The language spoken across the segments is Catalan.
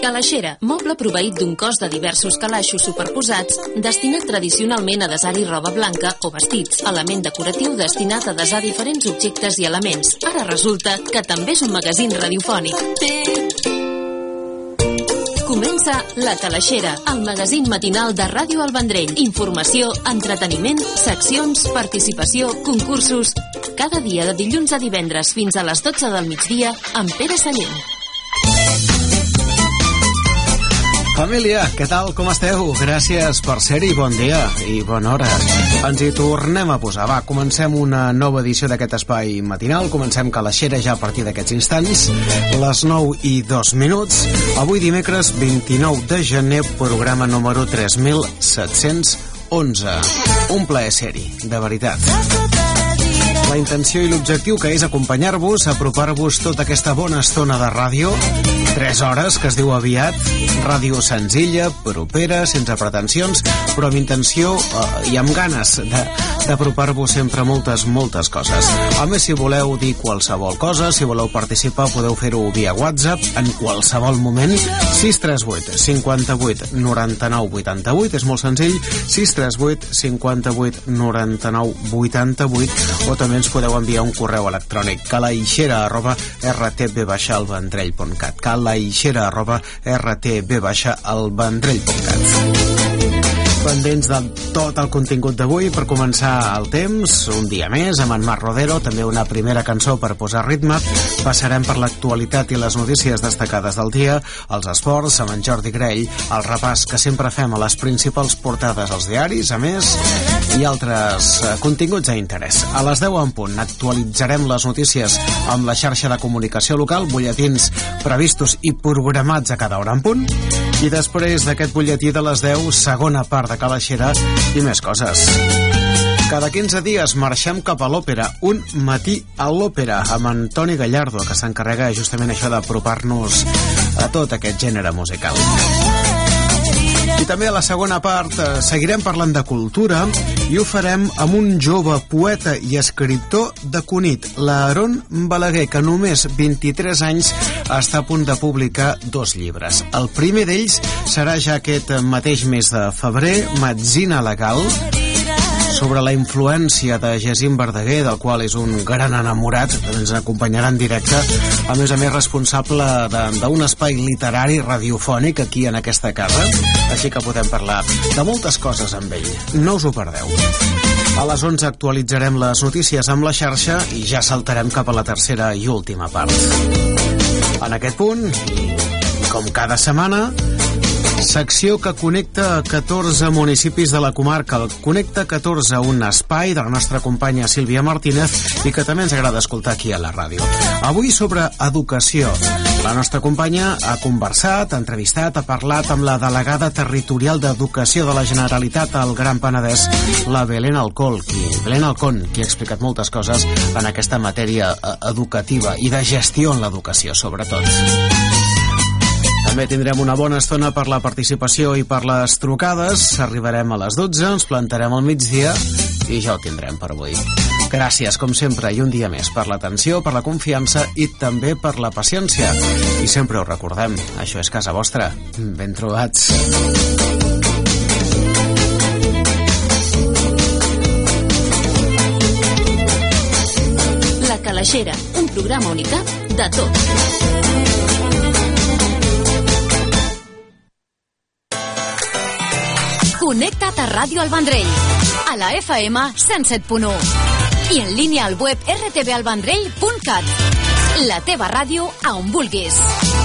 Calaixera, moble proveït d'un cos de diversos calaixos superposats, destinat tradicionalment a desar-hi roba blanca o vestits, element decoratiu destinat a desar diferents objectes i elements. Ara resulta que també és un magazín radiofònic. Comença La Calaixera, el magazín matinal de Ràdio El Vendrell. Informació, entreteniment, seccions, participació, concursos... Cada dia de dilluns a divendres fins a les 12 del migdia amb Pere Sallent. Família, què tal? Com esteu? Gràcies per ser-hi, bon dia i bona hora. Ens hi tornem a posar. Va, comencem una nova edició d'aquest espai matinal. Comencem Calaixera ja a partir d'aquests instants. Les 9:02. Avui dimecres 29 de gener, programa número 3711. Un plaer ser-hi, de veritat. La intenció i l'objectiu que és acompanyar-vos, apropar-vos tota aquesta bona estona de ràdio, 3 hores, que es diu aviat, ràdio senzilla, propera, sense pretensions, però amb intenció i amb ganes d'apropar-vos sempre moltes coses. A més, si voleu dir qualsevol cosa, si voleu participar, podeu fer-ho via WhatsApp en qualsevol moment, 638 58 99 88, és molt senzill, 638 58 99 88, o també ens podeu enviar un correu electrònic calaixera@rtb-alvendrell.cat calaixera@rtb-alvendrell.cat. Pendents de tot el contingut d'avui per començar el temps, un dia més amb en Marc Rodero, també una primera cançó per posar ritme. Passarem per l'actualitat i les notícies destacades del dia, els esports amb en Jordi Grell, el repàs que sempre fem a les principals portades als diaris, a més, i altres continguts d'interès. A les 10 en punt actualitzarem les notícies amb la xarxa de comunicació local, butlletins previstos i programats a cada hora en punt, i després d'aquest butlletí de les 10, segona part de Calaixera i més coses. Cada 15 dies marxem cap a l'òpera, un matí a l'òpera, amb Antoni Gallardo, que s'encarrega justament això d'apropar-nos a tot aquest gènere musical. I també a la segona part seguirem parlant de cultura i ho farem amb un jove poeta i escriptor de Cunit, l'Aaron Balaguer, que només 23 anys està a punt de publicar 2 llibres. El primer d'ells serà ja aquest mateix mes de febrer, Metzina Legal, sobre la influència de Jacint Verdaguer, del qual és un gran enamorat, ens acompanyarà en directe, a més responsable d'un espai literari radiofònic aquí en aquesta casa, així que podem parlar de moltes coses amb ell. No us ho perdeu. A les 11 actualitzarem les notícies amb la xarxa i ja saltarem cap a la tercera i última part. En aquest punt, i com cada setmana, secció que connecta 14 municipis de la comarca, el Connecta 14, un espai de la nostra companya Sílvia Martínez i que també ens agrada escoltar aquí a la ràdio. Avui sobre educació. La nostra companya ha conversat, ha entrevistat, ha parlat amb la delegada territorial d'Educació de la Generalitat al Gran Penedès, la Belén Alcón, qui ha explicat moltes coses en aquesta matèria educativa i de gestió en l'educació, sobretot. També tindrem una bona estona per la participació i per les trucades. Arribarem a les 12, ens plantarem al migdia i ja ho tindrem per avui. Gràcies, com sempre, i un dia més, per l'atenció, per la confiança i també per la paciència. I sempre ho recordem, això és casa vostra. Ben trobats. La Calaixera, un programa unicat de tot. Connecta't a Ràdio El Vendrell, a la FM 107.1 i en línia al web rtbalvendrell.cat. La teva ràdio a on vulguis.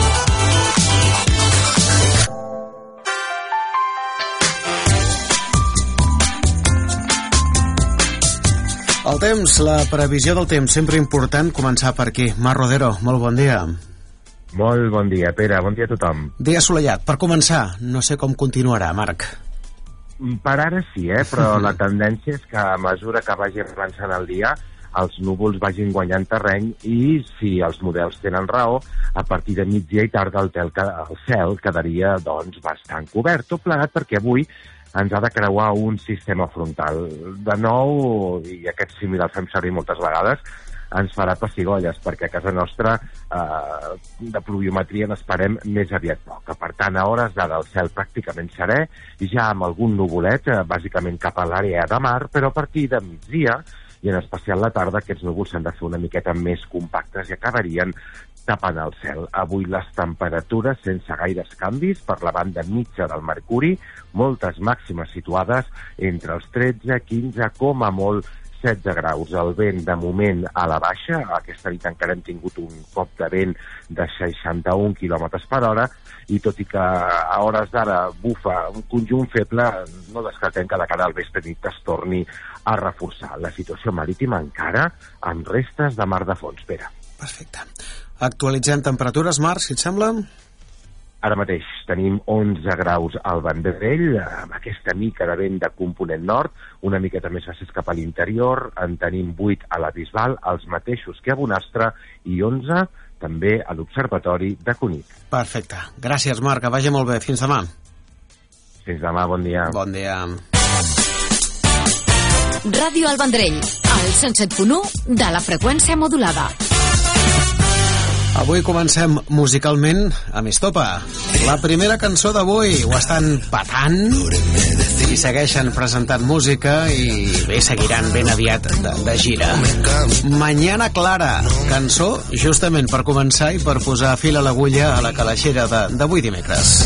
El temps, la previsió del temps, sempre important començar per aquí. Marc Rodero, molt bon dia. Molt bon dia, Pere, bon dia a tothom. Dia assolellat, per començar, no sé com continuarà, Marc. Per ara sí, però la tendència és que a mesura que vagi avançant el dia, els núvols vagin guanyant terreny i, si els models tenen raó, a partir de migdia i tarda el cel quedaria doncs bastant cobert, tot plegat perquè avui ens ha de creuar un sistema frontal. De nou, i aquest símil el fem servir moltes vegades, ens farà pessigolles, perquè a casa nostra de pluviometria n'esperem més aviat poca. Per tant, a hores d'ara el cel pràcticament serè, i ja amb algun nuvolet, bàsicament cap a l'àrea de mar, però a partir de migdia, i en especial la tarda, aquests núvols s'han de fer una miqueta més compactes i acabarien tapant el cel. Avui les temperatures sense gaires canvis per la banda mitja del mercuri, moltes màximes situades entre els 13, 15, com a molt 16 graus. El vent de moment a la baixa, aquesta nit encara hem tingut un cop de vent de 61 km per hora, i tot i que a hores d'ara bufa un conjunt feble, no descartem que de cara al vespre nit es torni a reforçar. La situació marítima encara amb restes de mar de fons. Pere. Perfecte. Actualitzem temperatures, Marc, si et sembla? Ara mateix tenim 11 graus al Vendrell, amb aquesta mica de vent de component nord, una miqueta més accés cap a l'interior, en tenim 8 a la Bisbal, els mateixos que a Bonastre, i 11 també a l'Observatori de Cunit. Perfecte. Gràcies, Marc, que vagi molt bé. Fins demà. Fins demà, bon dia. Bon dia. Ràdio El Vendrell, al 107.1 de la freqüència modulada. Avui comencem musicalment amb Estopa. La primera cançó d'avui ho estan patant i segueixen presentant música i bé, seguiran ben aviat de gira. Mañana Clara, cançó justament per començar i per posar fil a l'agulla a la calaixera d'avui dimecres.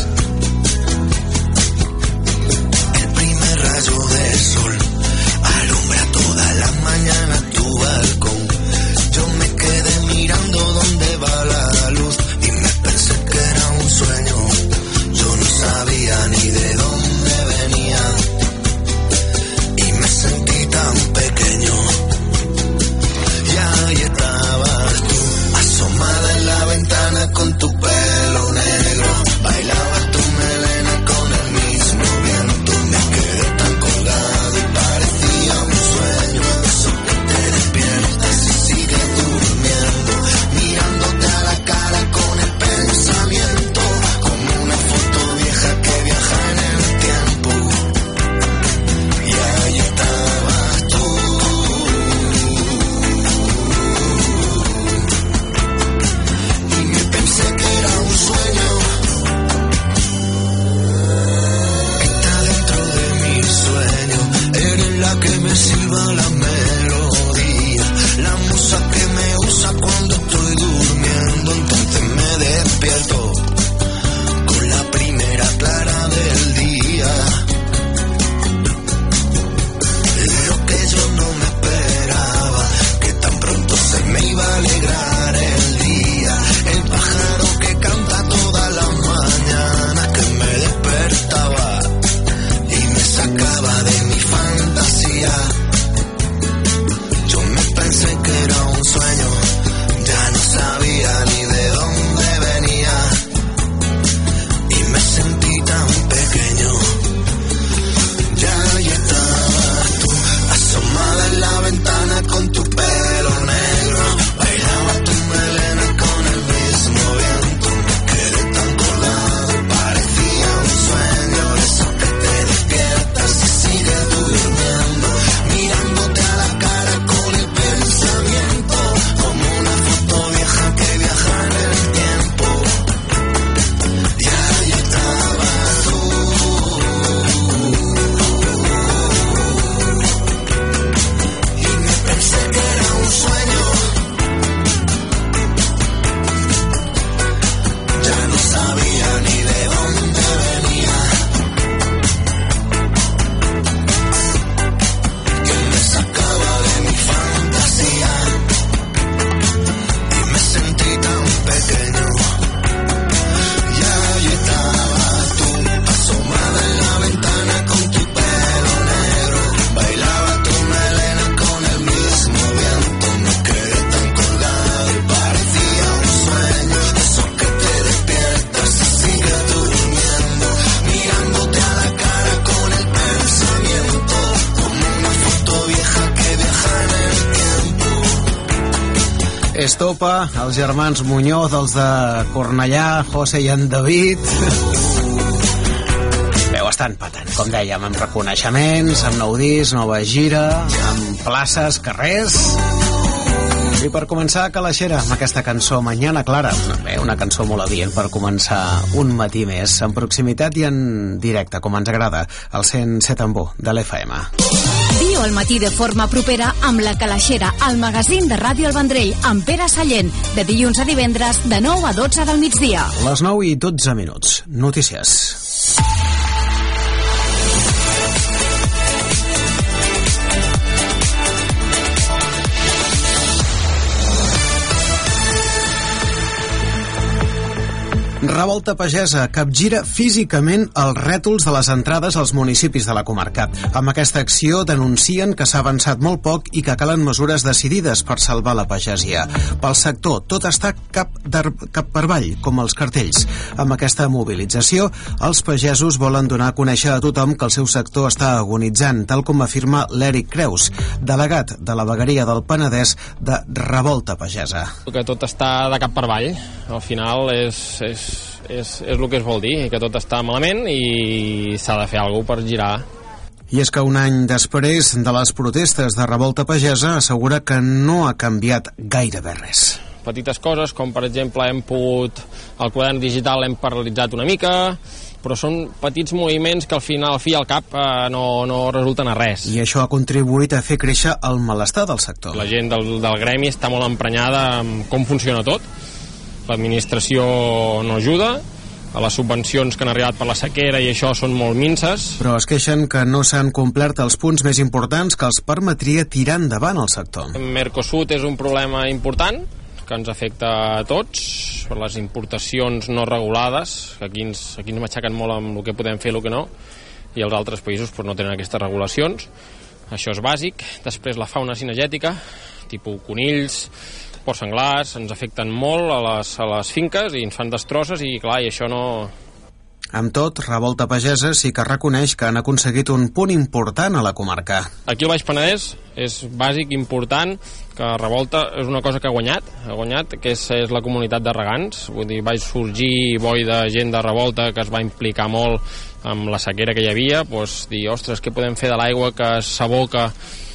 El primer rayo del sol alumbra toda la mañana tu balcón. Yo me quedé mirando donde va la luz y me pensé que era un sueño. Yo no sabía ni de dónde venía y me sentí tan pequeño. Y ahí estabas tú, asomada en la ventana con tu pelo negro. Bailabas tu melena con el mismo viento. Me quedé tan colgado y parecía un sueño. Eso que te despiertas y sigues durmiendo, mirándote a la cara con el pensamiento, como una foto vieja que viaja en el tiempo. Y ahí estabas tú, y me pensé que era un sueño. Está dentro de mi sueño, eres la que me silba la melodía, la musa que me usa cuando estoy durmiendo. Entonces me despierto con la primera clara del día. Lo que yo no me esperaba, que tan pronto se me iba a alegrar el día. El pájaro que canta todas las mañanas, que me despertaba y me sacaba de mi fantasía. Yo me pensé que era un sueño, ya no sabía ni de dónde venía y me sentí tan pequeño. Ya ahí estabas tú, asomada en la ventana con tu pelo negro. Bailaba tu melena con el mismo viento. Me quedé tan colgado y parecía un sueño. Eso que te despiertas y sigues durmiendo, mirándote a la cara con el pensamiento, como una foto vieja que viaja en el tiempo. Y ahí estabas tú, y me pensé que era un sueño. Ya no sabía ni de dónde venía, que me sacaba de mi fantasía y me sentí tan pequeño. Y ahí estabas tú, asomada en la ventana con tu pelo negro. Bailaba tu melena con el mismo viento. Me quedé tan colgado y parecía un sueño. Eso que te despiertas y sigues durmiendo, mirándote a la cara con el pensamiento, como una foto vieja que viaja en el tiempo. Estopa, els germans Muñoz, els de Cornellà, José i en David. Bé, ho estan patant, com dèiem, amb reconeixements, amb nou disc, nova gira, amb places, carrers. I per començar, Calaixera, amb aquesta cançó Mañana Clara, una cançó molt adient per començar un matí més, en proximitat i en directe, com ens agrada, al 107.1 de l'FM. Viu el matí de forma propera amb La Calaixera, el magazín de Ràdio El Vendrell, amb Pere Sallent, de dilluns a divendres, de 9 a 12 del migdia. Les 9 i 12 minuts. Notícies. Revolta Pagesa capgira físicament els rètols de les entrades als municipis de la comarca. Amb aquesta acció denuncien que s'ha avançat molt poc i que calen mesures decidides per salvar la pagesia. Pel sector, tot està cap per avall, com els cartells. Amb aquesta mobilització, els pagesos volen donar a conèixer a tothom que el seu sector està agonitzant, tal com afirma l'Eric Creus, delegat de la vegueria del Penedès de Revolta Pagesa. Que tot està de cap per avall. Al final és el que es vol dir, que tot està malament i s'ha de fer alguna cosa per girar. I és que un any després de les protestes de Revolta Pagesa assegura que no ha canviat gairebé res. Petites coses, com per exemple el quadern digital l'hem paralitzat una mica, però són petits moviments que al final, al fi i al cap, no resulten a res. I això ha contribuït a fer créixer el malestar del sector. La gent del gremi està molt emprenyada amb com funciona tot. L'administració no ajuda, a les subvencions que han arribat per la sequera i això són molt minces. Però es queixen que no s'han complert els punts més importants que els permetria tirar endavant el sector. Mercosur és un problema important que ens afecta a tots, per les importacions no regulades, que aquí ens matxaquen molt amb el que podem fer i el que no, i els altres països no tenen aquestes regulacions. Això és bàsic. Després la fauna cinegètica, tipus conills, porcs senglars, ens afecten molt a les finques i ens fan destrosses i clar, i això no... Amb tot, Revolta Pagesa sí que reconeix que han aconseguit un punt important a la comarca. Aquí al Baix Penedès és bàsic, important, que Revolta és una cosa que ha guanyat, que és la comunitat de regants. Vull dir, vaig sorgir boi de gent de Revolta que es va implicar molt amb la sequera que hi havia, doncs dir, ostres, què podem fer de l'aigua que s'aboca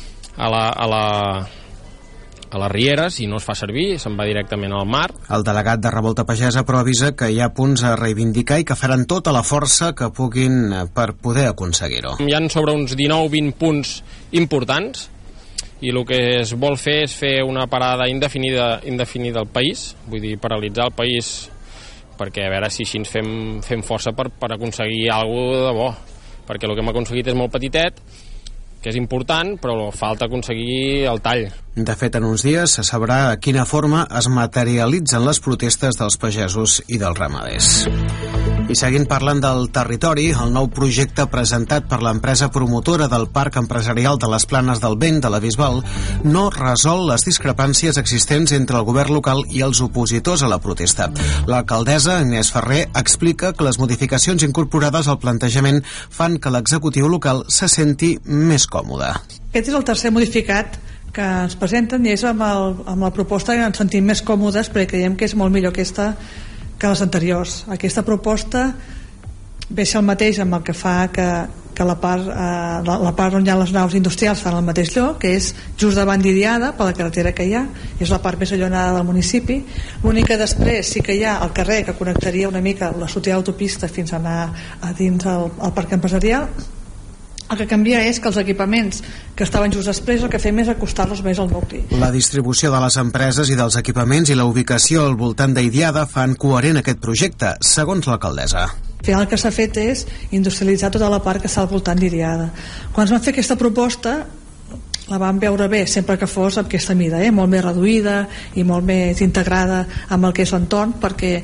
a les rieres i no es fa servir, se'n va directament al mar. El delegat de Revolta Pagesa però avisa que hi ha punts a reivindicar i que faran tota la força que puguin per poder aconseguir-ho. Hi ha sobre uns 19-20 punts importants i el que es vol fer és fer una parada indefinida al país, vull dir, paralitzar el país, perquè a veure si així ens fem força per aconseguir alguna cosa de bo, perquè el que hem aconseguit és molt petitet, que és important, però falta aconseguir el tall. De fet, en uns dies se sabrà a quina forma es materialitzen les protestes dels pagesos i dels ramaders. I seguint parlant del territori, el nou projecte presentat per l'empresa promotora del Parc Empresarial de les Planes del Vent de la Bisbal no resol les discrepàncies existents entre el govern local i els opositors a la protesta. L'alcaldessa Agnès Ferrer explica que les modificacions incorporades al plantejament fan que l'executiu local se senti més còmode. Aquest és el tercer modificat que ens presenten i és amb la proposta que ens sentim més còmodes perquè creiem que és molt millor aquesta que les anteriors. Aquesta proposta ve a ser el mateix amb el que fa que la part on hi ha les naus industrials fan al mateix lloc, que és just davant d'Idiada, per la carretera que hi ha, és la part més allonada del municipi. L'únic que després sí que hi ha el carrer que connectaria una mica la sortida d'autopista fins a anar a dins al parc empresarial. El que canvia és que els equipaments que estaven just després el que fem és acostar-los més al nucli. La distribució de les empreses i dels equipaments i la ubicació al voltant d'Idiada fan coherent aquest projecte, segons l'alcaldessa. Al final el que s'ha fet és industrialitzar tota la part que està al voltant d'Idiada. Quan es van fer aquesta proposta la vam veure bé, sempre que fos amb aquesta mida, molt més reduïda i molt més integrada amb el que és l'entorn, perquè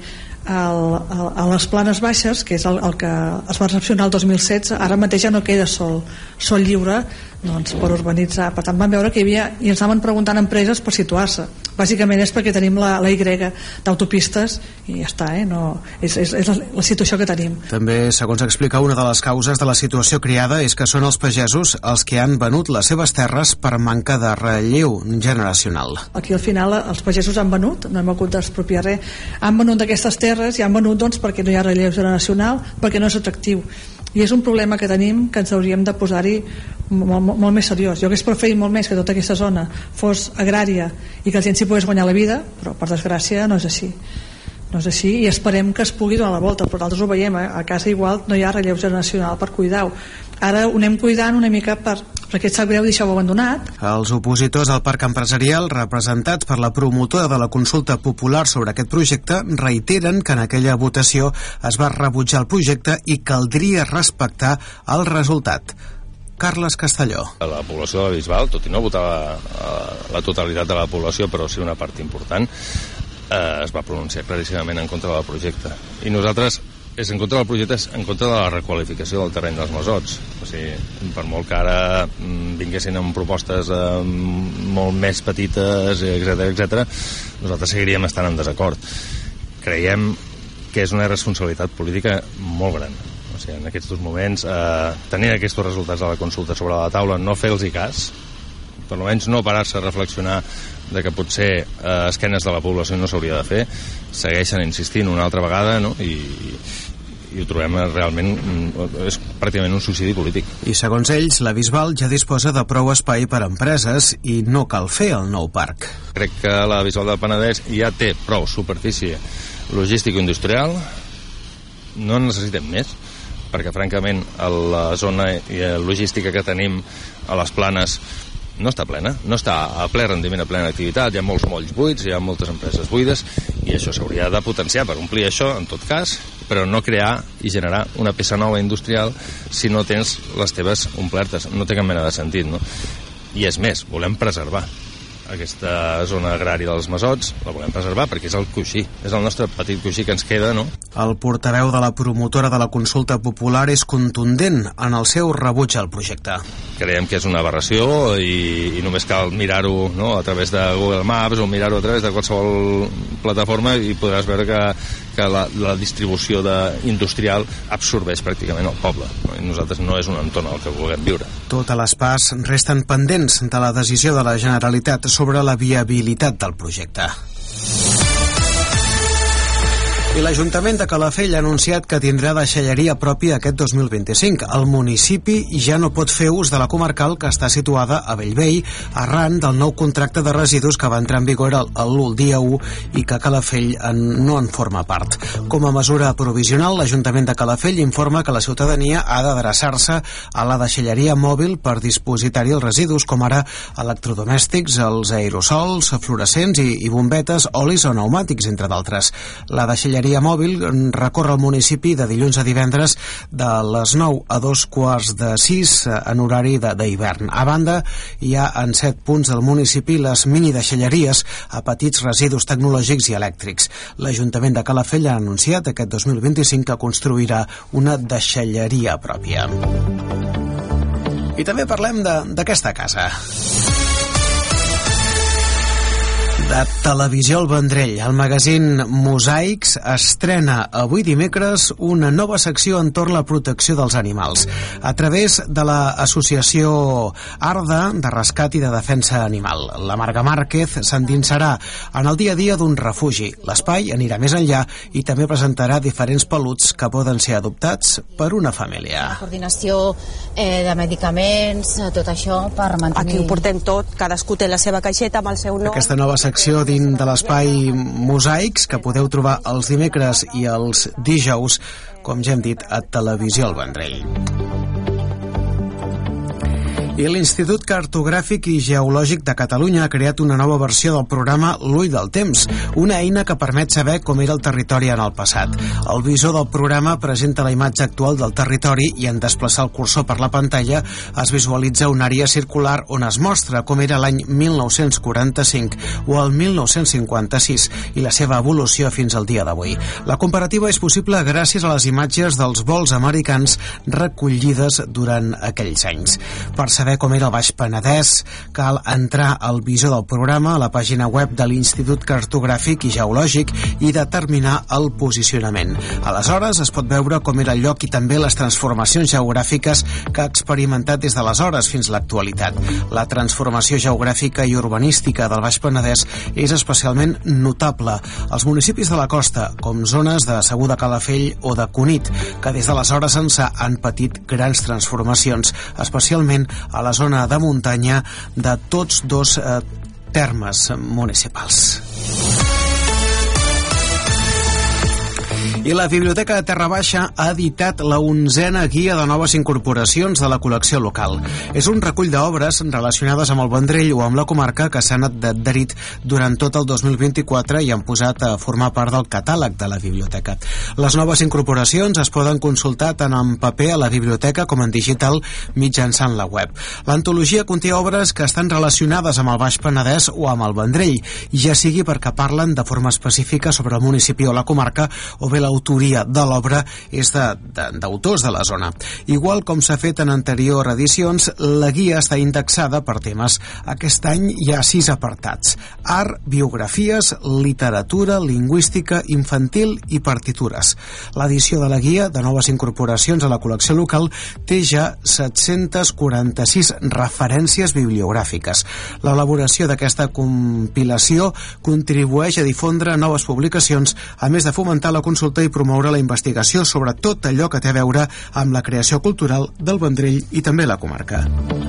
a les Planes Baixes, que és el que es va recepcionar el 2016, ara mateix ja no queda sol lliure per urbanitzar. Per tant vam veure que hi havia, i ens anaven preguntant empreses per situar-se. Bàsicament és perquè tenim la Y d'autopistes i ja està, no, és la situació que tenim. També, segons explica, una de les causes de la situació creada és que són els pagesos els que han venut les seves terres per manca de relleu generacional. Aquí al final els pagesos han venut, no hem hagut d'expropiar res, han venut d'aquestes terres i han venut perquè no hi ha relleu generacional, perquè no és atractiu. i és un problema que tenim que ens hauríem de posar-hi molt més seriós. Jo hagués preferit molt més que tota aquesta zona fos agrària i que la gent s'hi pogués guanyar la vida, però per desgràcia no és així. No és així i esperem que es pugui donar la volta, però nosaltres ho veiem, a casa igual no hi ha relleu generacional per cuidar-ho. Ara ho anem cuidant una mica perquè et sap greu deixar-ho abandonat. Els opositors al parc empresarial, representats per la promotora de la consulta popular sobre aquest projecte, reiteren que en aquella votació es va rebutjar el projecte i caldria respectar el resultat. Carles Castelló. La població de la Bisbal, tot i no votar la totalitat de la població, però sí una part important, es va pronunciar claríssimament en contra del projecte. I nosaltres, és en contra del projecte, és en contra de la requalificació del terreny dels Masots. O sigui, per molt que ara vinguessin amb propostes molt més petites, etc., nosaltres seguiríem estant en desacord. Creiem que és una responsabilitat política molt gran. O sigui, en aquests moments, tenint aquests resultats de la consulta sobre la taula, no fer-los cas, per almenys no parar-se a reflexionar de que potser a esquenes de la població no s'hauria de fer, segueixen insistint una altra vegada, no? I ho trobem realment, és pràcticament un suïcidi polític. I segons ells, la Bisbal ja disposa de prou espai per a empreses i no cal fer el nou parc. Crec que la Bisbal del Penedès ja té prou superfície logístico-industrial, no necessitem més, perquè francament la zona logística que tenim a les Planes no està plena, no està a ple rendiment, a plena activitat, hi ha molts molls buits, hi ha moltes empreses buides i això s'hauria de potenciar per omplir això en tot cas, però no crear i generar una peça nova industrial si no tens les teves omplertes, no té cap mena de sentit, no? I és més, volem preservar aquesta zona agrària dels Masots, la volem preservar perquè és el coixí, és el nostre petit coixí que ens queda, no? El portaveu de la promotora de la consulta popular és contundent en el seu rebuig al projecte. Creiem que és una aberració i només cal mirar-ho, no?, a través de Google Maps o mirar-ho a través de qualsevol plataforma i podràs veure que la distribució industrial absorbeix pràcticament el poble, no? I nosaltres no és un entorn al que vulguem viure. Totes les parts resten pendents de la decisió de la Generalitat sobre la viabilitat del projecte. I l'Ajuntament de Calafell ha anunciat que tindrà deixalleria pròpia aquest 2025. El municipi ja no pot fer ús de la comarcal que està situada a Bellvei arran del nou contracte de residus que va entrar en vigor el dia 1 i que Calafell no en forma part. Com a mesura provisional, l'Ajuntament de Calafell informa que la ciutadania ha d'adreçar-se a la deixalleria mòbil per dipositar-hi els residus, com ara electrodomèstics, els aerosols, fluorescents i bombetes, olis o pneumàtics, entre d'altres. La deixalleria mòbil recorre el municipi de dilluns a divendres de les 9 a 2:45 en horari d'hivern. A banda, hi ha en 7 punts del municipi les minideixalleries a petits residus tecnològics i elèctrics. L'Ajuntament de Calafell ha anunciat aquest 2025 que construirà una deixalleria pròpia. I també parlem d'aquesta casa. De Televisió El Vendrell, el magazín Mosaics estrena avui dimecres una nova secció entorn la protecció dels animals. A través de l'associació ARDA de rescat i de defensa animal. La Marga Márquez s'endinsarà en el dia a dia d'un refugi. L'espai anirà més enllà i també presentarà diferents peluts que poden ser adoptats per una família. La coordinació de medicaments, tot això per mantenir... Aquí ho portem tot, cadascú té la seva caixeta amb el seu nom. Aquesta nova secció dins de l'espai Mosaics que podeu trobar els dimecres i els dijous, com ja hem dit, a Televisió El Vendrell. I l'Institut Cartogràfic i Geològic de Catalunya ha creat una nova versió del programa L'Ull del Temps, una eina que permet saber com era el territori en el passat. El visor del programa presenta la imatge actual del territori i en desplaçar el cursor per la pantalla es visualitza una àrea circular on es mostra com era l'any 1945 o el 1956 i la seva evolució fins al dia d'avui. La comparativa és possible gràcies a les imatges dels vols americans recollides durant aquells anys. Per saber saber com era el Baix Penedès, cal entrar al visor del programa a la pàgina web de l'Institut Cartogràfic i Geològic i determinar el posicionament. Aleshores es pot veure com era el lloc i també les transformacions geogràfiques que ha experimentat des d'aleshores fins a l'actualitat. La transformació geogràfica i urbanística del Baix Penedès és especialment notable. Els municipis de la costa, com zones de Segur de Calafell o de Cunit, que des d'aleshores han patit grans transformacions, especialment a la zona de muntanya de tots dos termes municipals. I la Biblioteca de Terra Baixa ha editat la 11a guia de noves incorporacions de la col·lecció local. És un recull d'obres relacionades amb el Vendrell o amb la comarca que s'han adherit durant tot el 2024 i han posat a formar part del catàleg de la biblioteca. Les noves incorporacions es poden consultar tant en paper a la biblioteca com en digital mitjançant la web. L'antologia conté obres que estan relacionades amb el Baix Penedès o amb el Vendrell, ja sigui perquè parlen de forma específica sobre el municipi o la comarca o bé l'autoria de l'obra és d'autors de la zona. Igual com s'ha fet en anterior edicions, la guia està indexada per temes. Aquest any hi ha 6 apartats: art, biografies, literatura, lingüística, infantil i partitures. L'edició de la guia de noves incorporacions a la col·lecció local té ja 746 referències bibliogràfiques. L'elaboració d'aquesta compilació contribueix a difondre noves publicacions, a més de fomentar la consulta i promoure la investigació sobre tot allò que té a veure amb la creació cultural del Vendrell i també la comarca.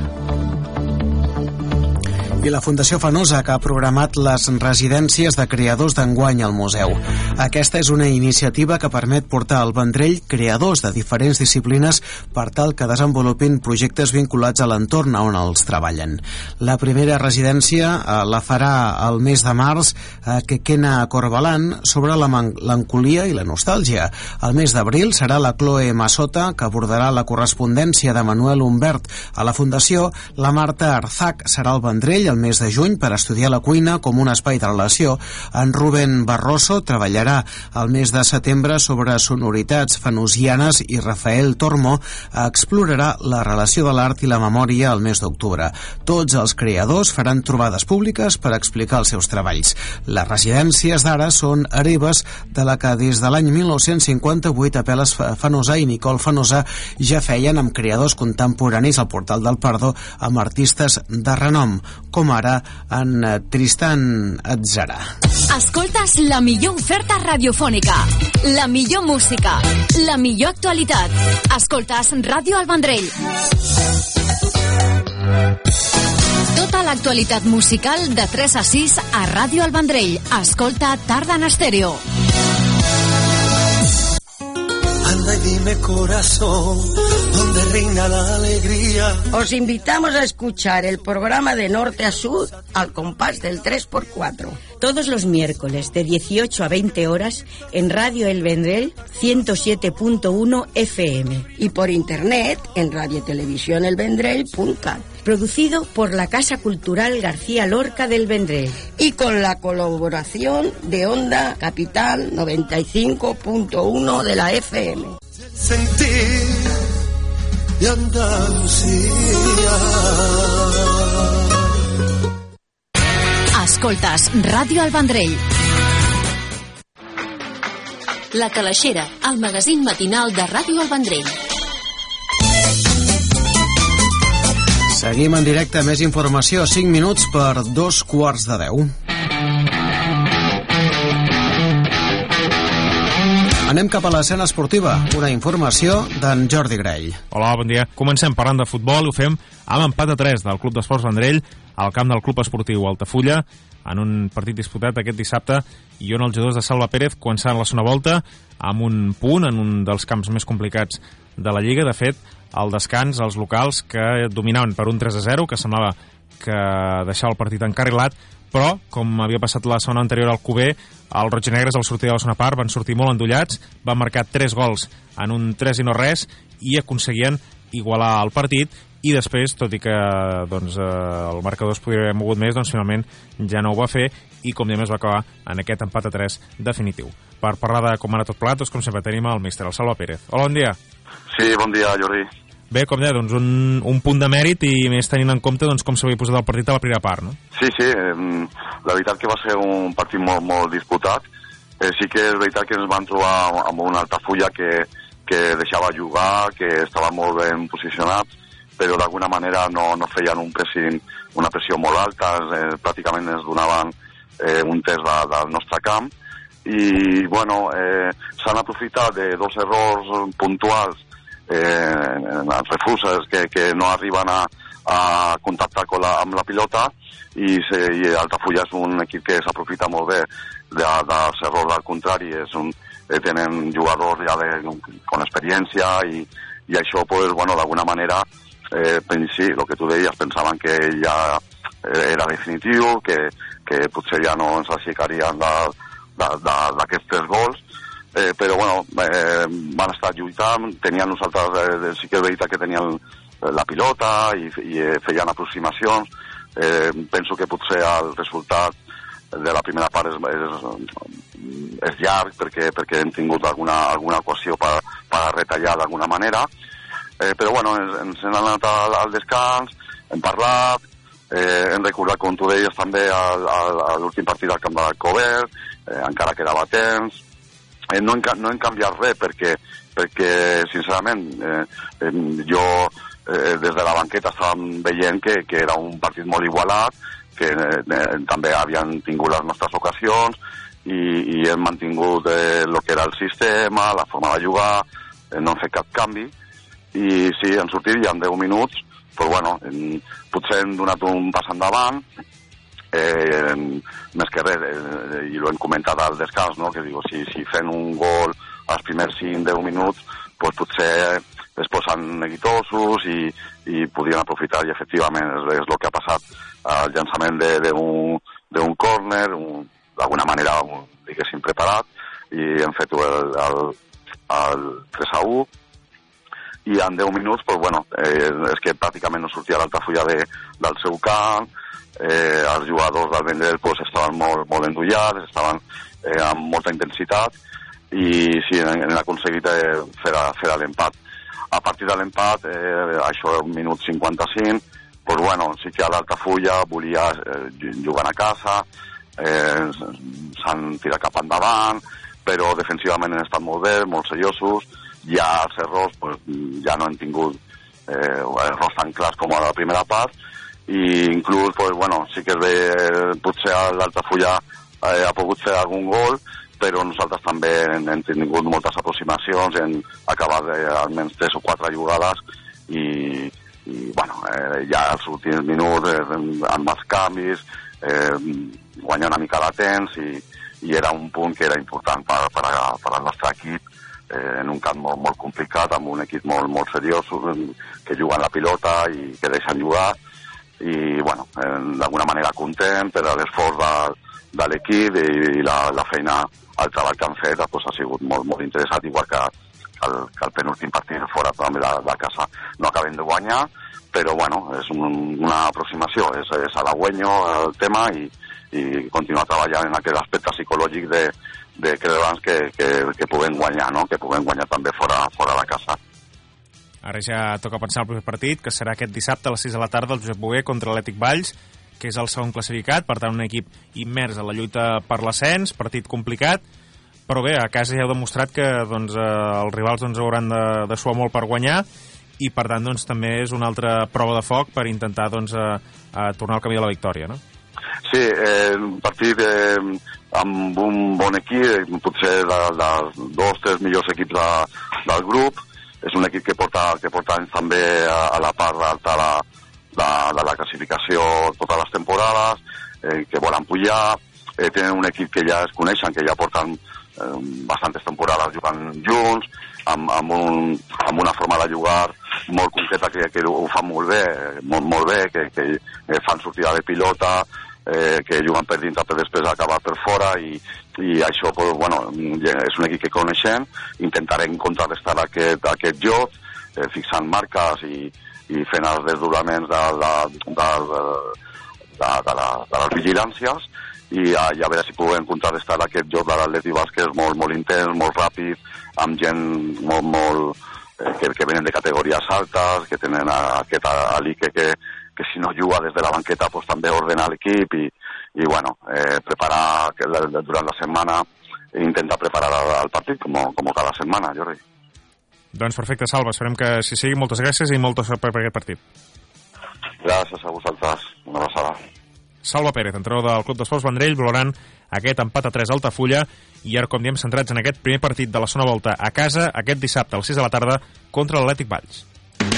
I la Fundació Fenosa, que ha programat les residències de creadors d'enguany al museu. Aquesta és una iniciativa que permet portar al Vendrell creadors de diferents disciplines per tal que desenvolupin projectes vinculats a l'entorn on els treballen. La primera residència la farà el mes de març a Quequena Corbalan sobre la melancolia i la nostàlgia. El mes d'abril serà la Chloe Massota, que abordarà la correspondència de Manuel Humbert. A la Fundació, la Marta Arzac serà al Vendrell el mes de juny per estudiar la cuina com un espai de relació. En Rubén Barroso treballarà el mes de setembre sobre sonoritats fenosianes i Rafael Tormo explorarà la relació de l'art i la memòria el mes d'octubre. Tots els creadors faran trobades públiques per explicar els seus treballs. Les residències d'ara són hereves de la que des de l'any 1958 Apel·les Fenosa i Nicole Fenosa ja feien amb creadors contemporanis al Portal del Pardo amb artistes de renom, com ara en Tristan Atzara. Escoltes la millor oferta radiofònica, la millor música, la millor actualitat. Escoltes Ràdio El Vendrell. Tota l'actualitat musical de 3 a 6 a Ràdio El Vendrell. Escolta Tarda en Estèreo. Anda y dime, corazón, ¿dónde reina la alegría? Os invitamos a escuchar el programa de norte a sur al compás del 3x4. Todos los miércoles de 18 a 20 horas en Radio El Vendrell 107.1 FM. Y por internet en radiotelevisionelvendrell.cat. Producido por la Casa Cultural García Lorca del Vendrell. Y con la colaboración de Onda Capital 95.1 de la FM. Sentir y Andalucía. Escoltes Ràdio El Vendrell. La Calaixera, el magazín matinal de Ràdio El Vendrell. Seguim en directe, més informació, 5 minuts per 2:45. Anem cap a l'escena esportiva, una informació d'en Jordi Grell. Hola, bon dia. Comencem parlant de futbol i ho fem amb empat a 3 del Club d'Esports Vendrell al camp del Club Esportiu Altafulla en un partit disputat aquest dissabte i on els jugadors de Salva Pérez començaran la segona volta amb un punt en un dels camps més complicats de la Lliga. De fet, al descans, els locals que dominaven per un 3-0, que semblava que deixava el partit encarrilat, però, com havia passat la setmana anterior al Cuber, els roig-i-negres al sortir de la segona part van sortir molt endollats, van marcar 3 gols en un 3-0 i aconseguien igualar el partit, i després, tot i que el marcador es podria haver mogut més, finalment ja no ho va fer i com diem es va acabar en aquest empat a 3 definitiu. Per parlar de com ha anat tot plat, com sempre tenim el míster, el Salva Pérez. Hola, bon dia. Sí, bon dia, Jordi. Bé, com deia, doncs un punt de mèrit i més tenint en compte doncs, com s'havia posat el partit a la primera part, no? Sí, la veritat que va ser un partit molt disputat. Sí que és veritat que ens vam trobar amb una Altafulla que deixava jugar, que estava molt ben posicionat, però d'alguna manera no feien una pressió molt alta, pràcticament ens donaven un test del nostre camp, i bueno, s'han aprofitat de dos errors puntuals en els refuses que no arriben a contactar amb la pilota, i Altafulla és un equip que s'aprofita molt bé dels errors al contrari. Tenen jugadors ja con experiència, i això pues, bueno, d'alguna manera sí, el que tu deies, pensaven que ja era definitiu, que potser ja no ens aixecarien d'aquests 3 gols, però bueno, van estar lluitant, tenien nosaltres, sí que és veritat que tenien la pilota i feien aproximacions. Penso que potser el resultat de la primera part és llarg perquè hem tingut alguna equació per retallar d'alguna manera, però bueno, ens hem anat al descans, hem parlat, hem recordat, com tu deies també, a l'últim partit al camp de l'Alcover, encara quedava temps. No hem canviat res perquè sincerament jo des de la banqueta estàvem veient que era un partit molt igualat, que també havien tingut les nostres ocasions i hem mantingut el que era el sistema, la forma de jugar, no hem fet cap canvi, i sí, han sortit ja en 10 minuts, però bueno, potser hem donat un pas endavant, més que res, i ho hem comentat al descans, no? Que digo, si fent un gol als primers 5-10 minuts, pues potser es posen neguitosos i podrien aprofitar, i efectivament és el que ha passat. El llançament d'un córner, d'alguna manera, diguéssim, preparat, i hem fet el 3-1, i en 10 minuts, pues, bueno, és que pràcticament no sortia l'Altafulla del seu camp, els jugadors del Vendrell pues, estaven molt endullats, estaven amb molta intensitat, i sí, hem aconseguit fer l'empat. A partir de l'empat, això un minut 55, pues, bueno, sí que l'Altafulla volia jugar a casa, s'han tirat cap endavant, però defensivament han estat molt bé, molt seriosos. Ja els errors pues, ja no han tingut errors tan clars com a la primera part, i inclús pues, bueno, sí que és bé, potser l'Altafulla ha pogut fer algun gol, però nosaltres també hem tingut moltes aproximacions, hem acabat almenys 3 o 4 jugades, i bueno, ja als últims minuts amb els canvis guanyar una mica de temps, i era un punt que era important per al nostre equip, en un camp molt complicat, amb un equip molt seriós, que juguen la pilota i que deixen jugar, i bueno, d'alguna manera content per l'esforç de l'equip i la feina, el treball que han fet pues, ha sigut molt interessant, igual que el penúltim partit fora també de casa. No acabem de guanyar, però bueno, és una aproximació, és halagüenyo el tema, i continuar treballant en aquest aspecte psicològic de creure'ns que puguem guanyar, no? Que puguem guanyar també fora de casa. Ara ja toca pensar el proper partit, que serà aquest dissabte a les 6 de la tarda, el Josep Boguer contra l'Atlètic Valls, que és el segon classificat, per tant un equip immers a la lluita per l'ascens, partit complicat, però bé, a casa ja heu demostrat que doncs, els rivals doncs, hauran de suar molt per guanyar, i per tant doncs, també és una altra prova de foc per intentar doncs, tornar al camí de la victòria, no? Sí, un partit amb un bon equip, potser dels 2-3 millors equips del grup. És un equip que porta anys també a la part alta de la classificació totes les temporades, que volen pujar. Tenen un equip que ja es coneixen, que ja porten bastantes temporades jugant junts, amb una forma de jugar molt concreta que ho fan molt bé, que fan sortida de pilota, que juguen per dintre per després acabar per fora, i això pues, bueno, és un equip que coneixem. Intentarem contrarrestar aquest joc, fixant marques i fent els desdoblaments de les vigilàncies, i a veure si podem contrarrestar aquest joc de l'Atlètic Basc, que és molt intens, molt ràpid, amb gent molt que venen de categories altes, que tenen aquest Alique que si no juga des de la banqueta pues, també ordena l'equip i bueno, preparar durant la setmana intenta preparar el partit com cada setmana, Jordi. Doncs perfecte, Salva, esperem que si sigui. Moltes gràcies i molta sort per aquest partit. Gràcies a vosaltres, una abraçada. Salva Pérez, entrenador del Club d'Esports Vendrell, valorant aquest empat a 3 a Altafulla, i ara, com diem, centrats en aquest primer partit de la segona volta a casa, aquest dissabte a les 6 de la tarda contra l'Atlètic Valls.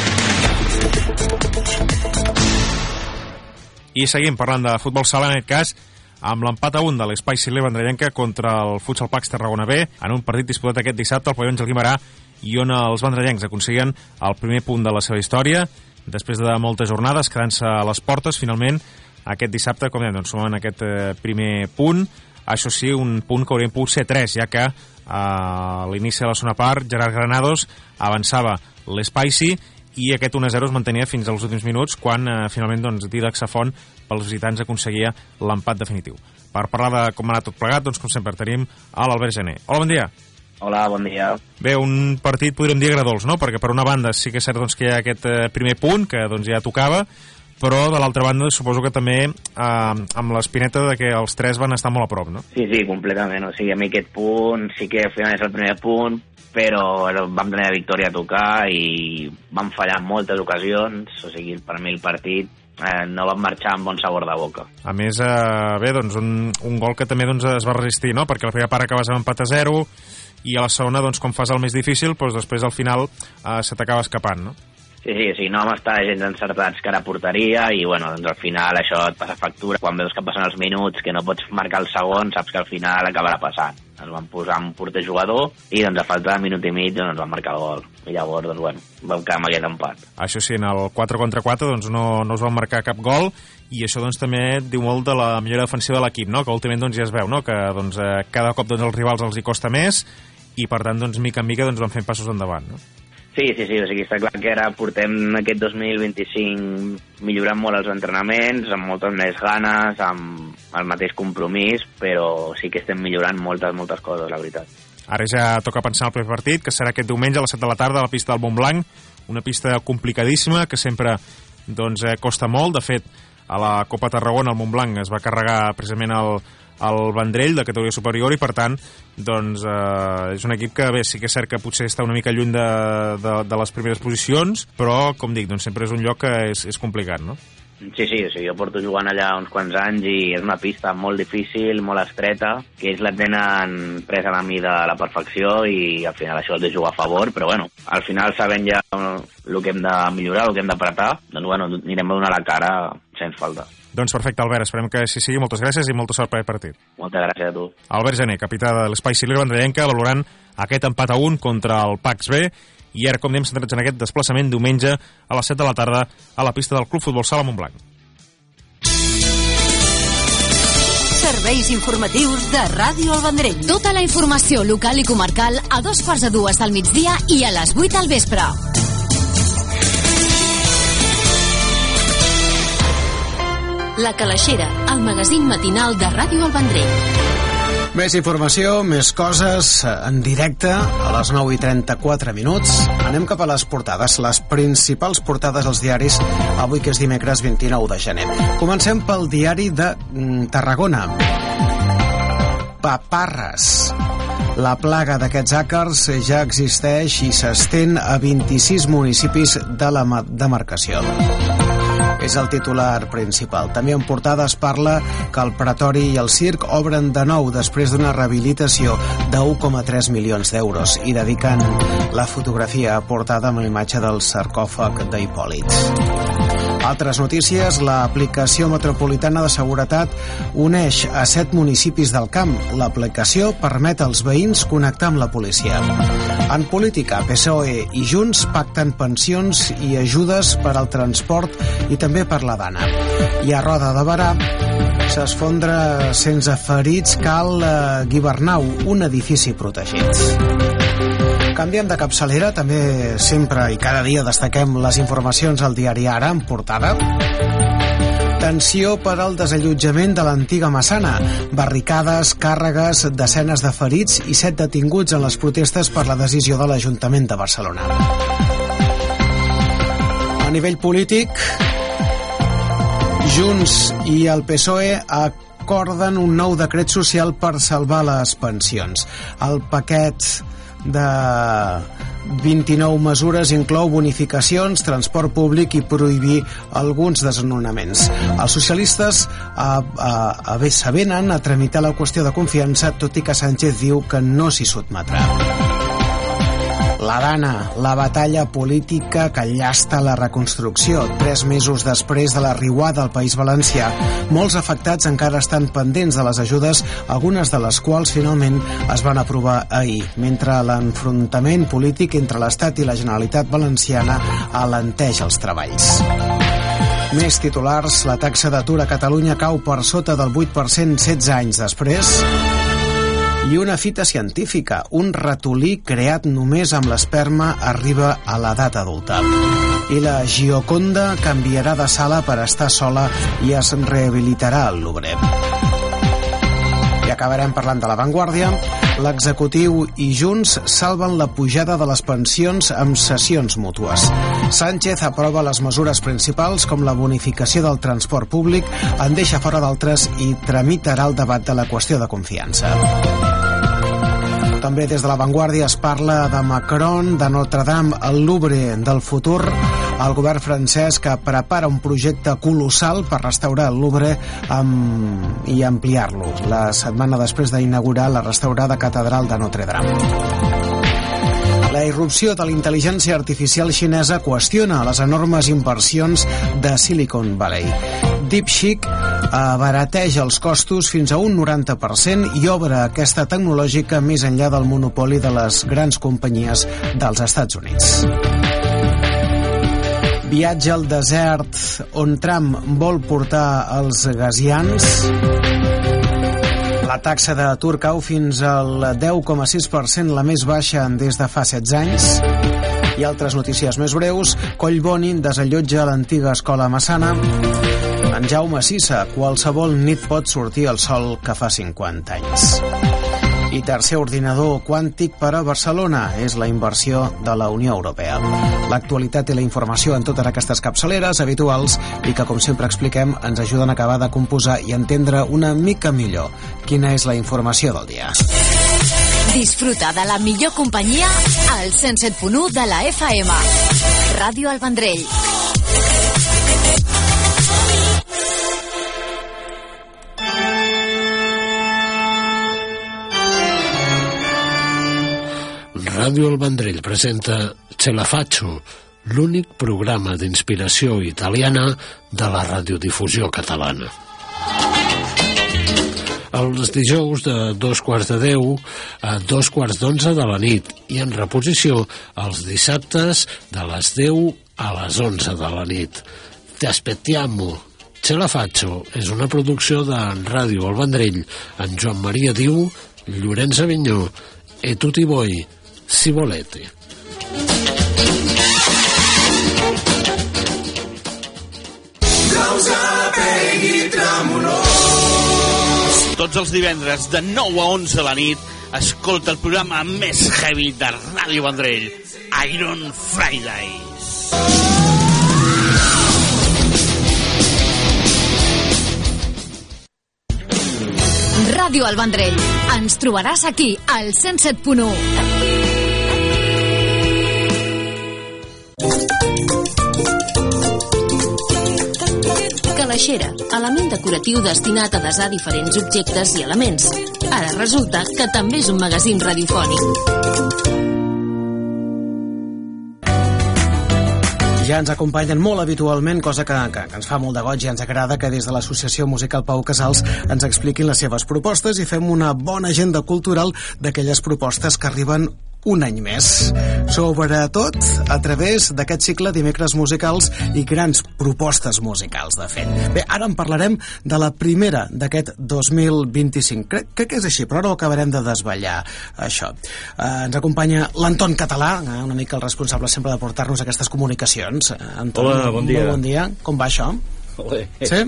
I seguim parlant de futbol sala, en aquest cas, amb l'empat a 1 de l'Espai Siler Vendrellenca contra el Futsal Pax Tarragona B, en un partit disputat aquest dissabte al pavelló Àngel Guimerà, i on els vendrellencs aconseguien el primer punt de la seva història, després de moltes jornades, quedant-se a les portes, finalment, aquest dissabte, com dèiem, doncs, sumen aquest primer punt. Això sí, un punt que haurien pogut ser 3, ja que a l'inici de la segona part, Gerard Granados avançava l'Spicy i aquest 1-0 es mantenia fins als últims minuts, quan finalment doncs, Didac Safont pels visitants aconseguia l'empat definitiu. Per parlar de com ha anat tot plegat, doncs, com sempre, tenim a l'Albert Gené. Hola, bon dia. Hola, bon dia. Bé, un partit podríem dir agradols, no? Perquè per una banda sí que és cert doncs, que hi ha aquest primer punt, que doncs, ja tocava, però de l'altra banda suposo que també amb l'espineta de que els 3 van estar molt a prop, no? Sí, completament. O sigui, a mi aquest punt sí que al final és el primer punt, però vam tenir la victòria a tocar i vam fallar en moltes ocasions. O sigui, per mi el partit no vam marxar amb bon sabor de boca. A més, bé, doncs un gol que també doncs, es va resistir, no? Perquè la primera part acabes amb empat a 0 i a la segona, doncs, com fas el més difícil, doncs després al final se t'acaba escapant, no? Sí, no vam estar gens encertats cara a porteria i, bueno, doncs al final això et passa factura. Quan veus que passen els minuts, que no pots marcar el segon, saps que al final acabarà passant. Ens vam posar un porter jugador i, doncs, a falta de minut i mig, doncs, ens van marcar el gol. I llavors, doncs, bueno, vam quedar amb aquest empat. Això sí, en el 4 contra 4, doncs, no es van marcar cap gol i això, doncs, també diu molt de la millora defensiva de l'equip, no? Que últimament, doncs, ja es veu, no? Que, doncs, cada cop, doncs, els rivals els hi costa més i, per tant, doncs, mica en mica, doncs, van fent passos endavant, no? Sí, o sigui, està clar que ara portem aquest 2025 millorant molt els entrenaments, amb moltes més ganes, amb el mateix compromís, però sí que estem millorant moltes coses, la veritat. Ara ja toca pensar en el primer partit, que serà aquest diumenge a les 7 de la tarda a la pista del Montblanc, una pista complicadíssima, que sempre doncs, costa molt. De fet, a la Copa Tarragona, el Montblanc es va carregar precisament el Vendrell de categoria superior i per tant doncs, és un equip que bé, sí que és cert que potser està una mica lluny de les primeres posicions, però com dic, doncs sempre és un lloc que és complicat, no? Sí, o sigui, jo porto jugant allà uns quants anys i és una pista molt difícil, molt estreta, que ells la tenen presa a mi de la perfecció i al final això els de jugar a favor, però bueno, al final sabent ja el que hem de millorar, el que hem d'apretar, doncs bueno, anirem a donar la cara sense falta. Doncs perfecte, Albert, esperem que així sigui. Moltes gràcies i molta sort per aquest partit. Moltes gràcies a tu. Albert Gené, capità de l'Espai Siler Vendrellenca, valorant aquest empat a 1 contra el Pax B. I ara, com dèiem, centrats en aquest desplaçament diumenge a les 7 de la tarda a la pista del Club Futbol Sala Montblanc. Serveis informatius de Ràdio El Vendrell. Tota la informació local i comarcal a 2:45 del migdia i a les 8 del vespre. La Calaixera, el magazín matinal de Ràdio El Vendrell. Més informació, més coses en directe a les 9:34 minuts. Anem cap a les portades, les principals portades als diaris avui que és dimecres 29 de gener. Comencem pel diari de Tarragona. Paparres. La plaga d'aquests àcars ja existeix i s'estén a 26 municipis de la demarcació. És el titular principal. També en portada es parla que el Pretori i el Circ obren de nou després d'una rehabilitació de 1,3 milions d'euros i dediquen la fotografia a portada amb la imatge del sarcòfag d'Hipòlit. Altres notícies, l'aplicació metropolitana de seguretat uneix a 7 municipis del camp. L'aplicació permet als veïns connectar amb la policia. En política, PSOE i Junts pacten pensions i ajudes per al transport i també per la dana. I a Roda de Berà s'esfondra sense ferits cal Guibernau, un edifici protegit. Canviem de capçalera, també sempre i cada dia destaquem les informacions al diari Ara en portada. Tensió per al desallotjament de l'antiga Massana. Barricades, càrregues, desenes de ferits i 7 detinguts en les protestes per la decisió de l'Ajuntament de Barcelona. A nivell polític, Junts i el PSOE acorden un nou decret social per salvar les pensions. El paquet de 29 mesures inclou bonificacions, transport públic i prohibir alguns desnonaments. Els socialistes s'avenen a tramitar la qüestió de confiança, tot i que Sánchez diu que no s'hi sotmetrà. La Dana, la batalla política que llasta la reconstrucció. 3 mesos després de la riuada al País Valencià, molts afectats encara estan pendents de les ajudes, algunes de les quals finalment es van aprovar ahir, mentre l'enfrontament polític entre l'Estat i la Generalitat Valenciana alenteix els treballs. Més titulars, la taxa d'atur a Catalunya cau per sota del 8% 16 anys després. I una fita científica, un ratolí creat només amb l'esperma arriba a l'edat adulta. I la Gioconda canviarà de sala per estar sola i es rehabilitarà al Louvre. I acabarem parlant de La Vanguardia. L'executiu i Junts salven la pujada de les pensions amb cessions mútues. Sánchez aprova les mesures principals com la bonificació del transport públic, en deixa fora d'altres i tramitarà el debat de la qüestió de confiança. També des de La Vanguardia es parla de Macron, de Notre Dame, el Louvre del futur. El govern francès que prepara un projecte colossal per restaurar el Louvre i ampliar-lo, la setmana després d'inaugurar la restaurada catedral de Notre Dame. La irrupció de la intel·ligència artificial xinesa qüestiona les enormes inversions de Silicon Valley. DeepSeek abarateja els costos fins a un 90% i obre aquesta tecnològica més enllà del monopoli de les grans companyies dels Estats Units. Viatge al desert on Trump vol portar els gazians. La taxa d'atur cau fins al 10,6%, la més baixa des de fa 16 anys. I altres notícies més breus. Collboni desallotja l'antiga escola Massana. En Jaume Sissa, qualsevol nit pot sortir el sol que fa 50 anys. I tercer ordinador quàntic per a Barcelona és la inversió de la Unió Europea. L'actualitat i la informació en totes aquestes capçaleres habituals i que, com sempre expliquem, ens ajuden a acabar de composar i entendre una mica millor quina és la informació del dia. Disfruta de la millor companyia al 107.1 de la FM. Ràdio El Vendrell. Ràdio El Vendrell presenta Ce la faccio, l'únic programa d'inspiració italiana de la radiodifusió catalana. Els dijous de 9:45 a 9:45 de la nit i en reposició els dissabtes de les 10 a les 11 de la nit. Te aspettiamo. Ce la faccio és una producció de Ràdio El Vendrell en Joan Maria Diu, Llorenç Avinyó e tutti voi, si volete. Tots els divendres de 9 a 11 a la nit escolta el programa més heavy de Ràdio Vendrell, Iron Fridays. Ràdio El Vendrell. Ens trobaràs aquí, al 107.1. Calaixera, element decoratiu destinat a desar diferents objectes i elements. Ara resulta que també és un magazín radiofònic. Ja ens acompanyen molt habitualment, cosa que ens fa molt de goig i ens agrada que des de l'Associació Musical Pau Casals ens expliquin les seves propostes i fem una bona agenda cultural d'aquelles propostes que arriben un any més. Sobretot a través d'aquest cicle dimecres musicals i grans propostes musicals, de fet. Bé, ara en parlarem de la primera d'aquest 2025. Crec que és així, però ara ho acabarem de desvetllar, això. Ens acompanya l'Anton Català, una mica el responsable sempre de portar-nos aquestes comunicacions. Anton, hola, bon dia. Molt bon dia. Com va això? Olé. Sí?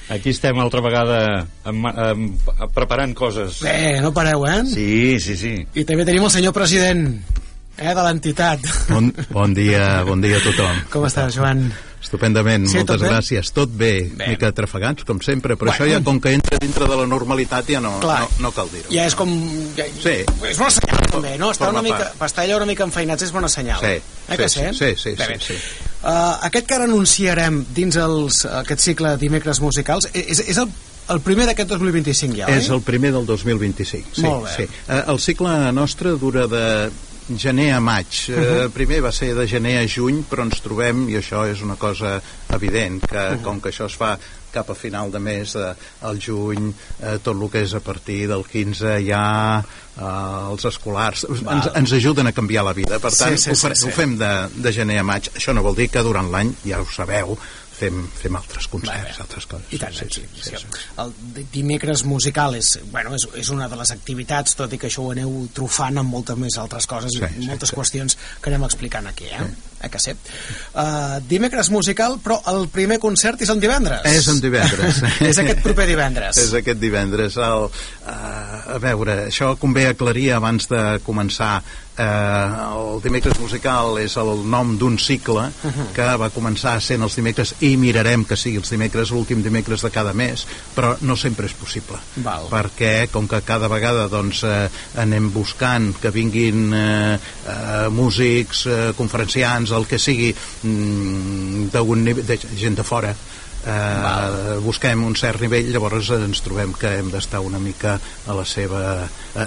Aquí estem altra vegada preparant coses. Bé, no pareu, Sí. I també tenim el senyor president de l'entitat. Bon dia a tothom. Com estàs, Joan? Estupendament, sí, moltes gràcies. Tot bé, mica trafegats, com sempre, però això ja, com que entra dintre de la normalitat, ja no cal dir-ho. Ja és com... Sí. És bona senyal, també, no? Estar allà una mica enfeinats és bona senyal. Sí. Aquest que ara anunciarem dins aquest cicle Dimecres Musicals és el primer d'aquest 2025 ja, oi? És el primer del 2025, sí. Molt bé. Sí. El cicle nostre dura de gener a maig. Primer va ser de gener a juny, però ens trobem, i això és una cosa evident, que com que això es fa cap a final de mes, al juny, tot el que és a partir del 15 ja els escolars ens ajuden a canviar la vida. Per tant, ho fem de gener a maig. Això no vol dir que durant l'any, ja ho sabeu, fem altres concerts, altres coses. I tant, sí. El Dimecres Musical és una de les activitats, tot i que això ho aneu trufant amb moltes més altres coses i moltes qüestions que anem explicant aquí, que sí. Dimecres Musical, però el primer concert és en divendres. És en divendres. És aquest proper divendres. És aquest divendres. A veure, això convé aclarir abans de començar. El Dimecres Musical és el nom d'un cicle que va començar sent els dimecres i mirarem que sigui els dimecres, l'últim dimecres de cada mes, però no sempre és possible. Perquè com que cada vegada anem buscant que vinguin músics, conferenciants, el que sigui, de gent de fora, busquem un cert nivell, llavors ens trobem que hem d'estar una mica a la seva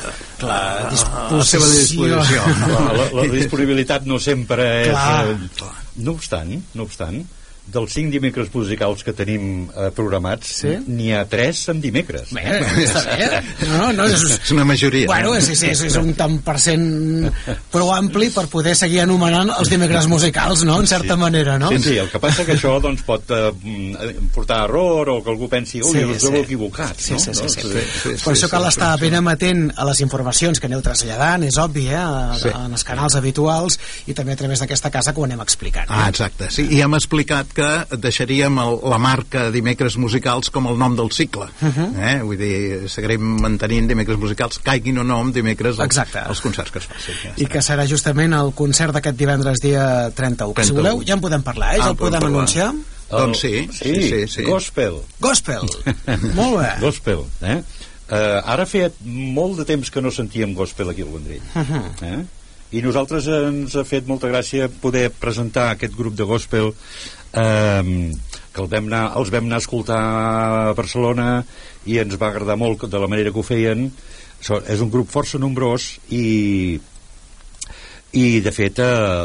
disposició. La disponibilitat no sempre és... No obstant, dels 5 dimecres musicals que tenim programats, n'hi ha 3 en dimecres. Bé, està bé. No, és una majoria. Bueno, és un tant per cent prou ampli per poder seguir anomenant els dimecres musicals, no? En certa manera, no? Sí, el que passa que això pot portar error o que algú pensi us heu equivocat. Per això cal estar ben amatent a les informacions que aneu traslladant, és obvi, en els canals habituals i també a través d'aquesta casa que ho anem explicant. Exacte, sí, i hem explicat que deixaríem la marca Dimecres Musicals com el nom del cicle. Vull dir, seguirem mantenint Dimecres Musicals, caiguin o no amb dimecres els concerts que es facin. I que serà justament el concert d'aquest divendres dia 31. Que si voleu ja en podem parlar, ja el podem anunciar? Doncs sí. Gospel. Molt bé. Gospel, ara feia molt de temps que no sentíem gospel aquí al Vendrell. I nosaltres ens ha fet molta gràcia poder presentar aquest grup de gospel que els vam anar a escoltar a Barcelona i ens va agradar molt de la manera que ho feien. És un grup força nombrós i de fet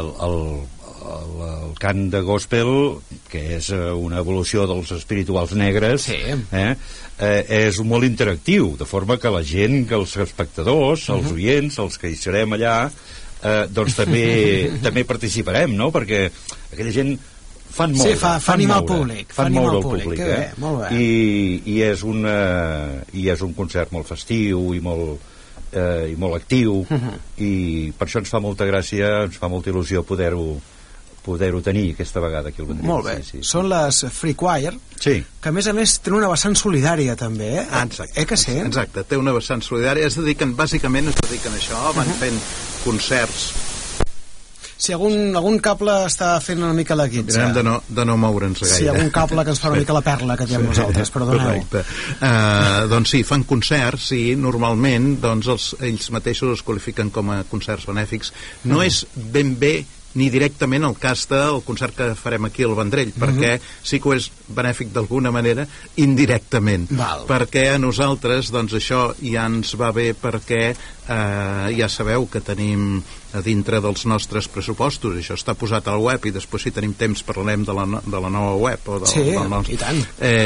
el cant de gospel, que és una evolució dels espirituals negres, és molt interactiu, de forma que la gent, que els espectadors, els oients, els que hi serem allà, doncs també participarem, no? Perquè aquella gent fan animar el públic. Fan moure el públic, molt bé. I és un concert molt festiu i molt actiu, i per això ens fa molta gràcia, ens fa molta il·lusió poder-ho tenir aquesta vegada aquí al Vendrell. Molt bé. Són les Free Choir, que a més tenen una vessant solidària també, Exacte, té una vessant solidària, bàsicament es dediquen a això, van fent concerts. Si algun cable està fent una mica la guitza, de no moure'ns gaire. Si algun cable que ens fa una mica la perla que diem nosaltres, perdoneu. Doncs sí, fan concerts i normalment ells mateixos es qualifiquen com a concerts benèfics. No és ben bé ni directament el cas del concert que farem aquí al Vendrell, perquè sí que ho és benèfic d'alguna manera, indirectament. Perquè a nosaltres, això ja ens va bé, perquè ja sabeu que tenim a dintre dels nostres pressupostos, això està posat al web i després si tenim temps parlarem de la nova web i tant.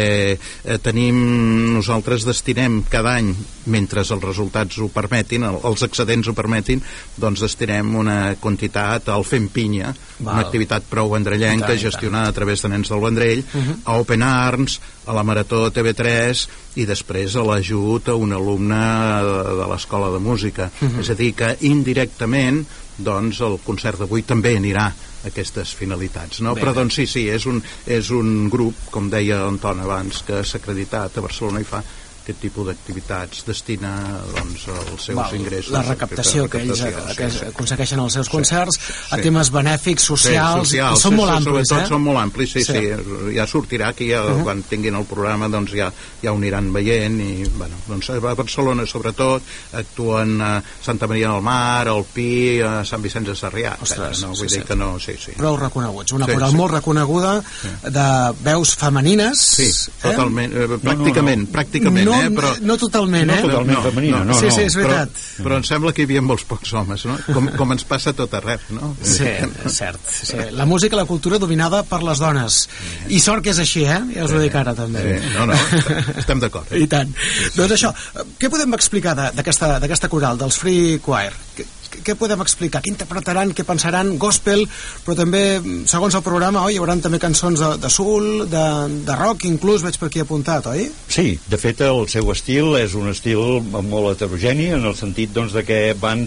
Nosaltres destinem cada any, mentre els resultats ho permetin, els excedents ho permetin, doncs destinem una quantitat al Fem Pinya, una activitat prou vendrellenca gestionada a través de Nens del Vendrell, a Open Arms, a la Marató TV3 i després a l'ajut a un alumne de l'Escola de Música. És a dir, que indirectament doncs el concert d'avui també anirà a aquestes finalitats, no? Però doncs sí, és un grup, com deia Anton abans, que s'ha acreditat a Barcelona i fa aquest tipus d'activitats, destina doncs els seus ingressos, la recaptació que ells aconsegueixen als seus concerts a temes benèfics, socials, són molt amplis, són molt amplis, sí, ja sortirà que quan tinguin el programa doncs ja ho aniran veient i bueno, doncs a Barcelona sobretot actuen a Santa Maria del Mar, al Pi, a Sant Vicenç de Sarrià, vull dir que no, prou reconeguts, una coral molt reconeguda de veus femenines, totalment, pràcticament, no totalment, femenina, sí, és veritat, però em sembla que hi havia molts pocs homes, no? Com ens passa tot arreu, no? Sí, cert, la música i la cultura dominada per les dones, i sort que és així, ja us ho dic ara també. Estem d'acord. I tant. Doncs això, què podem explicar d'aquesta coral, dels Free Choir? Què podem explicar? Què interpretaran, què pensaran? Gospel, però també, segons el programa, hi haurà també cançons de soul, de rock, inclús veig per aquí apuntat, oi? Sí, de fet el seu estil és un estil molt heterogeni, en el sentit doncs, de que van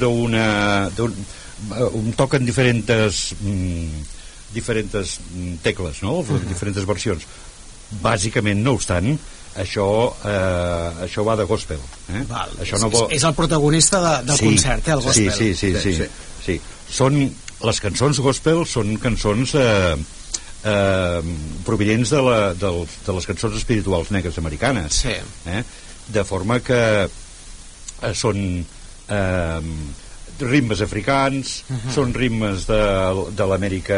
toquen diferents tecles, no? Diferents versions. Bàsicament, no obstant, això va de gospel, és el protagonista del concert, el gospel. Sí. Les cançons gospel són cançons provinents de les cançons espirituals negres americanes, de forma que són ritmes africans, són ritmes de l'Amèrica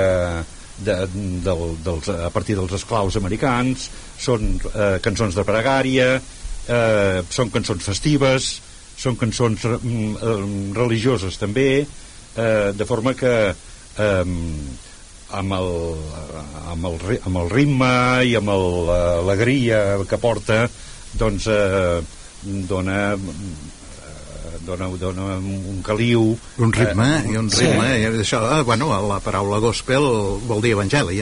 a partir dels esclaus americans, són cançons de pregària, són cançons festives, són cançons religioses també, de forma que amb el ritme i amb l'alegria que porta doncs dona un caliu, un ritme això, bueno, la paraula gospel vol dir evangeli,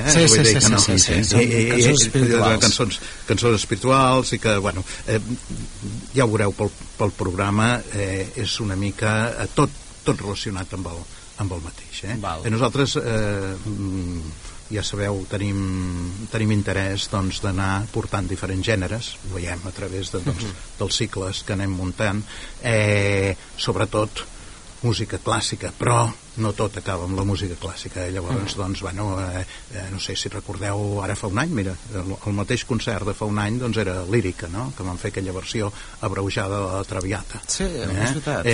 cançons espirituals i que, bueno, ja ho veureu pel programa, és una mica tot relacionat amb el mateix, nosaltres ja sabeu, tenim interès doncs, d'anar portant diferents gèneres, ho veiem a través dels cicles que anem muntant, sobretot música clàssica, però no tot acaba amb la música clàssica, llavors doncs, bueno, no sé si recordeu ara fa un any, mira, el mateix concert de fa un any doncs era lírica, no? Que van fer aquella versió abreujada de la Traviata, és veritat,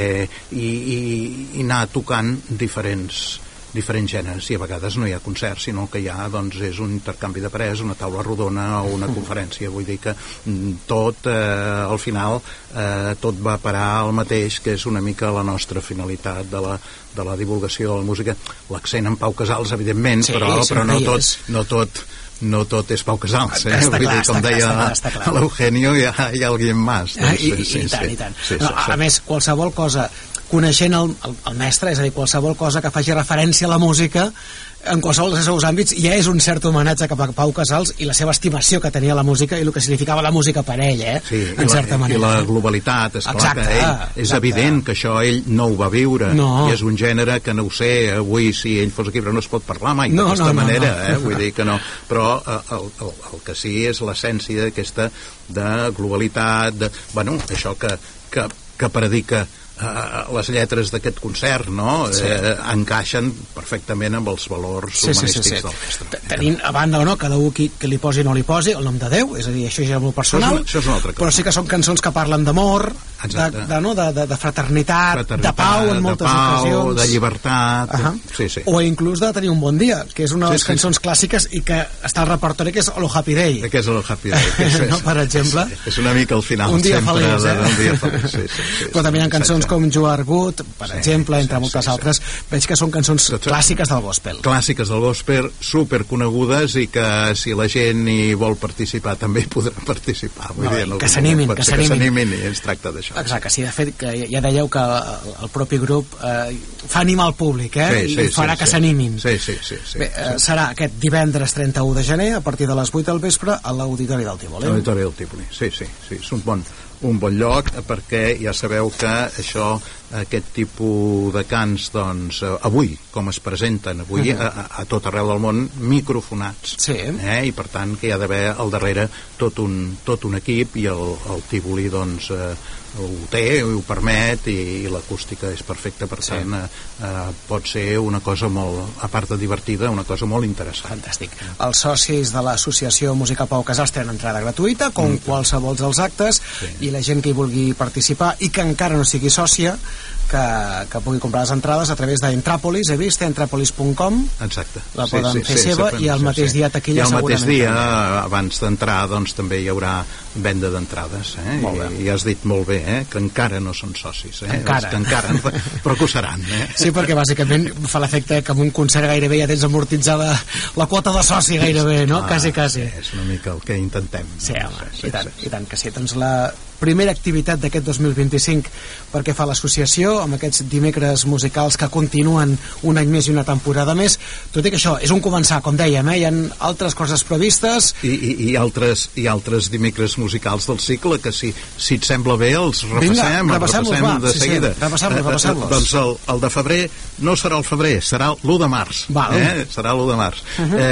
i anar tocant diferents gèneres, i a vegades no hi ha concert, sinó que hi ha, doncs, és un intercanvi de parers, una taula rodona o una conferència, vull dir que tot, al final, tot va parar al mateix, que és una mica la nostra finalitat de la divulgació de la música, l'accent en Pau Casals, evidentment, però no tot és Pau Casals, vull dir, com deia l'Eugenio, hi ha el Guillem Mas. I tant. A més, qualsevol cosa, coneixent el mestre, és a dir, qualsevol cosa que faci referència a la música en qualsevol dels seus àmbits ja és un cert homenatge cap a Pau Casals i la seva estimació que tenia la música i el que significava la música per ell, en certa manera. I la globalitat, esclar, que ell és evident que això ell no ho va viure, i és un gènere que no ho sé, avui si ell fos aquí però no es pot parlar mai d'aquesta manera, vull dir que no, però el que sí és l'essència d'aquesta de globalitat, bueno, això que predica les lletres d'aquest concert, no? Encaixen perfectament amb els valors humanístics del mestre. Tenint a banda o no, cada un que li posi o no li posi el nom de Déu, és a dir, això ja és molt personal, però sí que són cançons que parlen d'amor, de fraternitat, de pau en moltes ocasions, de llibertat, o inclús de tenir un bon dia, que és una de les cançons clàssiques i que està al repertori, que és Lo Happy Day, que és Lo Happy Day, per exemple, és una mica al final un dia feliç, però també hi ha cançons com You Are Good, per exemple, entre moltes altres. Veig que són cançons clàssiques del gospel. Clàssiques del gospel, superconegudes, i que si la gent hi vol participar també podrà participar. Que s'animin. I es tracta d'això. això. Exacte, sí, de fet, que ja dèieu que el propi grup fa animar el públic, i farà que s'animin. Sí. Bé, serà aquest divendres 31 de gener, a partir de les 8 del vespre, a l'Auditori del Tívoli. L'Auditori del Tívoli, sí, és un bon lloc, perquè ja sabeu que aquest tipus de cants, doncs, avui, com es presenten avui a tot arreu del món, microfonats. I per tant que hi ha d'haver al darrere tot un equip, i el Tívoli, doncs, ho té, ho permet, i l'acústica és perfecta, per tant pot ser una cosa molt, a part de divertida, una cosa molt interessant. Fantàstic. Els socis de l'Associació Música Pau Casals tenen entrada gratuïta, com qualsevol dels actes, i la gent que hi vulgui participar i que encara no sigui sòcia, que pugui comprar les entrades a través d'Entràpolis, he vist, entràpolis.com. Exacte. La poden fer seva, i el mateix dia taquilla segurament. I el mateix dia, abans d'entrar, doncs també hi haurà venda d'entrades. I has dit molt bé, que encara no són socis. Encara. Però que ho seran. Sí, perquè bàsicament fa l'efecte que en un concert gairebé ja tens amortitzada la quota de soci gairebé, no? Quasi. És una mica el que intentem. Sí, home, i tant que sí. Doncs la primera activitat d'aquest 2025 perquè fa l'associació, amb aquests dimecres musicals que continuen un any més i una temporada més, tot i que això és un començar, com dèiem, hi ha altres coses previstes i altres dimecres musicals del cicle que si et sembla bé els repassem de seguida. Repassem-los. Doncs el de febrer no serà el febrer, serà l'1 de març. Serà l'1 de març.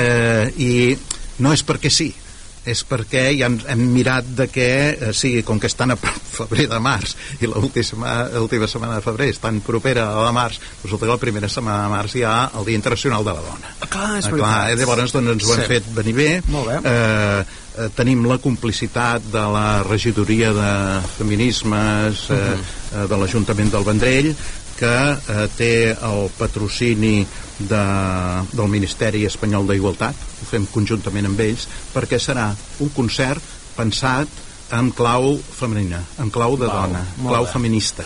I no és perquè sí, és perquè ja hem mirat de que sigui, com que estan a febrer de març i l'última setmana de febrer és tan propera a la març, resulta que la primera setmana de març hi ha el Dia Internacional de la Dona. És veritat. Llavors doncs, ens ho hem fet venir bé. Molt bé. Tenim la complicitat de la regidoria de feminismes de l'Ajuntament del Vendrell, que té el patrocini del Ministeri Espanyol d'Igualtat. Ho fem conjuntament amb ells, perquè serà un concert pensat en clau femenina, en clau de dona, clau feminista.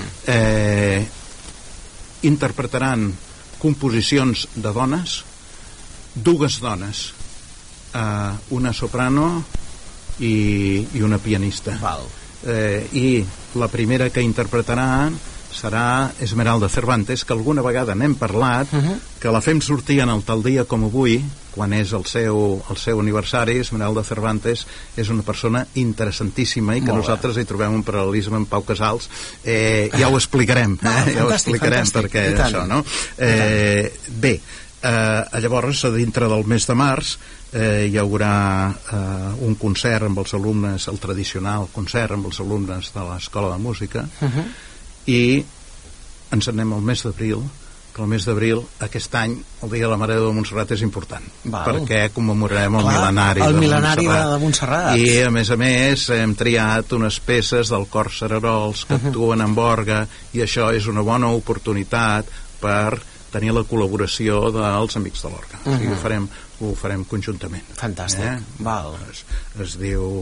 Interpretaran composicions de dones, dues dones, una soprano i una pianista. I la primera que interpretaran serà Esmeralda Cervantes, que alguna vegada n'hem parlat, que la fem sortir en el tal dia com avui, quan és el seu aniversari. Esmeralda Cervantes és una persona interessantíssima i que nosaltres hi trobem un paral·lelisme amb Pau Casals. Ja ho explicarem, perquè això, no? Bé, llavors, dintre del mes de març, hi haurà un concert amb els alumnes, el tradicional concert amb els alumnes de l'Escola de Música, i ens anem al mes d'abril, que el mes d'abril, aquest any, el Dia de la Mare de Montserrat és important, perquè commemorarem el mil·lenari de Montserrat. I, a més, hem triat unes peces del Cor Cerarols que actuen amb orgue, i això és una bona oportunitat per tenir la col·laboració dels Amics de l'Orgue. O sigui, ho farem conjuntament. Fantàstic. Es diu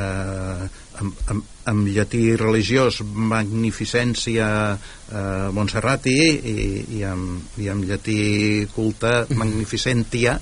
en llatí religiós Magnificència Montserrati, i en llatí culte Magnificentia.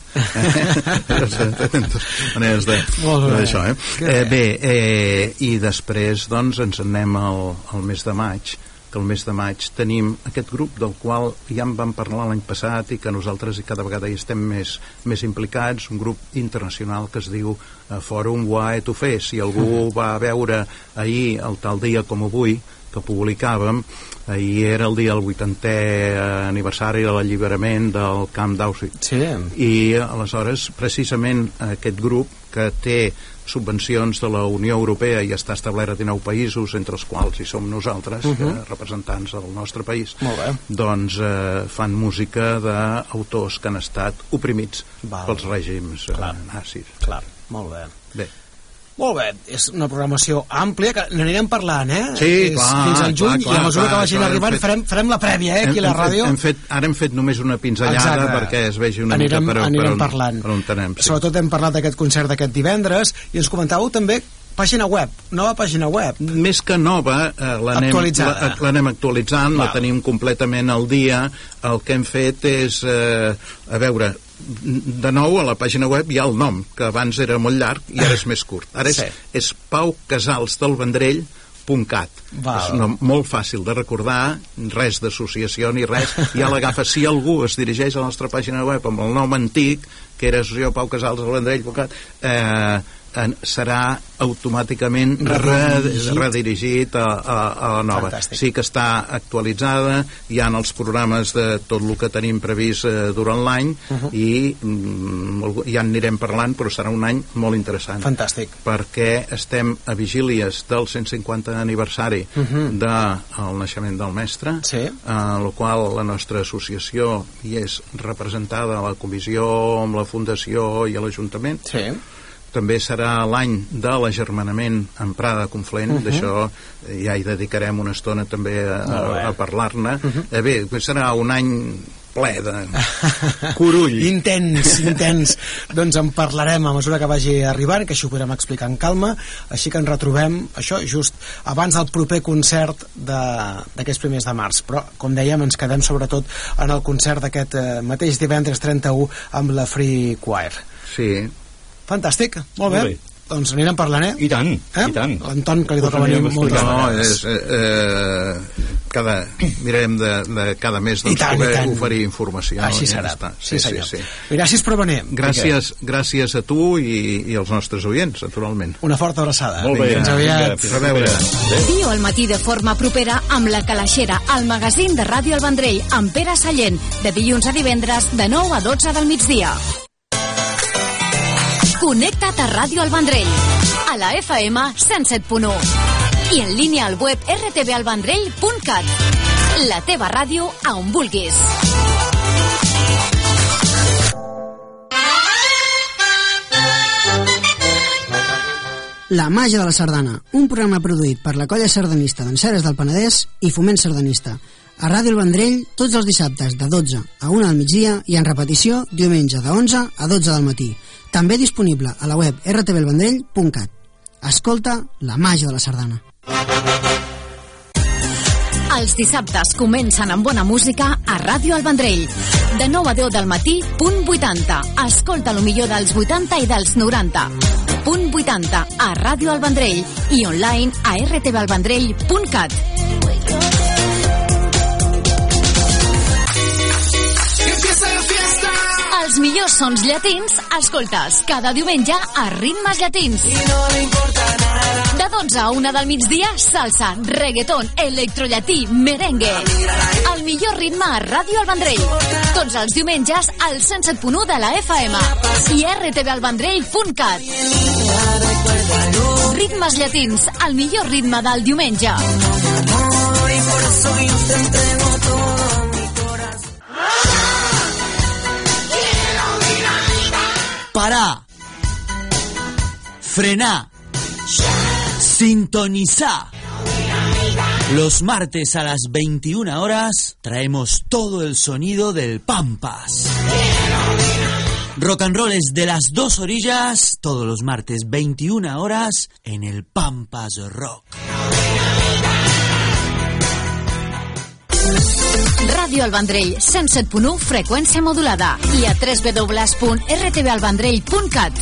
Maneres d'això. Bé, i després doncs ens anem al mes de maig, que el mes de maig tenim aquest grup del qual ja en vam parlar l'any passat i que nosaltres cada vegada hi estem més implicats, un grup internacional que es diu Fòrum Wae to Fe. Si algú va veure ahir el tal dia com avui que publicàvem, ahir era el dia del 80è aniversari de l'alliberament del camp d'Auschwitz. I aleshores precisament aquest grup, que té subvencions de la Unió Europea i està establert a 19 països, entre els quals hi som nosaltres, representants del nostre país, doncs fan música d'autors que han estat oprimits pels règims nazis. Molt bé. Molt bé, és una programació àmplia que n'anirem parlant, Sí, fins al juny, i a mesura que vagin arribant farem la prèvia, aquí a la ràdio. Ara hem fet només una pinzellada perquè es vegi una mica per on anem. Sobretot hem parlat d'aquest concert d'aquest divendres, i ens comentàveu també pàgina web, nova pàgina web. Més que nova, l'anem actualitzant, la tenim completament al dia. El que hem fet és, a veure, de nou a la pàgina web hi ha el nom, que abans era molt llarg i ara és més curt. Ara és paucasalsdelvendrell.com .cat. És molt fàcil de recordar, res d'associació ni res, ja l'agafa. Si algú es dirigeix a la nostra pàgina web amb el nom antic, que era associació Pau Casals al Vendrell.cat, serà automàticament redirigit a la nova. Fantàstic. Sí que està actualitzada, hi ha els programes de tot el que tenim previst durant l'any i ja en anirem parlant, però serà un any molt interessant. Fantàstic. Perquè estem a vigílies del 150 aniversari del naixement del mestre, en el qual la nostra associació hi és representada a la comissió, amb la fundació i a l'Ajuntament. També serà l'any de l'agermanament en Prada Conflent, d'això ja hi dedicarem una estona també a parlar-ne. Bé, serà un any ple de curull. Intens. Doncs en parlarem a mesura que vagi arribant, que això ho podrem explicar en calma, així que ens retrobem, això, just abans del proper concert d'aquests primers de març. Però, com dèiem, ens quedem sobretot en el concert d'aquest mateix divendres 31 amb la Free Choir. Sí. Fantàstic, molt bé. Doncs anirem parlant, I tant, i tant. L'Anton, que li toca venir moltes vegades. Mirarem de cada mes poder oferir informació. Així serà. Sí, senyor. Gràcies per venir. Gràcies a tu i als nostres oients, naturalment. Una forta abraçada. Molt bé. Fins aviat. A veure. Viu al matí de forma propera amb La Calaixera, el magazín de Ràdio El Vendrell, amb Pere Sallent, de dilluns a divendres, de 9 a 12 del migdia. Connecta't a Ràdio El Vendrell, a la FM 107.1 i en línia al web rtvalvendrell.cat. La teva ràdio a on vulguis. La màgia de la sardana, un programa produït per la colla sardanista d'Enceres del Penedès i Foment Sardanista. A Ràdio El Vendrell, tots els dissabtes de 12 a 1 del migdia i en repetició diumenge de 11 a 12 del matí. També disponible a la web rtvalvendrell.cat. Escolta la màgia de la sardana. Els dissabtes comencen amb bona música a Ràdio El Vendrell. De 9 a 10 del matí, punt 80. Escolta lo millor dels 80 i dels 90. Punt 80 a Ràdio El Vendrell i online a rtvalvendrell.cat. Els millors sons llatins escoltes cada diumenge a Ritmes Llatins. De 12 a 1 del migdia, salsa, reggaeton, electrollatí, merengue. El millor ritme a Ràdio El Vendrell. Tots els diumenges al 107.1 de la FM i rtvalvendrell.cat. Ritmes Llatins, el millor ritme del diumenge. Parar, frenar, sintonizar. Los martes a las 21 horas traemos todo el sonido del Pampas. Rock and roll es de las dos orillas, todos los martes 21 horas en el Pampas Rock. Ràdio El Vendrell, 107.1, freqüència modulada i a www.rtvalvendrell.cat.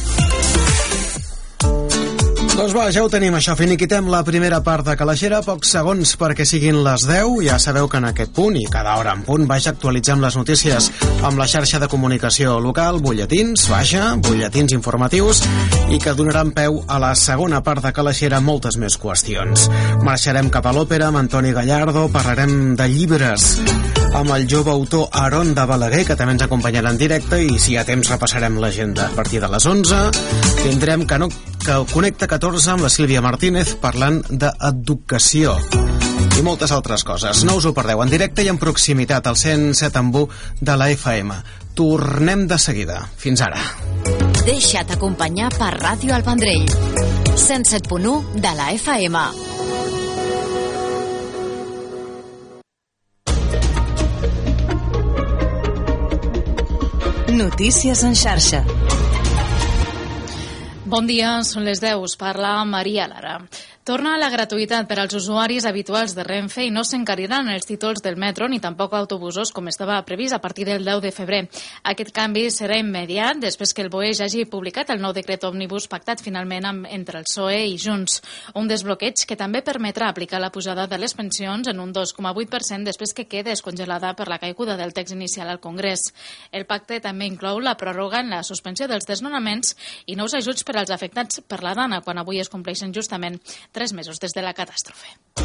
Doncs va, ja ho tenim, això. Finiquitem la primera part de Calaixera, pocs segons perquè siguin les 10. Ja sabeu que en aquest punt, i cada hora en punt, vaig actualitzant les notícies amb la xarxa de comunicació local, butlletins, butlletins informatius, i que donaran peu a la segona part de Calaixera moltes més qüestions. Marxarem cap a l'òpera amb Antoni Gallardo, parlarem de llibres amb el jove autor Aaron de Balaguer, que també ens acompanyarà en directe, i si hi ha temps repassarem l'agenda. A partir de les 11 tindrem que Connecta 14 amb la Sílvia Martínez parlant d'educació i moltes altres coses. No us ho perdeu, en directe i en proximitat al 107.1 de la FM. Tornem de seguida. Fins ara. Deixa't acompanyar per Ràdio El Vendrell, 107.1 de la FM. Notícies en xarxa. Bon dia, són les 10, us parla Maria Lara. Torna la gratuïtat per als usuaris habituals de Renfe i no s'encariran els títols del metro ni tampoc autobusos com estava previst a partir del 10 de febrer. Aquest canvi serà immediat després que el BOE ja hagi publicat el nou decret òmnibus pactat finalment entre el PSOE i Junts. Un desbloqueig que també permetrà aplicar la pujada de les pensions en un 2,8% després que quede descongelada per la caiguda del text inicial al Congrés. El pacte també inclou la pròrroga en la suspensió dels desnonaments i nous ajuts per als afectats per la Dana quan avui es compleixen justament 3 mesos des de la catàstrofe.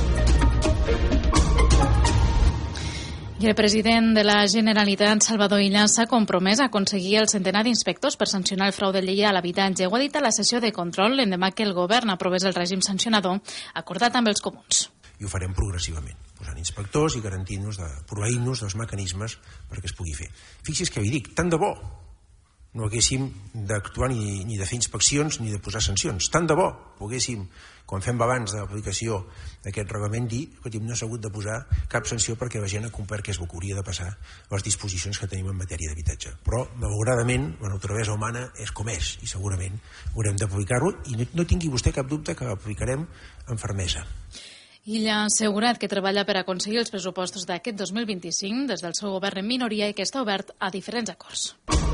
I el president de la Generalitat, Salvador Illa, s'ha compromès a aconseguir el centenar d'inspectors per sancionar el frau de llei a l'habitatge. Ho ha dit a la sessió de control l'endemà que el govern aprovés el règim sancionador acordat amb els comuns. I ho farem progressivament, posant inspectors i garantint-nos, proveint-nos dels mecanismes perquè es pugui fer. Fixi's que vi dic, tant de bo no haguéssim d'actuar ni de fer inspeccions ni de posar sancions. Tant de bo poguéssim, quan fem abans de l'aplicació d'aquest reglament, dir que no s'ha hagut de posar cap sanció perquè la gent ha complert, que és el que hauria de passar, les disposicions que tenim en matèria d'habitatge. Però, malauradament, la naturalesa humana és com és i segurament haurem d'aplicar-lo i no tingui vostè cap dubte que l'aplicarem amb fermesa. Illa ha assegurat que treballa per aconseguir els pressupostos d'aquest 2025 des del seu govern en minoria i que està obert a diferents acords.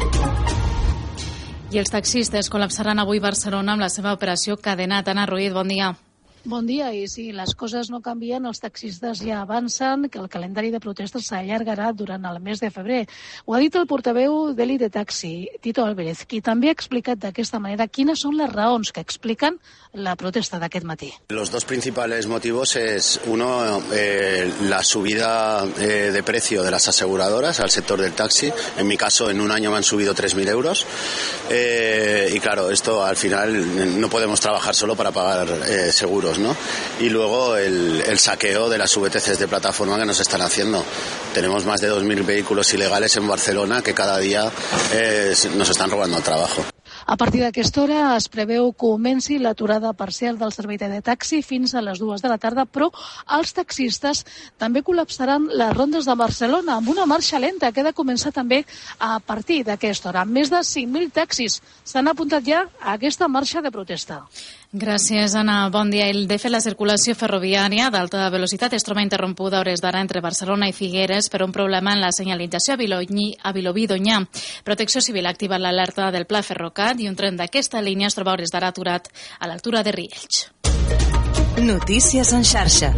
I els taxistes col·lapsaran avui Barcelona amb la seva operació Cadenat. Anna Ruiz, bon dia. Bon dia, i si les coses no canvien, els taxistes ja avancen que el calendari de protestes s'allargarà durant el mes de febrer. Ho ha dit el portaveu d'Elite Taxi, Tito Álvarez, qui també ha explicat d'aquesta manera quines són les raons que expliquen la protesta d'aquest matí. Los dos principales motivos es, uno, la subida de precio de las aseguradoras al sector del taxi. En mi caso, en un año me han subido 3.000 euros. Y claro, esto al final no podemos trabajar solo para pagar seguros, ¿no? Y luego el saqueo de las VTCs de plataforma que nos están haciendo. Tenemos más de 2.000 vehículos ilegales en Barcelona que cada día nos están robando el trabajo. A partir d'aquesta hora es preveu que comenci l'aturada parcial del servei de taxi fins a les 2 de la tarda, però els taxistes també col·lapsaran les rondes de Barcelona amb una marxa lenta que ha de començar també a partir d'aquesta hora. Més de 5.000 taxis s'han apuntat ja a aquesta marxa de protesta. Gràcies, Anna. Bon dia. De fet, la circulació ferroviària d'alta velocitat es troba interrompuda a hores d'ara entre Barcelona i Figueres per un problema en la senyalització a Vilobí d'Onyar. Protecció Civil ha activat l'alerta del Pla Ferrocat i un tren d'aquesta línia es troba a hores d'ara aturat a l'altura de Riells. Notícies en xarxa.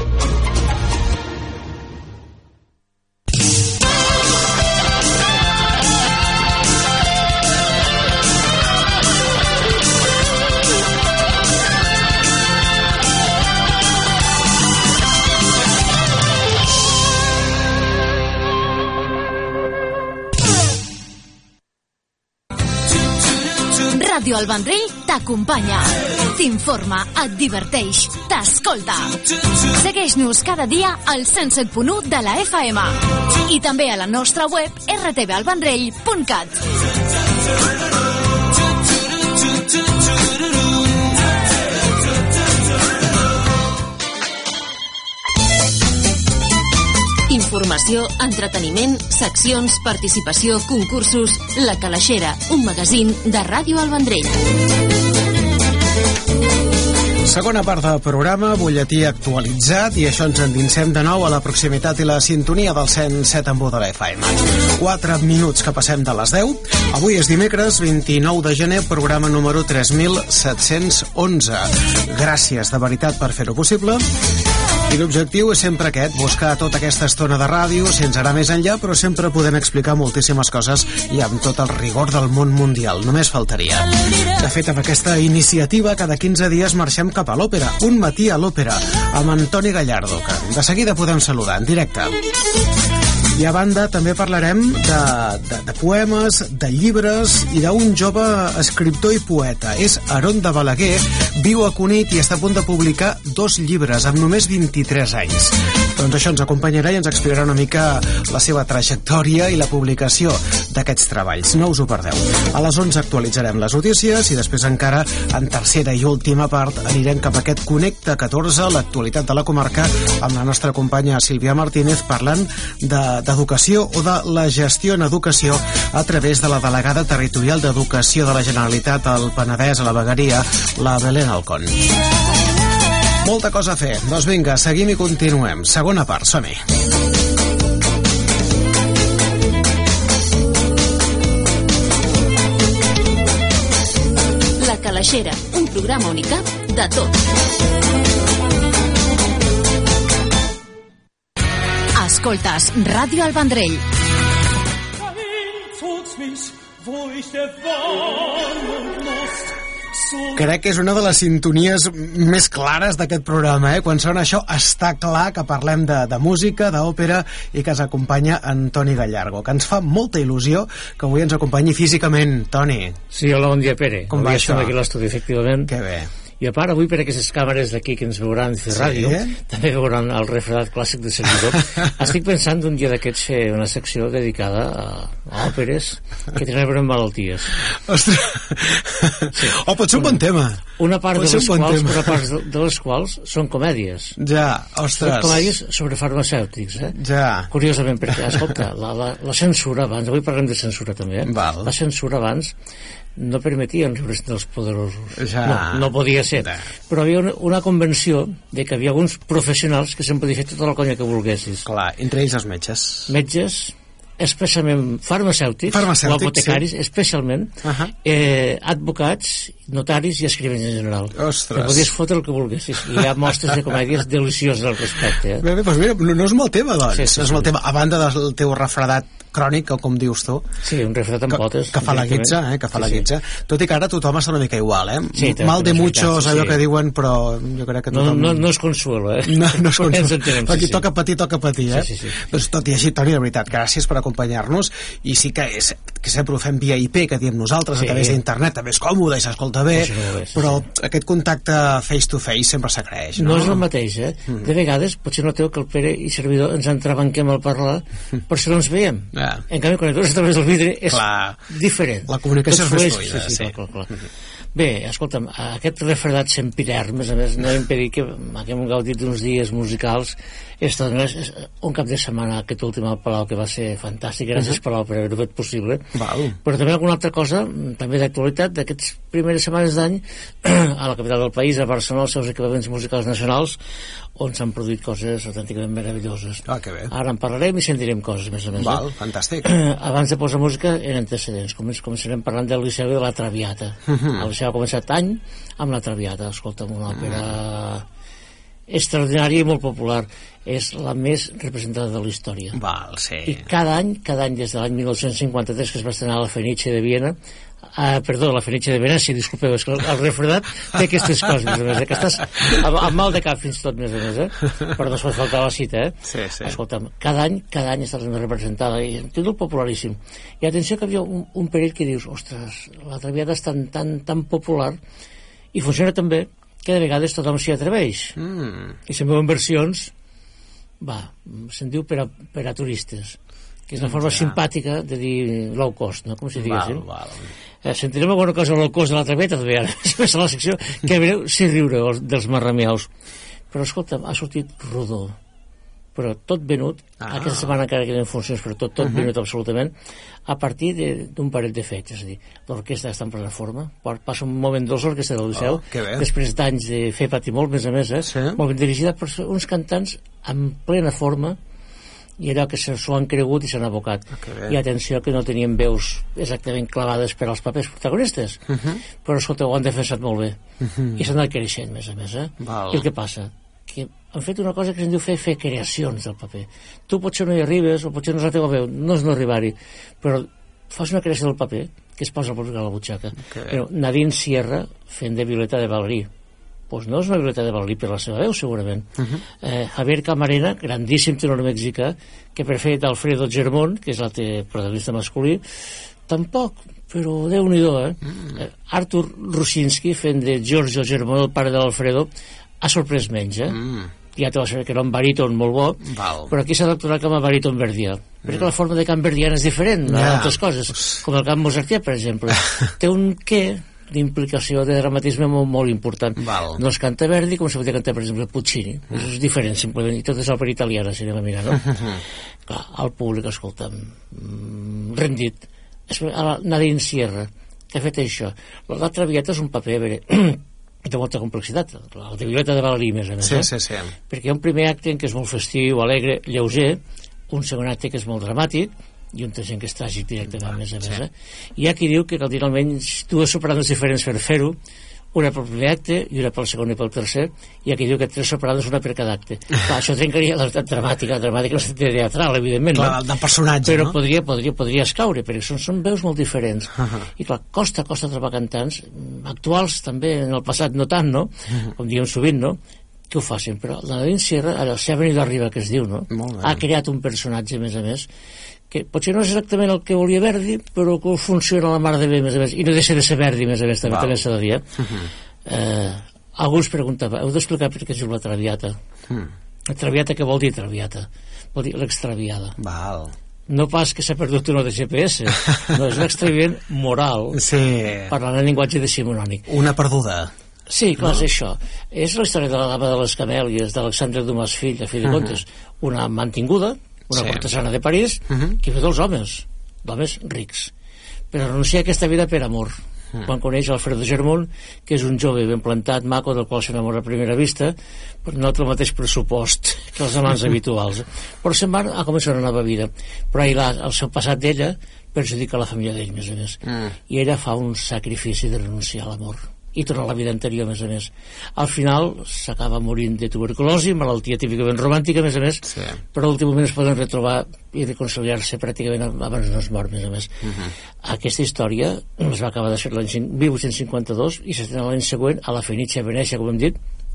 Ràdio El Vendrell t'acompanya, t'informa, et diverteix, t'escolta. Segueix-nos cada dia al 107.1 de la FM i també a la nostra web rtvalvendrell.cat. Informació, entreteniment, seccions, participació, concursos... La Calaixera, un magazín de Ràdio El Vendrell. Segona part del programa, butlletí actualitzat, i això ens endinsem de nou a la proximitat i la sintonia del 107.1 de la FM. 4 minuts que passem de les 10. Avui és dimecres 29 de gener, programa número 3711. Gràcies de veritat per fer-ho possible. I l'objectiu és sempre aquest, buscar tota aquesta estona de ràdio, sense anar més enllà, però sempre podem explicar moltíssimes coses i amb tot el rigor del món mundial. Només faltaria. De fet, amb aquesta iniciativa, cada 15 dies marxem cap a l'òpera. Un matí a l'òpera, amb Antoni Gallardo, que de seguida podem saludar en directe. I a banda també parlarem de poemes, de llibres i d'un jove escriptor i poeta. És Aron de Balaguer, viu a Cunit i està a punt de publicar 2 llibres amb només 23 anys. Doncs això ens acompanyarà i ens explicarà una mica la seva trajectòria i la publicació d'aquests treballs. No us ho perdeu. A les 11 actualitzarem les notícies i després encara en tercera i última part anirem cap a aquest Connecta 14, l'actualitat de la comarca, amb la nostra companya Sílvia Martínez parlant d'educació o de la gestió en educació a través de la delegada territorial d'Educació de la Generalitat al Penedès, a la Vegueria, la Belén Alcón. Molta cosa a fer. Doncs vinga, seguim i continuem. Segona part, som-hi. La Calaixera, un programa Unicap de tot. Escoltes Ràdio El Vendrell. Crec que és una de les sintonies més clares d'aquest programa, Quan sona això està clar que parlem de música, d'òpera i que ens acompanya en Toni Gallargo, que ens fa molta il·lusió que avui ens acompanyi físicament. Toni. Sí, hola, bon dia, Pere. Com va això? Estem aquí a l'estudi, efectivament. Que bé. I a part, avui per aquestes càmeres d'aquí que ens veuran fer ràdio, també veuran el refredat clàssic de servidor. Estic pensant d'un dia d'aquests fer una secció dedicada a òperes que tenen a veure amb malalties. Ostres! Sí. Pot ser un bon tema. Una part de les quals són comèdies. Ja, ostres. Són comèdies sobre farmacèutics, Ja. Curiosament, perquè, escolta, la censura abans, avui parlem de censura també, Val. La censura abans no permetien riure's dels poderosos. Ja. No podia ser. Però hi havia una convenció de que hi havia alguns professionals que se'n podia fer tota la conya que volguessis. Clar, entre ells els metges. Metges, especialment farmacèutics, o apotecaris, especialment, advocats, notaris i escrivents en general. Ostres. Que podies fotre el que volguessis. I hi ha mostres de comèdies delicioses al respecte. Bé, doncs mira, no és mal tema, doncs. No és mal tema. A banda del teu refredat crònic, o com dius tu. Sí, un refredat amb potes. Que fa la guitza, que fa la guitza. Tot i que ara tothom està una mica igual, Sí, mal de muchos, allò que diuen, però jo crec que tothom... No és consuelo, No és consuelo. Però qui toca patir, Sí. Doncs tot i així, Toni, de veritat, gràcies per acompanyar-nos, i sí que sempre ho fem via IP, que diem nosaltres, a través d'internet, també és còmode i s'escolta bé, però aquest contacte face to face sempre s'agraeix, no? No és el mateix, De vegades, potser noteu que el Pere i servidor ens entrebanquem al parlar, per si no ens veiem. En canvi, quan a través del vidre és diferent. La comunicació és més fluida, clar. Bé, escolta'm, aquest refredat sempiterm, a més, no ha impedit que hem gaudit d'uns dies musicals un cap de setmana aquest últim al Palau que va ser fantàstic, gràcies Palau per haver-ho fet possible. Però també alguna altra cosa, també d'actualitat, d'aquestes primeres setmanes d'any a la capital del país, a Barcelona, els seus equipaments musicals nacionals, on s'han produït coses autènticament meravelloses. Que bé. Ara en parlarem i sentirem coses, més a més. Fantàstic. Abans de posar música, en antecedents, començarem parlant del Liceu i de la Traviata. El Liceu ha començat any amb la Traviata, escolta'm, una òpera extraordinària i molt popular. És la més representada de la història. I cada any, des de l'any 1953, que es va estrenar la Fenice de Viena, la Fenice de Venècia, disculpeu, és que el refredat té aquestes coses, més a més, que estàs amb mal de cap fins tot, més a més, però no es pot faltar la cita, Escolta'm, cada any està representada, i un títol popularíssim. I atenció que hi havia un perill que dius, ostres, la Traviata és tan popular, i funciona tan bé, que de vegades tothom s'hi atreveix. I se'n veuen versions, se'n diu per a turistes, que és una forma simpàtica de dir low cost, no? Com si diguéssim. Sentirem alguna cosa low cost de la Traviata, després a la secció, que veureu si riure dels marramiaus. Però escolta'm, ha sortit rodó, però tot venut, aquesta setmana encara queden funcions, però tot venut absolutament, a partir d'un parell de fets, és a dir, l'orquestra està en plena forma, passa un moment dolç l'orquestra del Liceu, després d'anys de fer patir molt, més a més, molt ben dirigida per uns cantants en plena forma, i allò que s'ho han cregut i s'han abocat. I atenció que no tenien veus exactament clavades per als papers protagonistes, però escolta, ho han defensat molt bé, i s'han anat creixent, més a més. I el que passa? Que han fet una cosa que se'n diu fer creacions del paper. Tu potser no hi arribes, o potser no és la teva veu, no és no arribar-hi, però fas una creació del paper que es posa el públic a la butxaca. Però Nadine Sierra fent de Violeta de Valerí, doncs no és una Violeta de Valerí per la seva veu, segurament. Javier Camarena, grandíssim tenor mexicà, que per fer d'Alfredo Germón, que és l'altre protagonista masculí, tampoc, però Déu-n'hi-do, Artur Rusinski fent de Giorgio Germón, el pare de l'Alfredo, ha sorprès menys, ja te va saber que era un baríton molt bo, però aquí s'ha d'actuar com a baríton verdià, perquè la forma de cant verdià és diferent d'altres coses, com el cant mozartià, per exemple. Té un què d'implicació de dramatisme molt important. No es canta Verdi com se podia cantar, per exemple, Puccini. És diferent, simplement, i tot és òpera italiana, si anem a mirar, no? Clar, el públic, escolta'm, rendit. Nadine Sierra, que ha fet això. La Traviata és un paper, a veure, té molta complexitat, el de Violeta de Valerí, més a més. Sí. Perquè hi ha un primer acte en què és molt festiu, alegre, lleuger, un segon acte que és molt dramàtic, i un tercer que és tràgic directament, més a més. Hi ha qui diu que cal dir almenys dues sopranos diferents per fer-ho, una pel primer acte i una pel segon i pel tercer, i aquí diu que 3 sopranos, una per cada acte. Clar, això trencaria la dramàtica no és teatral, evidentment, clar, del personatge, però no? podria escaure, perquè són veus molt diferents. I clar, costa trobar cantants actuals també, en el passat no tant, no? Com diem sovint, no? Que ho facin, però la Nadine Sierra, ara s'ha venit d'arriba, que es diu, no? Ha creat un personatge, a més, que potser no és exactament el que volia Verdi, però que funciona a la mar de bé, més a més, i no deixa de ser Verdi, més a més, també s'ha de dir. Algú es preguntava, heu d'explicar per què es diu la Traviata. La Traviata, què vol dir Traviata? Vol dir l'extraviada. No pas que s'ha perdut una de GPS, no, és un extravient moral, parlant en llenguatge decimonònic. Una perduda. Sí, clar, és això. És la història de la dama de les camèlies, d'Alexandre Dumas fill, a fi de comptes, una mantinguda, una cortesana de París, que ve dels homes rics, però renuncia a aquesta vida per amor. Quan coneix Alfredo Germont, que és un jove ben plantat, maco, del qual s'enamora a primera vista, però no té el mateix pressupost que els amants habituals. Però se'n van a començar una nova vida. Però el seu passat d'ella perjudica la família d'ell, més a més. I ella fa un sacrifici de renunciar a l'amor i tornar a la vida anterior, més a més. Al final s'acaba morint de tuberculosi, malaltia típicament romàntica, més a més, però a l'últim moment es poden retrobar i reconciliar-se pràcticament abans no es mor, més a més. Aquesta història es va acabar de fer l'any 1852 i s'estrena l'any següent a la Fenice a Venècia, com hem dit,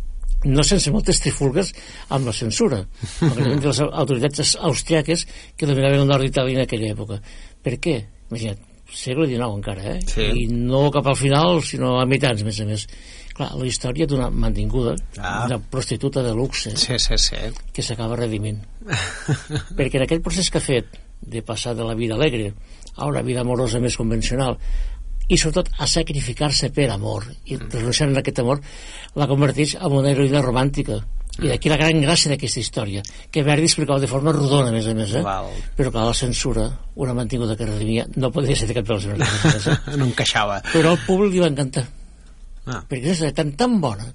no sense moltes trifulgues amb la censura, de les autoritats austriaques que dominaven el nord d'Itàlia en aquella època. Per què? Imagina't, segle XIX encara, i no cap al final, sinó a mitjans, més a més. Clar, la història d'una mantinguda, una prostituta de luxe, que s'acaba redimint. Perquè en aquell procés que ha fet de passar de la vida alegre a una vida amorosa més convencional, i sobretot a sacrificar-se per amor, i renunciant a aquest amor, la converteix en una heroïna romàntica. I d'aquí la gran gràcia d'aquesta història, que Verdi explicava de forma rodona, a més, però clar, la censura, una mantinguda que redimia, no podia ser de cap dels meus. No encaixava. Però al públic li va encantar. Perquè és tan bona,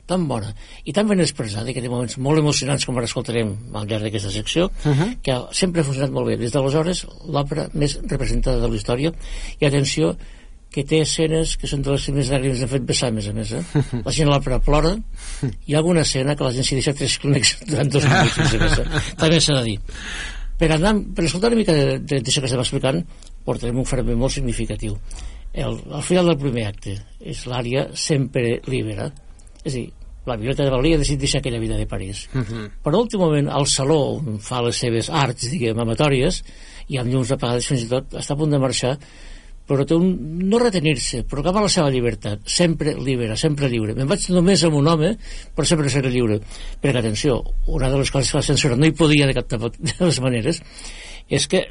i tan ben expressada, i que té moments molt emocionants, com ara escoltarem al llarg d'aquesta secció, que sempre ha funcionat molt bé. Des d'aleshores, l'òpera més representada de la història, i atenció, que té escenes que són de les més llàgrimes, han fet vessar, a més a més. La gent a l'òpera plora, hi ha alguna escena que la gent s'hi deixa 3 clínics durant 2 minuts, també s'ha de dir. Per escoltar una mica d'això que estem explicant, portarem un fragment molt significatiu. Al final del primer acte és l'ària Sempre Libera, és a dir, la Violeta de Valerí ha decidit deixar aquella vida de París. Per últim moment, al saló on fa les seves arts, diguem, amatòries, i amb llums apagades fins i tot, està a punt de marxar, però té no retenir-se, però cap a la seva llibertat, sempre lliure. Me'n vaig només amb un home, però sempre seré lliure. Perquè, atenció, una de les coses que la censura no hi podia de cap de les maneres és que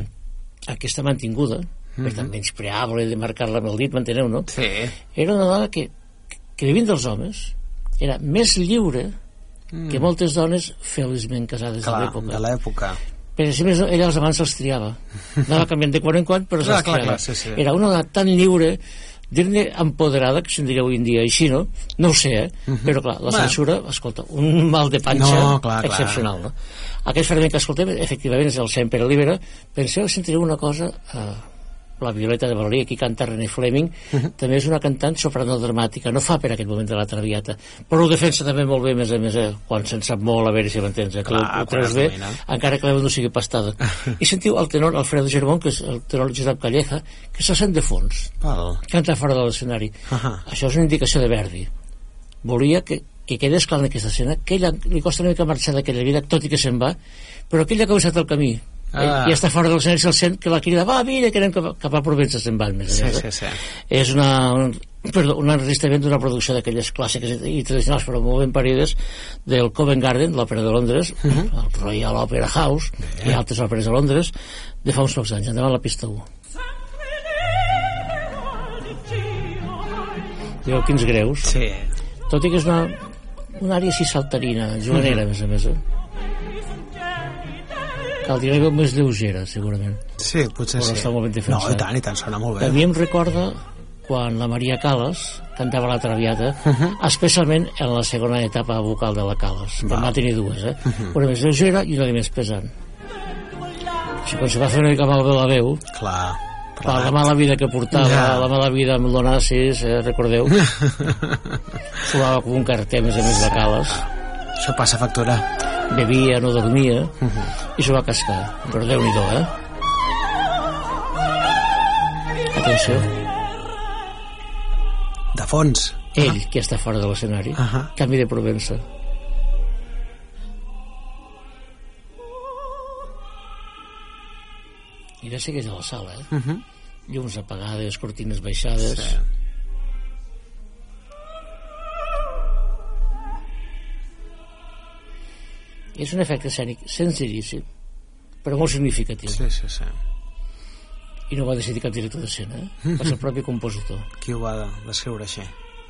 aquesta mantinguda, per tant menyspreable de marcar-la amb el dit, m'enteneu, no? Era una dona que vivint dels homes era més lliure que moltes dones feliçment casades de l'època. Però si més ella els amants els triava, anava canviant de quan en quan, però els triava. Era una dona tan lliure, dir-ne empoderada, que se'n diria avui en dia així, no? No ho sé, però clar, la censura, escolta, un mal de panxa excepcional, no? Aquest fragment que escoltem, efectivament, és el Sempre Libera. Penseu que sentireu una cosa, la Violeta de Valerí, aquí canta René Fleming, també és una cantant soprano dramàtica, no fa per aquest moment de la Traviata, però ho defensa també molt bé, més a més, quan se'n sap molt, a veure si m'entens, que ho treus bé, encara que la veu no sigui pastada. I sentiu el tenor Alfredo Germont, que és el tenor Josep Calleja, que se sent de fons, canta fora de l'escenari. Això és una indicació de Verdi. Volia que quedés clar en aquesta escena que ella li costa una mica marxar d'aquella vida, tot i que se'n va, però que ella ha començat el camí, i està fora del escenari, se'l sent que la crida, va, mira, que anem cap a Provença, se'n van més a més. És un enregistrament d'una producció d'aquelles clàssiques i tradicionals, però molt ben parides, del Covent Garden, l'òpera de Londres, el Royal Opera House i altres òperes de Londres, de fa uns pocs anys. Endavant la pista 1. Dieu, quins greus. Tot i que és una àrea així saltarina, juganera, a més. Cal dir una més lleugera, segurament. Sí, potser sí. No, i tant, sona molt bé. A mi em recorda quan la Maria Calas cantava la Traviata, especialment en la segona etapa vocal de la Calas, que va tenir dues, una més lleugera i una més pesant. O sigui, quan se va fer una mica malbé la veu, per la mala vida que portava, la mala vida amb l'Onassis, recordeu, suava com un carter, més a més, de Calas. Això passa factura. Bevia, no dormia, i s'ho va cascar. Però Déu-n'hi-do, Atenció. De fons. Ell, que està fora de l'escenari, canvi de Provença. I ja segueix a la sala, llums apagades, cortines baixades. Sí. És un efecte escènic senzillíssim, però molt significatiu. Sí. I no va decidir cap director d'escena, va ser el propi compositor. Qui ho va descriure així?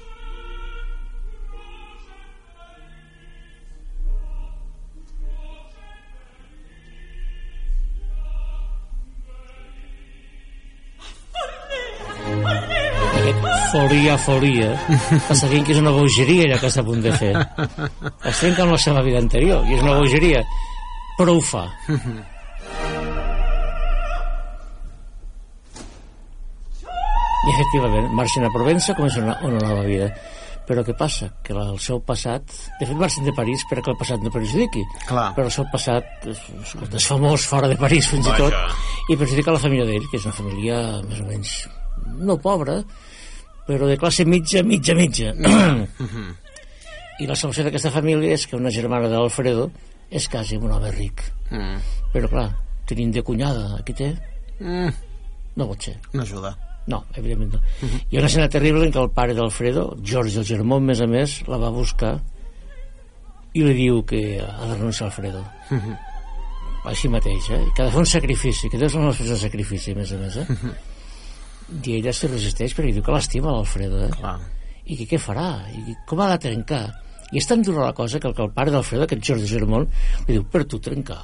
Folia passarien que és una bogeria allò que està a punt de fer. Es trenca amb la seva vida anterior i és una bogeria, però ho fa. I efectivament marxen a Provença, comencen una nova vida. Però què passa? Que el seu passat, de fet marxen de París perquè el passat no perjudiqui, però el seu passat és famós fora de París fins i tot, i perjudica la família d'ell, que és una família més o menys no pobra, però de classe mitja. I la solució d'aquesta família és que una germana de l'Alfredo es casi amb un home ric. Però clar, tenint de cunyada qui té, no pot ser. No ajuda. No, evidentment no. Hi ha una escena terrible en què el pare d'Alfredo, George el Germó, més a més, la va buscar i li diu que ha de renunciar a Alfredo. Així mateix, que ha de fer un sacrifici, que Déu són les persones de sacrifici, més a més, i ella s'hi resisteix perquè diu que l'estima l'Alfredo, i que què farà, i com ha de trencar. I és tan dura la cosa que el pare d'Alfredo, aquest George Germont, li diu, per tu trencar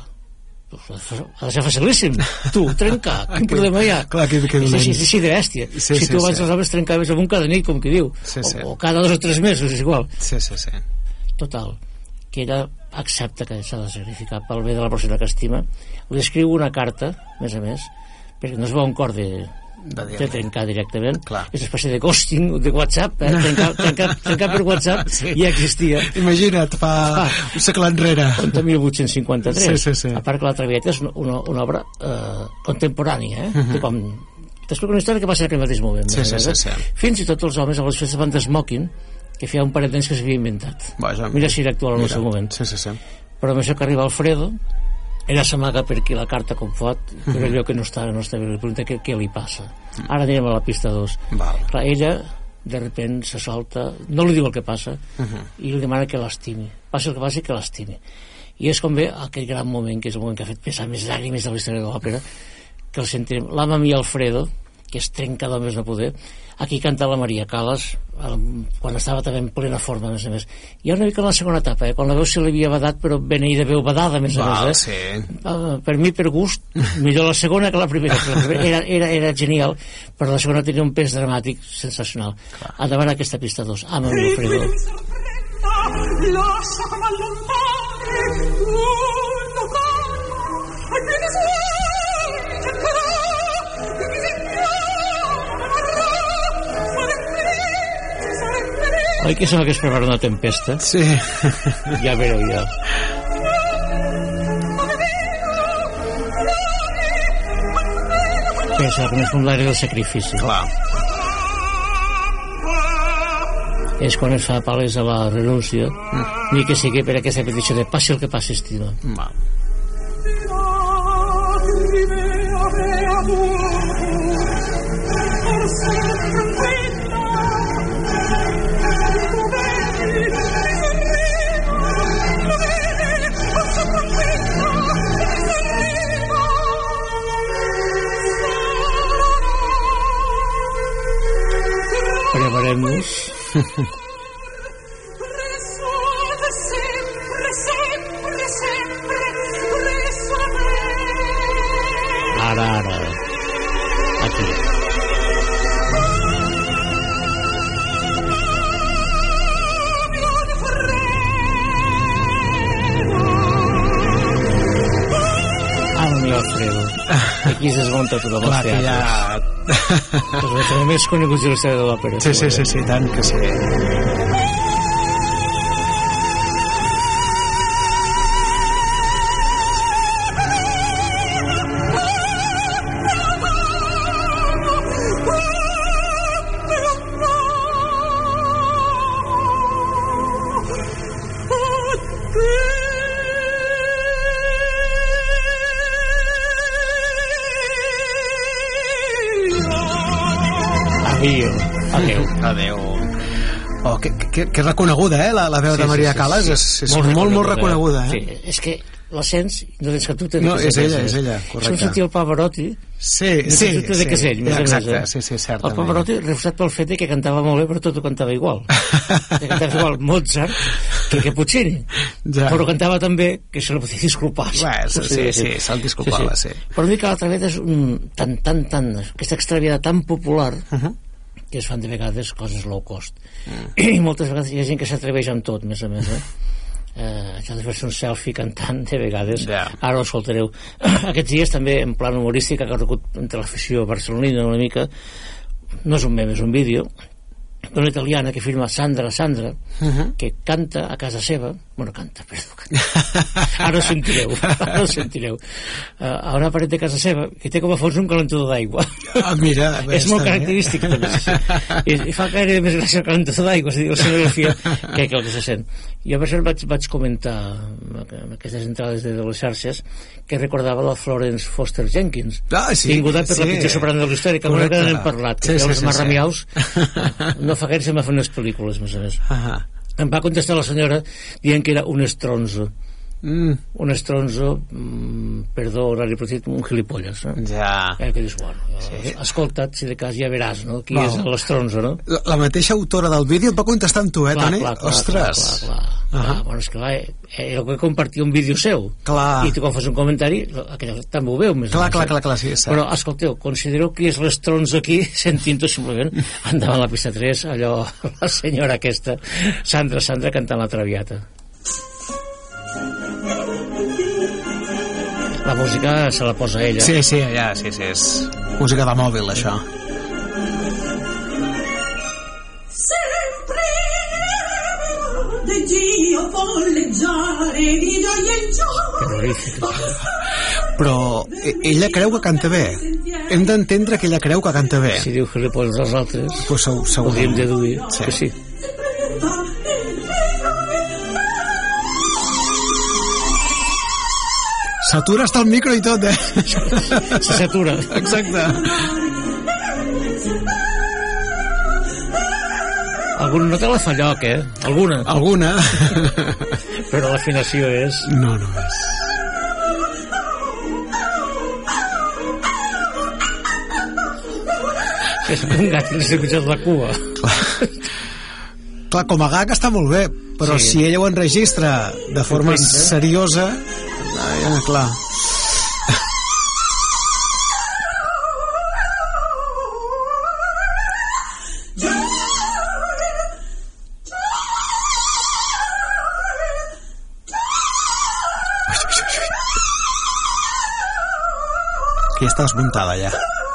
ha de ser facilíssim, tu, trencar, quin problema hi ha? És així de bèstia. Si tu abans els homes trencaves amb un cada nit, com que diu, o cada 2 o 3 mesos, és igual. Total, que ella accepta que s'ha de sacrificar pel bé de la persona que estima, li escriu una carta, més a més, perquè no es veu un cor de trencar directament, és una espècie de ghosting de WhatsApp, trencar per WhatsApp ja existia. Imagina't, fa un segle enrere, en 1853. A part que la Traviata és una obra contemporània, t'explico una història que va ser en aquell mateix moment. Fins i tot els homes a les festes van d'esmoking, que feia un parell d'anys que s'havia inventat. Mira si era actual en el seu moment. Però amb això que arriba Alfredo, ella s'amaga per aquí la carta com pot, però allò que no està bé, li pregunta què li passa. Ara anirem a la pista 2. Clar, ella de repente se solta, no li diu el que passa, i li demana que l'estimi, passi el que passi, que l'estimi. I és com ve aquell gran moment, que és el moment que ha fet pesar més llàgrimes de la història de l'òpera, que el sentim, l'ama mi Alfredo, que es trenca d'homes no poder. Aquí canta la Maria Calas, quan estava també en plena forma, a més a més. Hi ha una mica en la segona etapa, quan la veu se li havia badat, però beneïda veu badada, a més a més. Per mi, per gust, millor la segona que la primera. Era genial, però la segona tenia un pes dramàtic sensacional. Endavant aquesta pista 2. Ama mi Alfredo. Oi que sembla que es prepara una tempesta? Sí. Ja veureu, ja. Pensa que és com l'aire del sacrifici. Clar. És quan es fa palesa la renúncia, ni que sigui per aquesta petició de passi el que passi, estima. Preparem-nos. Ara. Aquí. aquí es desmunta tothom els teatres. Els més coneguts de la història de l'òpera. Sí, tant que sí. Adéu. Oh, que reconeguda, la veu de Maria Callas, és molt reconeguda. Sí, és que la sents, no tens cap dubte de que és ella, correcte. Som sentir el Pavarotti, no tens dubte de que és ell. Exacte, sí, certament. El Pavarotti reforçat pel fet que cantava molt bé, però tot ho cantava igual. Que cantava igual Mozart que Puccini, però cantava també que se li podia disculpar. Sí, se'l disculpava, sí. Però dic que la Traviata és aquesta extraviada tan popular que es fan de vegades coses low cost i moltes vegades hi ha gent que s'atreveix amb tot, més a més això de fer-se un selfie cantant de vegades, ara ho escoltareu aquests dies també en plan humorístic ha corregut entre l'afició barcelonina una mica, no és un meme, és un vídeo d'una italiana que firma Sandra, que canta a casa seva, ara ho sentireu a una paret de casa seva que té com a fons un calentador d'aigua. Mira, és molt característic i fa gaire més gràcia el calentador d'aigua, la escenografia, que el que se sent. Jo per cert vaig comentar en aquestes entrades de les xarxes que recordava la Florence Foster Jenkins, tinguda per la pitjor soprano de la història, que alguna vegada n'hem parlat, que els marramiaus no fa gaire se m'ha fet unes pel·lícules, més o més. Em va contestar la senyora dient que era un estronzo. Un estronzo, perdó, horari precis, un gilipolles, no? Que dius, escolta't, si de cas ja veràs, no? Qui és l'estronzo, no? La mateixa autora del vídeo et va contestar amb tu, Toni? Ostres! Bueno, és que era que compartia un vídeo seu i tu quan fas un comentari també ho veu més clar, sí, però escolteu, considereu qui és l'estronzo aquí sentint-ho simplement endavant la pista 3, allò, la senyora aquesta Sandra cantant la Traviata. La música se la posa ella. Sí, és música de mòbil, això. Però ella creu que canta bé. Hem d'entendre que ella creu que canta bé. Si diu que li posa als altres, podríem deduir que sí. S'atura hasta el micro i tot, Se s'atura. Exacte. Alguna nota la fa lloc, Alguna. Però l'afinació és... No és. És un gat que s'ha pitjat la cua. Clar, com a gag està molt bé, però si ella ho enregistra de forma seriosa... clar... Que està desmuntada ja.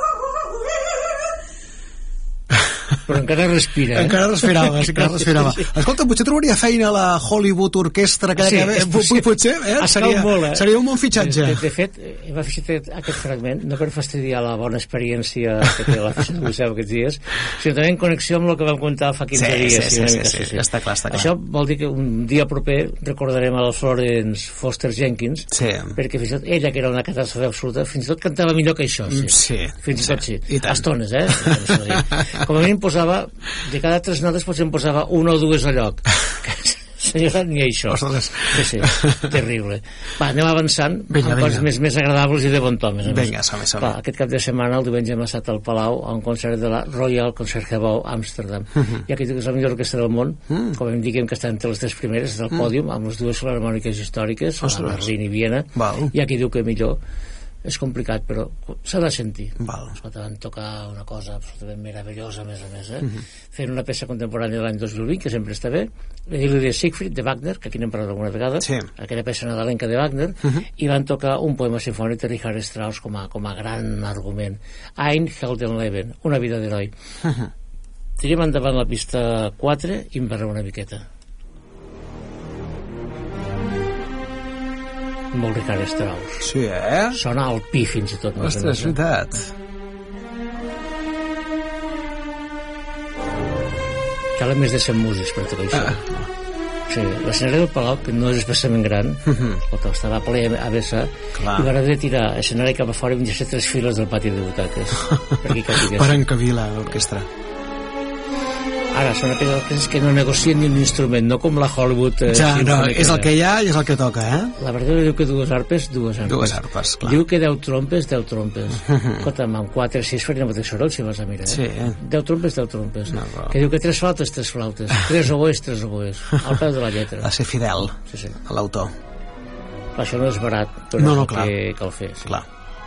Però encara respira, Encara respirava. Escolta, potser trobaria feina a la Hollywood Orquestra potser, seria un bon fitxatge. De fet, m'ha fixat aquest fragment no per fastidiar la bona experiència que té la Festa del Liceu aquests dies, sinó també en connexió amb el que vam comentar fa 15 dies. Sí, està clar. Això vol dir que un dia proper recordarem a la Florence Foster Jenkins, perquè fins i tot ella, que era una catàstrofe absoluta, fins i tot cantava millor que això. Fins i tot sí. A estones, com a mínim posava, de cada 3 notes potser em posava 1 o 2 a lloc. Senyora, ni això. Sí, terrible. Va, anem avançant amb coses més agradables i de bon to. Vinga, som. Aquest cap de setmana, el diumenge, hem estat al Palau a un concert de la Royal Concertgebouw Amsterdam. I aquí és la millor orquestra del món, com hem dit que està entre les 3 primeres del pòdium, amb les 2 filharmòniques històriques, a Berlín i Viena, i aquí diu que millor és complicat, però s'ha de sentir. Val. Escolta, van tocar una cosa absolutament meravellosa, a més a més, fent una peça contemporània de l'any 2020, que sempre està bé, l'Idilio de Siegfried, de Wagner, que aquí n'hem parlat alguna vegada, aquella peça nadalenca de Wagner, i van tocar un poema sinfònic de Richard Strauss com a gran argument. Ein Heldenleben, una vida d'heroi. Tirem endavant la pista 4 i em barreu una miqueta. Molt Richard Strauss. Sí, Sona al pi fins i tot. Ostres, és veritat. Calen més de 100 músics per tocar això. Sí, l'escenari del Palau, que no és especialment gran, estava ple a vessar, i van haver de tirar escenari cap a fora i van ser 3 files del pati de butaques. Per encabir l'orquestra. Ara, són aquelles orquestres que no negocien ni un instrument, no com la Hollywood no, és el que hi ha i és el que toca, La veritat diu que 2 arpes, 2 arpes. 2 arpes, clar. Diu que 10 trompes, 10 trompes. Escolta'm, amb 4 o 6 faria el mateix soroll, si vas a mirar, Sí. 10 trompes, 10 trompes. Que diu que 3 flautes, 3 flautes. 3 oboes, 3 oboes. Al peu de la lletra. Ha de ser fidel a l'autor. Això no és barat, però no, és el que cal fer. Clar.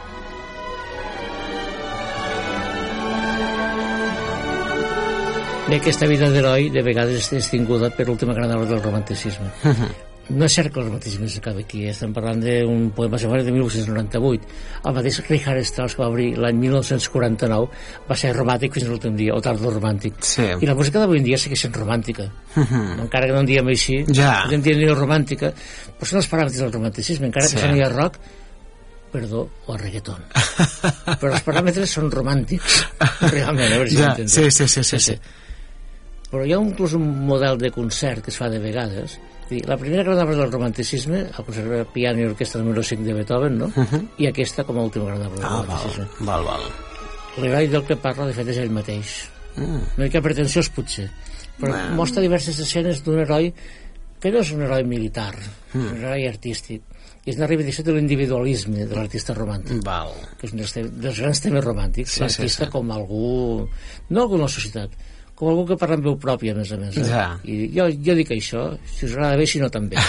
Bé, aquesta vida d'heroi de vegades és tinguda per l'última gran obra del romanticisme. No és cert que el romanticisme s'acabi aquí, estem parlant d'un poema sinfònic de 1898. El mateix Richard Strauss, que va obrir l'any 1949, va ser romàntic fins a l'últim dia, o tardoromàntic. I la música d'avui en dia segueix sent romàntica. Encara que no en diem així, podem dir romàntica, però són els paràmetres del romanticisme, encara que soni a rock, o a reggaeton. Però els paràmetres són romàntics, realment, a veure si m'entens. Sí. Però hi ha inclús un model de concert que es fa de vegades. La primera gran obra del romanticisme, el concert de piano i orquestra número 5 de Beethoven, no? I aquesta com a última gran obra del romanticisme. Val. L'heroi del que parla, de fet, és ell mateix. No hi ha pretensiós, potser, però mostra diverses escenes d'un heroi que no és un heroi militar, un heroi artístic. I és una reivindicació de l'individualisme de l'artista romàntic, que és un dels grans temes romàntics. L'artista com algú, no algú en la societat, com algú que parla amb veu pròpia, a més a més. I jo dic això, si us agrada bé, si no també.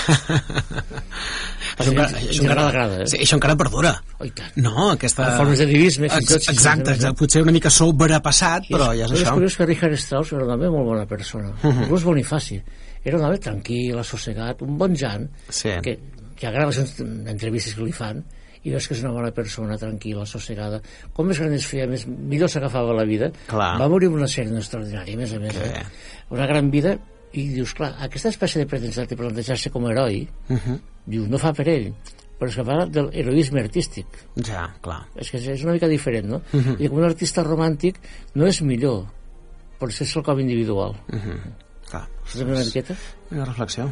Això encara agrada, Sí, això encara perdura. No, aquesta... En formes de divisme, fins i tot. Exacte, potser una mica sobrepassat, però ja és això. És curiós que Richard Strauss era un home molt bona persona. Inclús Bonifaci. Era un home tranquil, assossegat, un bon Jan, que agrada les entrevistes que li fan, i veus que és una bona persona, tranquil·la, assossegada. Com més gran es feia, millor s'agafava la vida. Va morir amb una sèrie extraordinària, a més a més. Una gran vida, i dius, clar, aquesta espècie de pretensió de plantejar-se com a heroi, dius, no fa per ell, però és que parla de l'heroisme artístic. És que és una mica diferent, no? I com un artista romàntic no és millor, però és el com individual. Saps una miqueta? Una reflexió.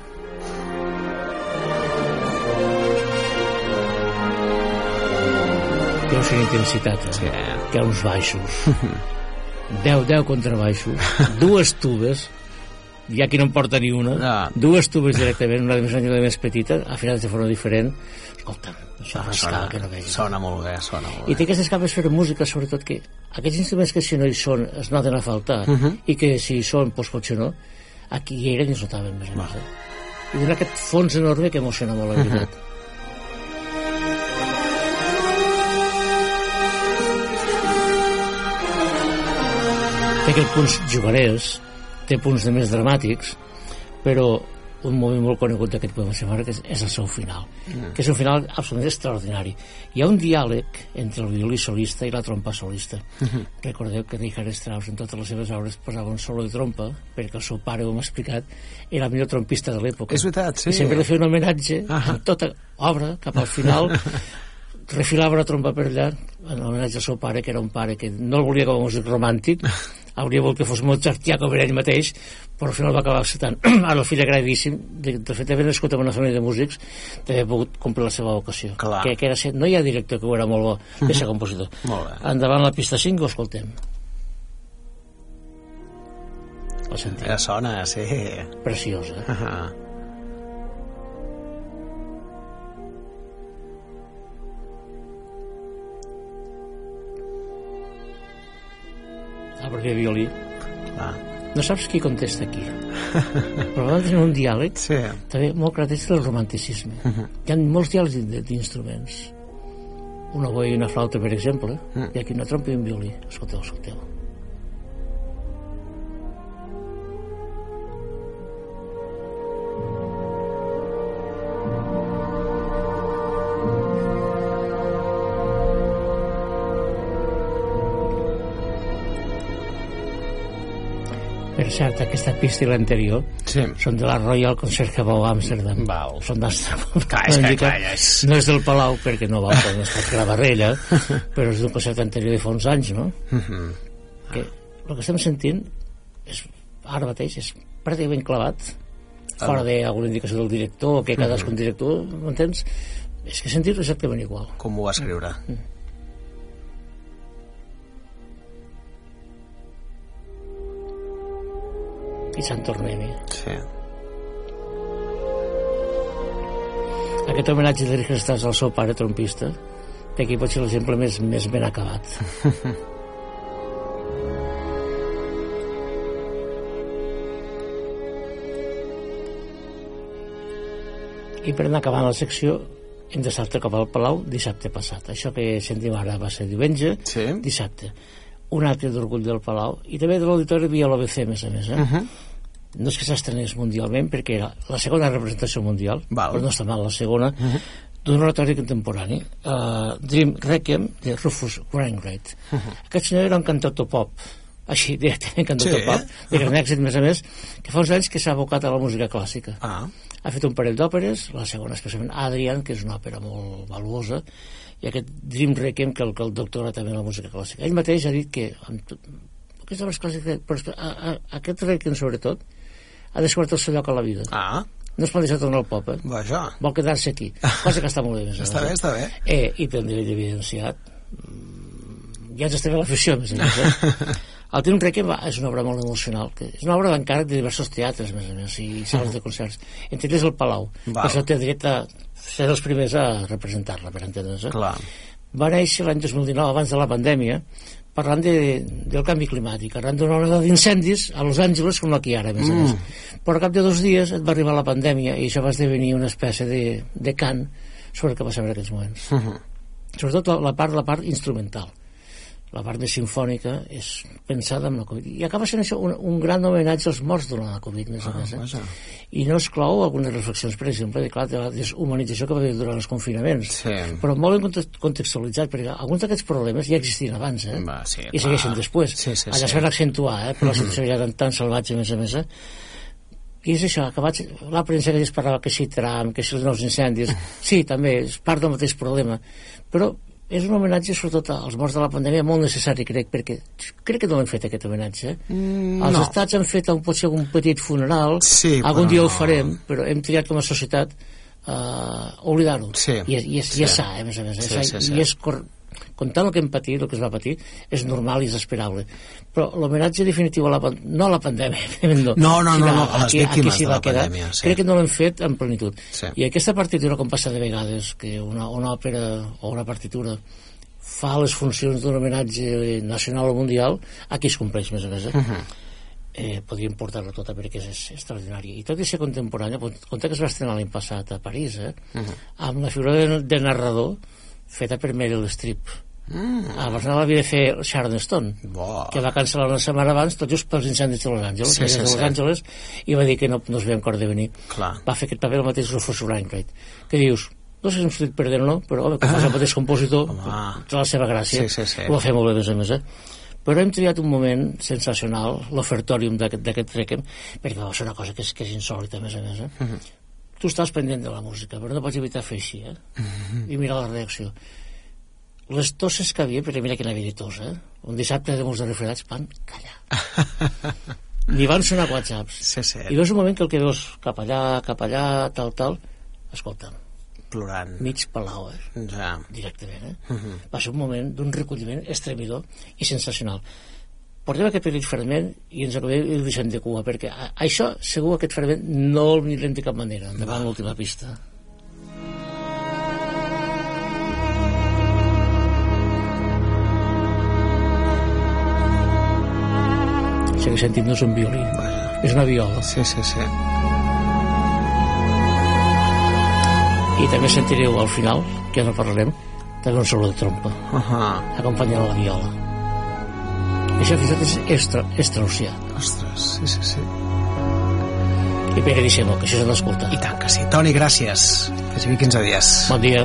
Hi ha una intensitat, hi ha uns baixos, 10 contrabaixos, 2 tubes, hi ha qui no en porta ni una, 2 tubes directament, una de més gran i una de més petita, afinades de forma diferent. Escolta'm, això que no vegis. Sona molt bé. I té aquestes capes per música, sobretot, que aquests instruments que si no hi són es noten a faltar, i que si hi són, doncs potser no, aquí hi eren i es notaven més o menys. I dona aquest fons enorme que emociona molt, la veritat. Té aquests punts jugarers, té punts de més dramàtics, però un moment molt conegut d'aquest poema sinfònic és el seu final, que és un final absolutament extraordinari. Hi ha un diàleg entre el violí solista i la trompa solista. Recordeu que Richard Strauss en totes les seves obres posava un solo de trompa, perquè el seu pare, ho hem explicat, era el millor trompista de l'època. És veritat, sí. I sempre li feia un homenatge en tota obra, cap al final, refilava la trompa per allà, en homenatge al seu pare, que era un pare que no el volia com a músic romàntic, hauria volut que fos Mozartià com era ell mateix, però al final va acabar acceptant. Ara el fill agradíssim, de fet, d'haver nascut en una família de músics, d'haver pogut complir la seva vocació. Que era ser, no hi ha director que ho era molt bo, de ser compositor. Endavant la pista 5, ho escoltem. La sentim. Ja sona, sí. Preciosa. El propi violí. No saps qui contesta aquí. Però van tenir un diàleg també molt característic del romanticisme. Hi ha molts diàlegs d'instruments. una oboe i una flauta, per exemple, i aquí una trompa i un violí. Escolteu. Per cert, aquesta pista i l'anterior són de la Royal Concertgebouw Amsterdam. Són no és del Palau, perquè no va per l'estat Gravarella, però és d'un concert anterior de fa uns anys, no? Que el que estem sentint ara mateix és pràcticament clavat, fora d'alguna indicació del director, que cadascun director, m'entens? És que sentir-ho exactament igual. Com ho va escriure. I Sant Tornem-hi. Sí. Aquest homenatge de Richard Strauss al seu pare trompista, que aquí pot ser l'exemple més ben acabat. I per anar acabant la secció hem de saltar cap al Palau dissabte passat. Això que sentim ara va ser diumenge, dissabte. Un acte d'orgull del Palau i també de l'Auditori via l'OBC, a més a més. No és que s'estrenés mundialment, perquè era la segona representació mundial, però no està mal la segona, d'un oratori contemporani, Dream Requiem, de Rufus Wainwright. Aquest senyor era un cantautor pop, així, directament cantautor pop, de gran èxit, més a més, que fa uns anys que s'ha abocat a la música clàssica. Ha fet un parell d'òperes, la segona especialment Adrian, que és una òpera molt valuosa, i aquest Dream Requiem, que el doctora també en la música clàssica. Ell mateix ha dit que aquestes obres clàssiques, però aquest Requiem sobretot ha descobert el seu lloc a la vida. No es pot deixar tornar al pop, vol quedar-se aquí, cosa que està molt bé. Està bé. I per nivell d'evidenciat ja ens estem a l'afició, més a més. El Dream Requiem és una obra molt emocional, que és una obra d'encàrrec de diversos teatres, més a més, i sales de concerts, entre ells el Palau. Per això té dret a ser els primers a representar-la, per entendre's. Va néixer l'any 2019, abans de la pandèmia, parlant del canvi climàtic, arran d'una onada d'incendis a Los Angeles, com aquí ara, més a més. Però al cap de 2 dies et va arribar la pandèmia i això va esdevenir una espècie de cant sobre el que passava en aquests moments. Sobretot la part instrumental. La part més sinfònica és pensada amb la Covid. I acaba sent això un gran homenatge als morts durant la Covid, més a més. I no exclou algunes reflexions, per exemple, de la deshumanització que va haver durant els confinaments. Però molt ben contextualitzat, perquè alguns d'aquests problemes ja existien abans, i segueixen després. Allà s'ha d'accentuar, però la situació ja era tan salvatge, més a més. I és això, la premsa que es parlava que si Trump, que si els nous incendis, sí, també, és part del mateix problema, però és un homenatge sobretot als morts de la pandèmia molt necessari, perquè crec que no l'hem fet aquest homenatge. Els estats han fet potser un petit funeral, algun dia ho farem, però hem triat com a societat oblidar-ho, i és sa, a més a més, i és comptant el que hem patit, el que es va patir, és normal i és esperable. Però l'homenatge definitiu no a la pandèmia, no, a les víctimes de la pandèmia, crec que no l'hem fet en plenitud. I aquesta partitura, com passa de vegades, que una òpera o una partitura fa les funcions d'un homenatge nacional o mundial, aquí es compleix més a més. Podríem portar-la tota perquè és extraordinària. I tot i ser contemporània, compte que es va estrenar l'any passat a París, amb la figura de narrador feta per Meryl Streep. A Barcelona l'havia de fer Sharon Stone, que va cancel·lar una setmana abans, tot just pels incendis de Los Angeles, i va dir que no es veia cor de venir. Va fer aquest paper el mateix Rufus Wainwright, que dius, no sé si hem sortit perdent o no, però home, com fas el mateix compositor, té la seva gràcia, ho va fer molt bé, més a més. Però hem triat un moment sensacional, l'ofertòrium d'aquest Requiem, perquè va ser una cosa que és insòlita, més a més. Tu estàs pendent de la música, però no pots evitar fer així, i mirar la reacció. Les toses que havia, perquè mira que n'havia de tos, un dissabte de molts de refredats van callar. Ni van sonar whatsapps. I veus un moment que el que veus cap allà, tal, escolta'm, plorant, mig Palau, directament. Va ser un moment d'un recolliment estremidor i sensacional. Portem aquest petit fragment i ens acabem i el deixem de cua, perquè això, segur, aquest fragment no el mirem de cap manera. Endavant l'última pista. Això que sentim no és un violí, és una viola. I també sentireu al final, que no parlarem, també un solo de trompa, acompanyant la viola. Això fins i tot és extraoceà. Ostres, sí. I pegadíssim, que això s'ha d'escoltar. I tant que sí. Toni, gràcies. Que sigui 15 dies. Bon dia.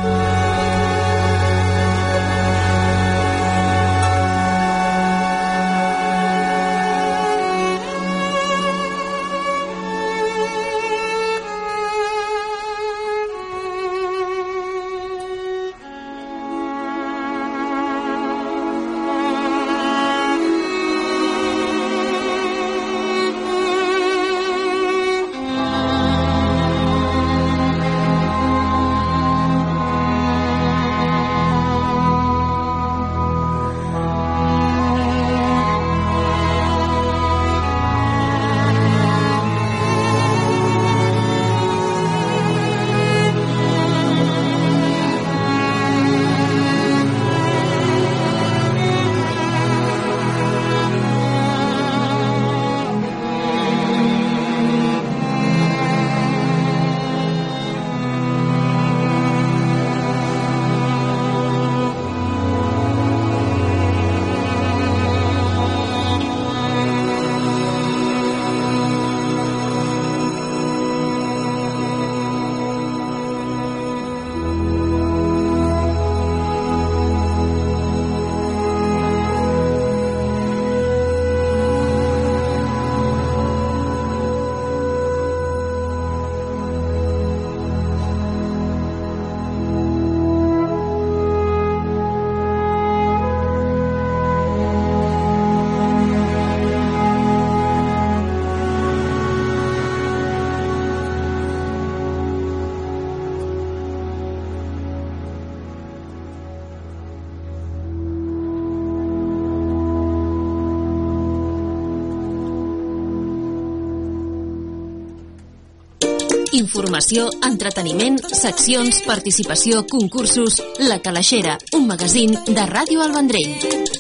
Informació, entreteniment, seccions, participació, concursos... La Calaixera, un magazín de Ràdio El Vendrell.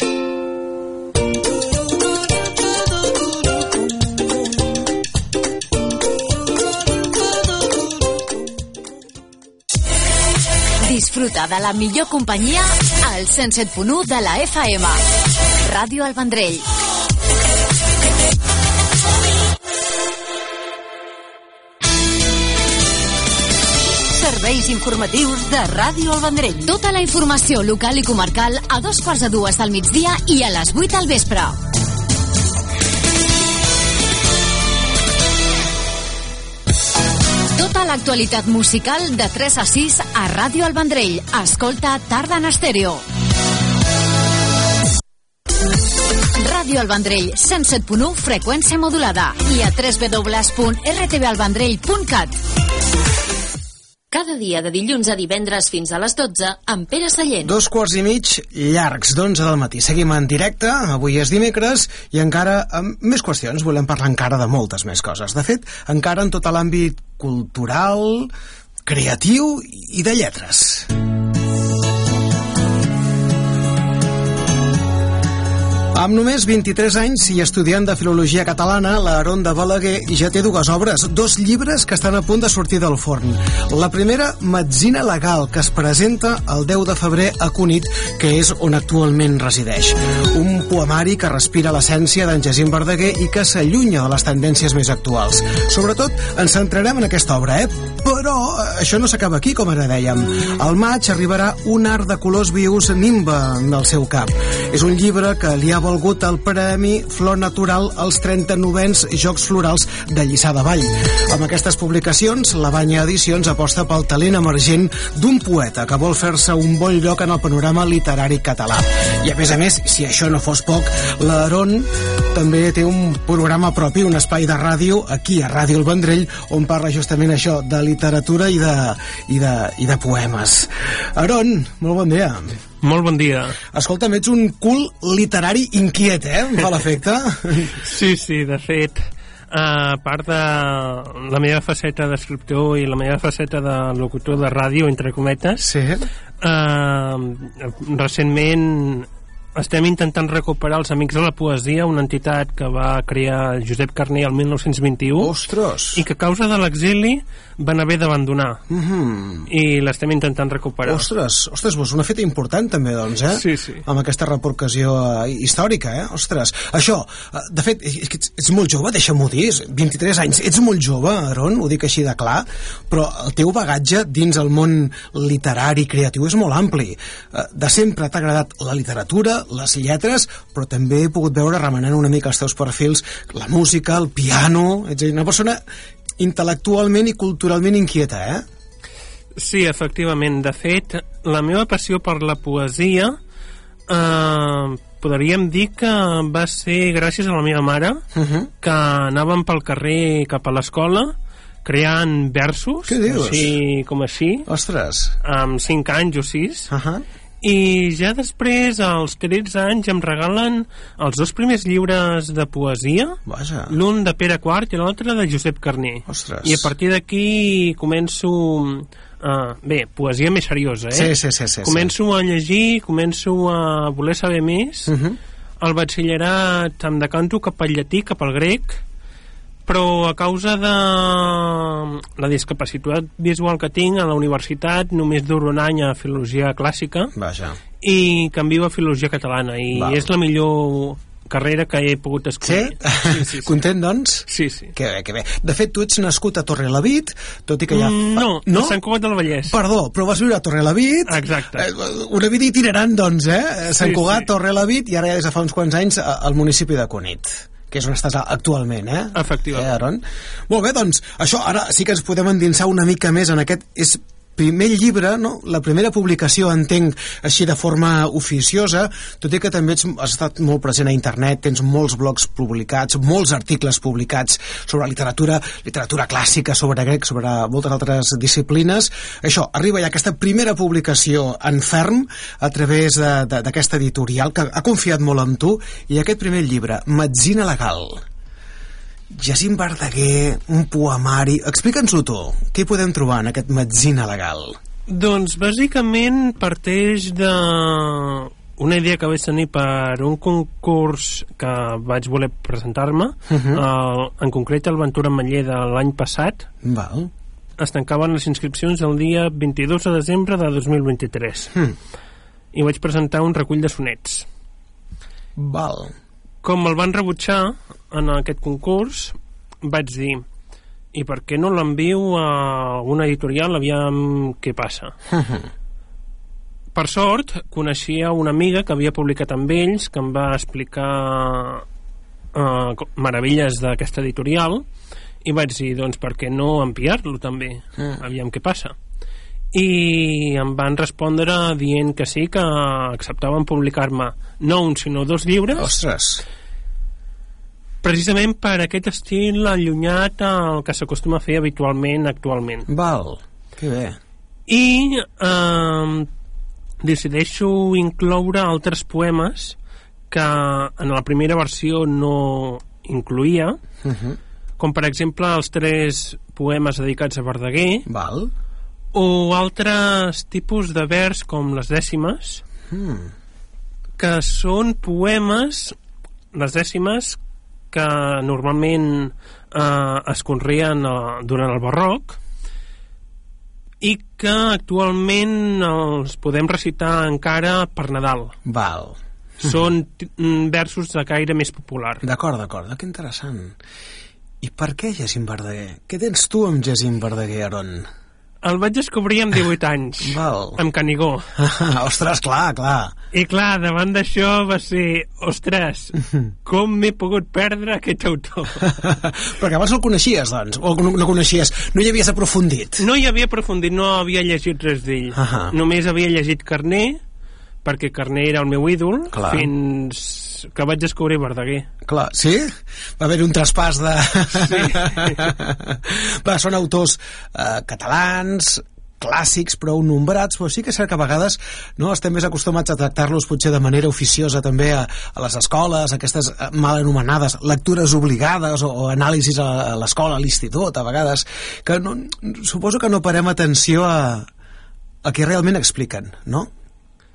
Disfruta de la millor companyia al 107.1 de la FM. Ràdio El Vendrell. Serveis informatius de Ràdio El Vendrell. Tota la informació local i comarcal a 2:45 del migdia i a les 8 del vespre. Tota l'actualitat musical de 3 a 6 a Ràdio El Vendrell. Escolta Tarda en Estèreo. Ràdio El Vendrell, 107.1, freqüència modulada, i a www.rtvalvendrell.cat. Cada dia de dilluns a divendres fins a les 12 amb Pere Sallent. 2:15 llargs, d'11 del matí. Seguim en directe, avui és dimecres, i encara amb més qüestions. Volem parlar encara de moltes més coses. De fet, encara en tot l'àmbit cultural, creatiu i de lletres. Amb només 23 anys i estudiant de Filologia Catalana, l'Aaron de Balaguer ja té 2 obres, 2 llibres que estan a punt de sortir del forn. La primera, Metzina Legal, que es presenta el 10 de febrer a Cunit, que és on actualment resideix. Un poemari que respira l'essència d'en Jacint Verdaguer i que s'allunya de les tendències més actuals. Sobretot ens centrarem en aquesta obra, però això no s'acaba aquí, com ara dèiem. Al maig arribarà Un art de colors vius Nimba al seu cap. És un llibre que li ha volgut el Premi Flor Natural als 39ens Jocs Florals de Lliçà de Vall. Amb aquestes publicacions, la Banya Edicions aposta pel talent emergent d'un poeta que vol fer-se un bon lloc en el panorama literari català. I a més, si això no fos poc, l'Aaron també té un programa propi, un espai de ràdio aquí a Ràdio El Vendrell, on parla justament això de literatura i de poemes. Aaron, molt bon dia. Molt bon dia. Escolta'm, ets un cul literari inquiet, em fa l'efecte? Sí, de fet, a part de la meva faceta d'escriptor i la meva faceta de locutor de ràdio, entre cometes, sí. Recentment estem intentant recuperar els Amics de la Poesia, una entitat que va crear Josep Carner el 1921. Ostres! I que a causa de l'exili van haver d'abandonar. I l'estem intentant recuperar. Ostres, pues una feta important també, doncs, Sí. Amb aquesta repercussió històrica, Ostres. Això, de fet, ets molt jove, deixa'm-ho dir, 23 anys, ets molt jove, Aaron, ho dic així de clar, però el teu bagatge dins el món literari creatiu és molt ampli. De sempre t'ha agradat la literatura, les lletres, però també he pogut veure, remenant una mica els teus perfils, la música, el piano, ets una persona intel·lectualment i culturalment inquieta, Sí, efectivament. De fet, la meva passió per la poesia podríem dir que va ser gràcies a la meva mare, que anàvem pel carrer cap a l'escola creant versos. Què dius? Així. Ostres. Amb 5 anys o 6. I ja després, als 13 anys, em regalen els 2 primers llibres de poesia. Vaja. L'un de Pere IV i l'altre de Josep Carner. Ostres. I a partir d'aquí començo... poesia més seriosa, Sí. Començo a llegir, començo a voler saber més. Al batxillerat em decanto cap al llatí, cap al grec, però a causa de la discapacitat visual que tinc, a la universitat només duro un any a filologia clàssica. Vaja. I canvio a filologia catalana, i és la millor carrera que he pogut escollir. Sí? Content, doncs? Sí. Que bé. De fet, tu ets nascut a Torrelavit, tot i que ja... No, a Sant Cugat del Vallès. Perdó, però vas viure a Torrelavit. Exacte. Una vida itinerant, doncs, Sant Cugat, Torrelavit, i ara ja des de fa uns quants anys al municipi de Cunit, que és on estàs actualment, Efectivament. Aaron? Molt bé, doncs, això ara sí que ens podem endinsar una mica més en aquest... És primer llibre, no? La primera publicació, entenc, així de forma oficiosa, tot i que també has estat molt present a internet, tens molts blogs publicats, molts articles publicats sobre literatura clàssica, sobre grec, sobre moltes altres disciplines. Això, arriba ja aquesta primera publicació en ferm a través d'aquesta editorial que ha confiat molt en tu, i aquest primer llibre, Metzina legal. Jacint Verdaguer, un poemari... Explica'ns-ho tu. Què hi podem trobar en aquest Metzina legal? Doncs bàsicament parteix d'una idea que vaig tenir per un concurs que vaig voler presentar-me, en concret el Ventura Ametller de l'any passat. Val. Es tancaven les inscripcions el dia 22 de desembre de 2023. I vaig presentar un recull de sonets. Val. Com el van rebutjar en aquest concurs, vaig dir, i per què no l'envio a una editorial, aviam què passa. Per sort, coneixia una amiga que havia publicat amb ells, que em va explicar meravelles d'aquesta editorial, i vaig dir, doncs per què no enviar-lo també, aviam què passa. I em van respondre dient que sí, que acceptaven publicar-me no un sinó 2 llibres. Ostres. Precisament per aquest estil allunyat al que s'acostuma a fer habitualment actualment. Val, que bé. I decideixo incloure altres poemes que en la primera versió no incloïa, com per exemple els 3 poemes dedicats a Verdaguer. Val. O altres tipus de vers com les dècimes, que són poemes, les dècimes, que normalment es conreen durant el barroc i que actualment els podem recitar encara per Nadal. Val. Són versos de caire més popular. D'acord, que interessant. I per què Jacint Verdaguer? Què tens tu amb Jacint Verdaguer, Aaron? El vaig descobrir amb 18 anys. Val. Amb Canigó. Ostres, clar. I clar, davant d'això va ser, ostres, com m'he pogut perdre aquest autor? Perquè abans el coneixies, doncs? O no coneixies? No hi havies aprofundit? No hi havia aprofundit, no havia llegit res d'ell. Només havia llegit Carner, perquè Carner era el meu ídol, fins que vaig descobrir Verdaguer. Clar, sí? Va haver un traspàs de... Sí. Va, són autors catalans, clàssics, prou nombrats, però sí que és cert que a vegades estem més acostumats a tractar-los potser de manera oficiosa també a les escoles, aquestes mal anomenades lectures obligades o anàlisis a l'escola, a l'institut, a vegades, que suposo que no parem atenció a què realment expliquen, no?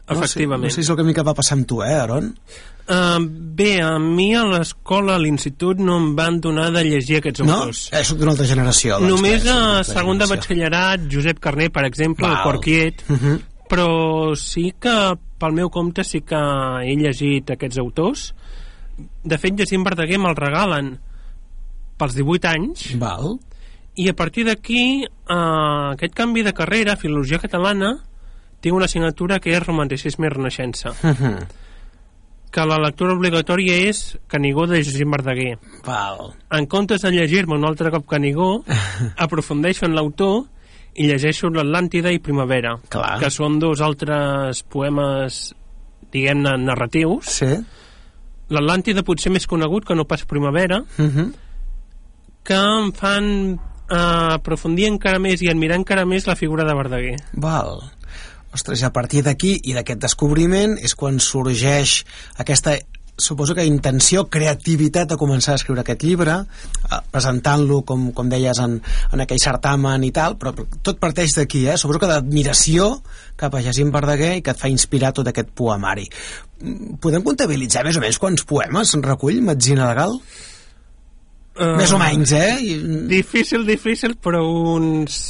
Efectivament. No sé si és el camí que va passar amb tu, Aaron? Bé, a mi a l'escola, a l'institut, no em van donar de llegir aquests autors. No? Soc d'una altra generació. Doncs, només a segon de batxillerat, Josep Carner, per exemple, el Cor Quiet, però sí que, pel meu compte, sí que he llegit aquests autors. De fet, Jacint Verdaguer me'l regalen pels 18 anys. Val. I a partir d'aquí, aquest canvi de carrera, filologia catalana, tinc una assignatura que és romanticisme i renaixença. Que la lectura obligatòria és Canigó de Jacint Verdaguer. Val. En comptes de llegir-me un altre cop Canigó, aprofundeixo en l'autor i llegeixo l'Atlàntida i Primavera. Clar. Que són dos altres poemes, diguem-ne, narratius. Sí. L'Atlàntida potser més conegut que no pas Primavera, que em fan aprofundir encara més i admirar encara més la figura de Verdaguer. Val. Ostres, i a partir d'aquí i d'aquest descobriment és quan sorgeix aquesta, suposo que intenció, creativitat de començar a escriure aquest llibre, presentant-lo, com deies, en aquell certamen i tal, però tot parteix d'aquí, suposo que d'admiració cap a Jacint Verdaguer i que et fa inspirar tot aquest poemari. Podem comptabilitzar més o menys quants poemes recull Metzina Legal? Més o menys, Difícil, però uns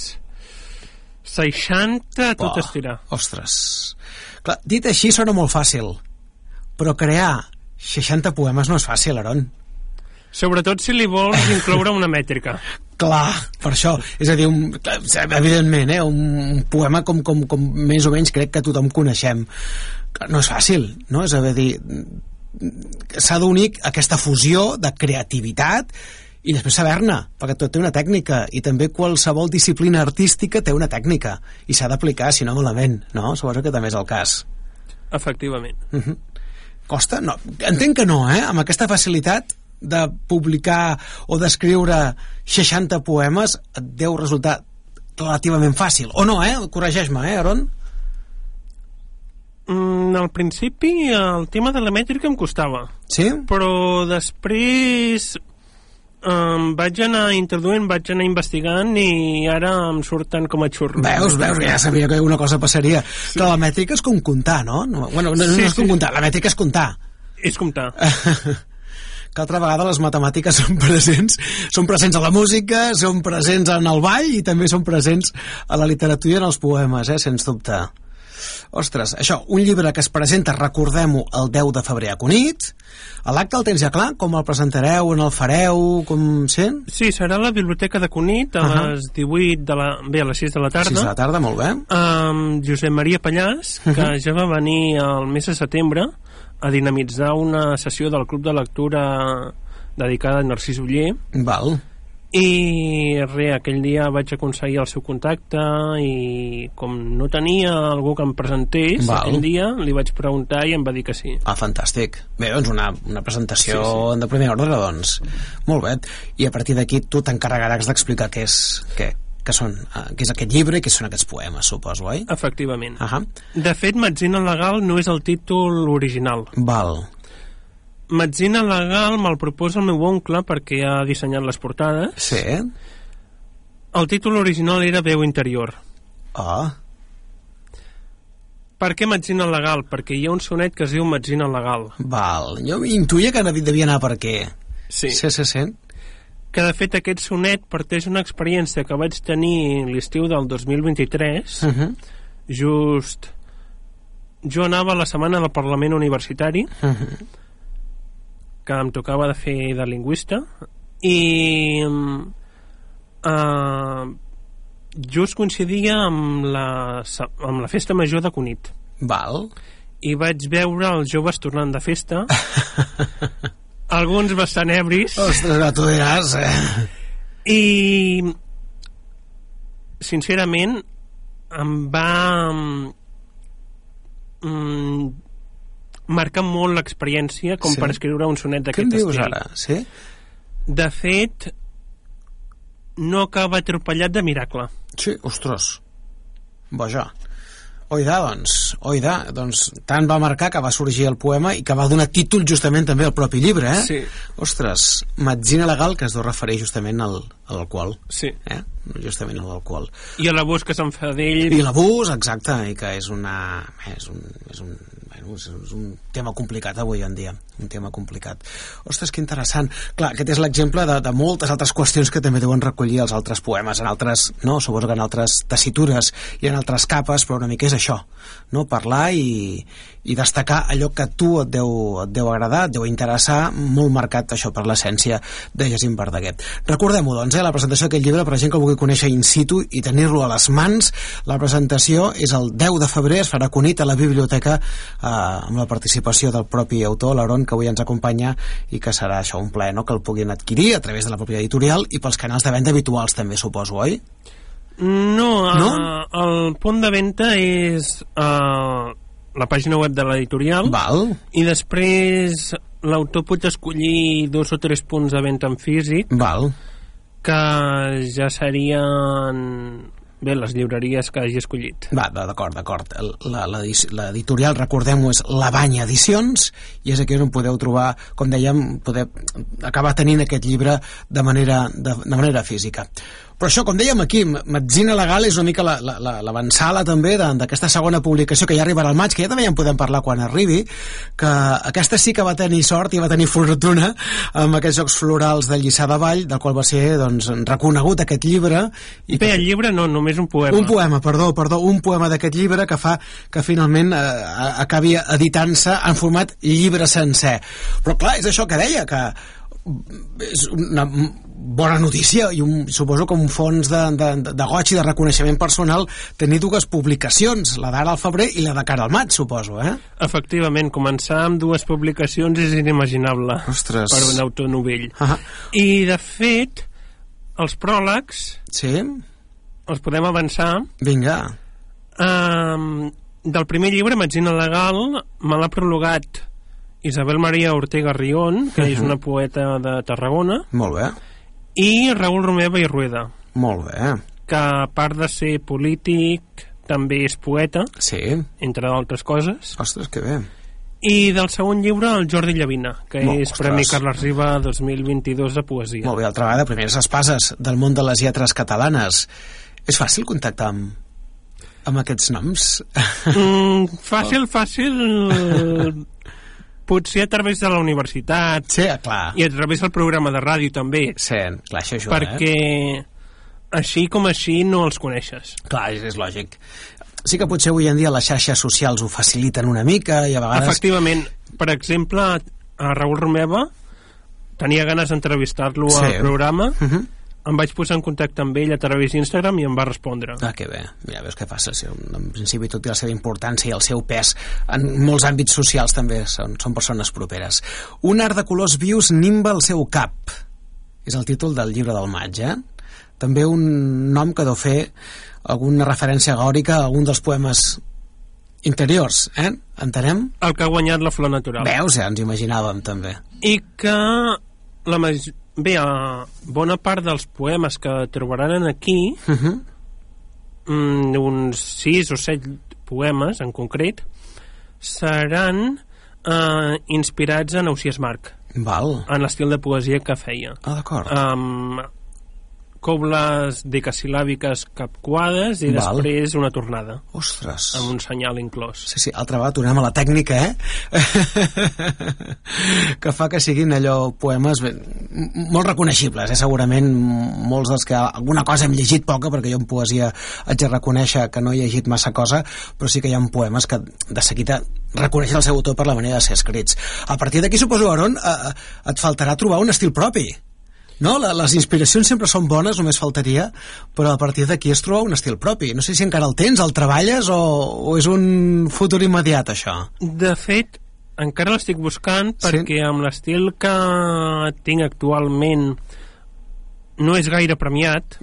60 tot estirar. Ostres. Clar, dit així sona molt fàcil, però crear 60 poemes no és fàcil, Aaron. Sobretot si li vols incloure una mètrica. Clar, per això. És a dir, evidentment, un poema com més o menys crec que tothom coneixem. No és fàcil, no? És a dir, s'ha d'unir aquesta fusió de creativitat i després saber-ne, perquè tot té una tècnica i també qualsevol disciplina artística té una tècnica i s'ha d'aplicar, si no malament, no? Suposo que també és el cas. Efectivament. Costa? No. Entenc que no, amb aquesta facilitat de publicar o d'escriure 60 poemes et deu resultar relativament fàcil, o no, corregeix-me, Aaron? Al principi el tema de la mètrica em costava. Sí? Però després vaig anar introduint, vaig anar investigant i ara em surten com a xurros. Veus, ja sabia que una cosa passaria. Sí. Però la mètrica és com comptar, no? Bueno, no és com comptar, la mètrica és comptar. És comptar. Que altra vegada les matemàtiques són presents a la música, són presents en el ball i també són presents a la literatura i en els poemes, sens dubte. Ostres, això, un llibre que es presenta, recordem-ho, el 10 de febrer a Cunit. L'acte el tens ja clar? Com el presentareu, on el fareu, com sent? Sí, serà a la Biblioteca de Cunit a les 18 a les 6 de la tarda. 6 de la tarda, molt bé. Amb Josep Maria Pallàs, que ja va venir el mes de setembre a dinamitzar una sessió del Club de Lectura dedicada a Narcís Oller. Val. I aquell dia vaig aconseguir el seu contacte i com no tenia algú que em presentés aquell dia, li vaig preguntar i em va dir que sí. Fantàstic. Bé, doncs una presentació de primer ordre, doncs. Molt bé. I a partir d'aquí tu t'encarregaràs d'explicar què és aquest llibre i què són aquests poemes, suposo, oi? Efectivament. De fet, Metzina Legal no és el títol original. Val. Metzina Legal me'l proposa el meu oncle perquè ha dissenyat les portades. Sí. El títol original era Veu interior. Per què Metzina Legal? Perquè hi ha un sonet que es diu Metzina Legal. Val. Jo intuïa que devia anar per què. Sí. Sí. Que de fet aquest sonet parteix d'una experiència que vaig tenir l'estiu del 2023. Just jo anava a la setmana del Parlament Universitari, que em tocava de fer de lingüista, i just coincidia amb la festa major de Cunit. Val. I vaig veure els joves tornant de festa, alguns bastant ebris. Ostres, tu diràs, I sincerament em va marca molt l'experiència com per escriure un sonet d'aquest estil. Què em dius ara? Sí? De fet, no acaba atropellat de miracle. Sí, ostres. Boja. Oida, doncs tant va marcar que va sorgir el poema i que va donar títol justament també al propi llibre, Sí. Ostres, Metzina Legal, que es deu referir justament al alcohol. Sí. justament l'alcohol. I l'abús que se'n fa d'ell. I l'abús, exacte, i que és un tema complicat avui en dia, un tema complicat. Ostres, que interessant. Clar, aquest és l'exemple de moltes altres qüestions que també deuen recollir els altres poemes, en altres, no? Suposo que en altres tessitures i en altres capes, però una mica és això, no? Parlar i destacar allò que a tu et deu agradar, et deu interessar, molt marcat això per l'essència de Jacint Verdaguer. Recordem-ho, doncs, la presentació d'aquest llibre, per la gent que el vulgui conèixer in situ i tenir-lo a les mans. La presentació és el 10 de febrer, es farà a Cunit, a la biblioteca, amb la participació del propi autor, l'Aaron, que avui ens acompanya, i que serà això, un plaer, no?, que el puguin adquirir a través de la pròpia editorial i pels canals de venda habituals també, suposo, oi? No? El punt de venda és la pàgina web de l'editorial. Val. I després l'autor pot escollir 2 o 3 punts de venda en físic. Val. Que ja serien... Bé, les llibreries que hagi escollit. Va, d'acord. L'editorial, recordem-ho, és La Banya Edicions, i és aquí on podeu trobar, com dèiem, poder acabar tenint aquest llibre de manera física. Però això, com dèiem aquí, Metzina Legal és una mica l'avançala també d'aquesta segona publicació que ja arribarà al maig, que ja també ja en podem parlar quan arribi, que aquesta sí que va tenir sort i va tenir fortuna amb aquests Jocs Florals del Lliçà de Vall, del qual va ser, doncs, reconegut aquest llibre. Bé, el llibre no, només un poema. Un poema, perdó, un poema d'aquest llibre que fa que finalment acabi editant-se en format llibre sencer. Però clar, és això que deia, que és una bona notícia i suposo que un fons de goig i de reconeixement personal tenir 2 publicacions, la d'ara al febrer i la de cara al maig, suposo, eh? Efectivament, començar amb 2 publicacions és inimaginable. Ostres. Per un autor novell. I de fet els pròlegs els podem avançar. Vinga. Del primer llibre, Metzina Legal, me l'ha prologat Isabel María Ortega Rión, que és una poeta de Tarragona. Molt bé. I Raül Romeva i Rueda. Molt bé. Que a part de ser polític també és poeta. Sí. Entre d'altres coses. Ostres, que bé. I del segon llibre, el Jordi Llavina, que és Premi Carles Riba 2022 de poesia. Molt bé, altra vegada, primeres espases del món de les lletres catalanes. És fàcil contactar amb aquests noms? Fàcil potser a través de la universitat. Sí, clar. I a través del programa de ràdio també. Sí, clar, això ajuda, perquè així com així no els coneixes. Clar, és lògic. Sí que potser avui en dia les xarxes socials ho faciliten una mica i a vegades... Efectivament. Per exemple, a Raül Romeva tenia ganes d'entrevistar-lo al programa. Em vaig posar en contacte amb ell a través d'Instagram i em va respondre. Que bé, ja veus què passa. En principi tot i la seva importància i el seu pes en molts àmbits socials també són persones properes. Un art de colors vius nimba el seu cap, és el títol del llibre del maig, també un nom que deu fer alguna referència gòrica a algun dels poemes interiors, entenem? El que ha guanyat la Flor Natural. Veus, ens imaginàvem també. I que bé, bona part dels poemes que trobaran aquí, uns 6 o 7 poemes en concret, seran inspirats en Ausiàs Marc. Val. En l'estil de poesia que feia. D'acord. Cobles decasil·làbiques capcuades i després una tornada. Ostres. Amb un senyal inclòs. Sí, altra vegada tornem a la tècnica, que fa que siguin allò poemes molt reconeixibles, segurament molts dels que alguna cosa hem llegit poca, perquè jo en poesia haig de reconèixer que no he llegit massa cosa, però sí que hi ha poemes que de seguida reconeixen el seu autor per la manera de ser escrits. A partir d'aquí, suposo, Aaron, et faltarà trobar un estil propi. No? Les inspiracions sempre són bones, només faltaria, però a partir d'aquí es troba un estil propi. No sé si encara el tens, el treballes o és un futur immediat, això? De fet, encara l'estic buscant perquè amb l'estil que tinc actualment no és gaire premiat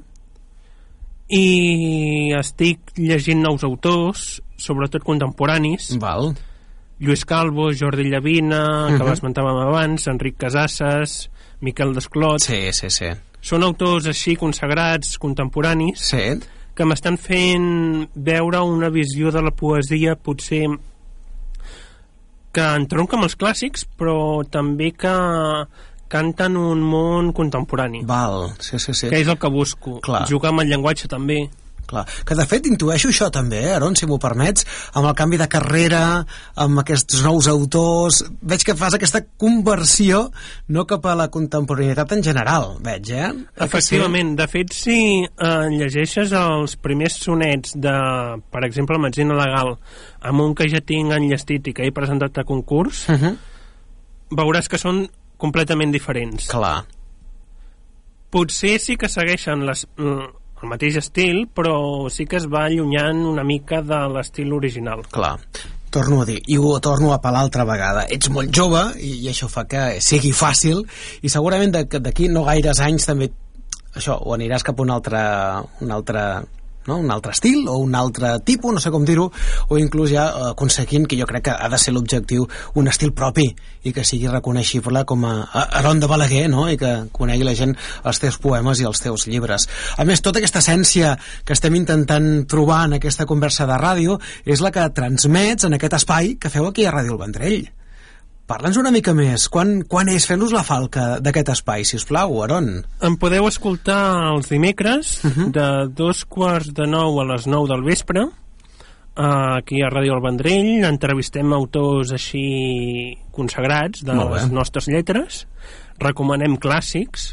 i estic llegint nous autors, sobretot contemporanis. Val. Lluís Calvo, Jordi Llavina, que l'esmentàvem abans, Enric Casasses, Miquel Desclot. Sí. Són autors així consagrats, contemporanis, que m'estan fent veure una visió de la poesia potser que entronca amb els clàssics, però també que canten un món contemporani. Val, sí. Que és el que busco. Clar. Jugar amb el llenguatge també. Clar. Que de fet intueixo això també, Aaron, si m'ho permets, amb el canvi de carrera, amb aquests nous autors, veig que fas aquesta conversió no cap a la contemporaneïtat en general, veig, Efectivament, de fet, si llegeixes els primers sonets de, per exemple, Medicina Legal, amb un que ja tinc enllestit i que he presentat a concurs, veuràs que són completament diferents. Clar. Potser sí que segueixen el mateix estil, però sí que es va allunyant una mica de l'estil original. Clar, torno a dir, i ho torno a apel·lar altra vegada, ets molt jove i això fa que sigui fàcil i segurament d'aquí no gaires anys també això, o aniràs cap a un altre estil o un altre tipus, no sé com dir-ho, o inclús ja aconseguint, que jo crec que ha de ser l'objectiu, un estil propi i que sigui reconeixible com a Aaron de Balaguer, no? I que conegui la gent els teus poemes i els teus llibres. A més, tota aquesta essència que estem intentant trobar en aquesta conversa de ràdio és la que transmets en aquest espai que feu aquí a Ràdio El Vendrell. Parla'ns una mica més. Quan és? Fem-nos la falca d'aquest espai, si us plau, Aaron. Em podeu escoltar els dimecres de 8:45 a les 9 del vespre aquí a Ràdio El Vendrell. Entrevistem autors així consagrats de les nostres lletres. Recomanem clàssics.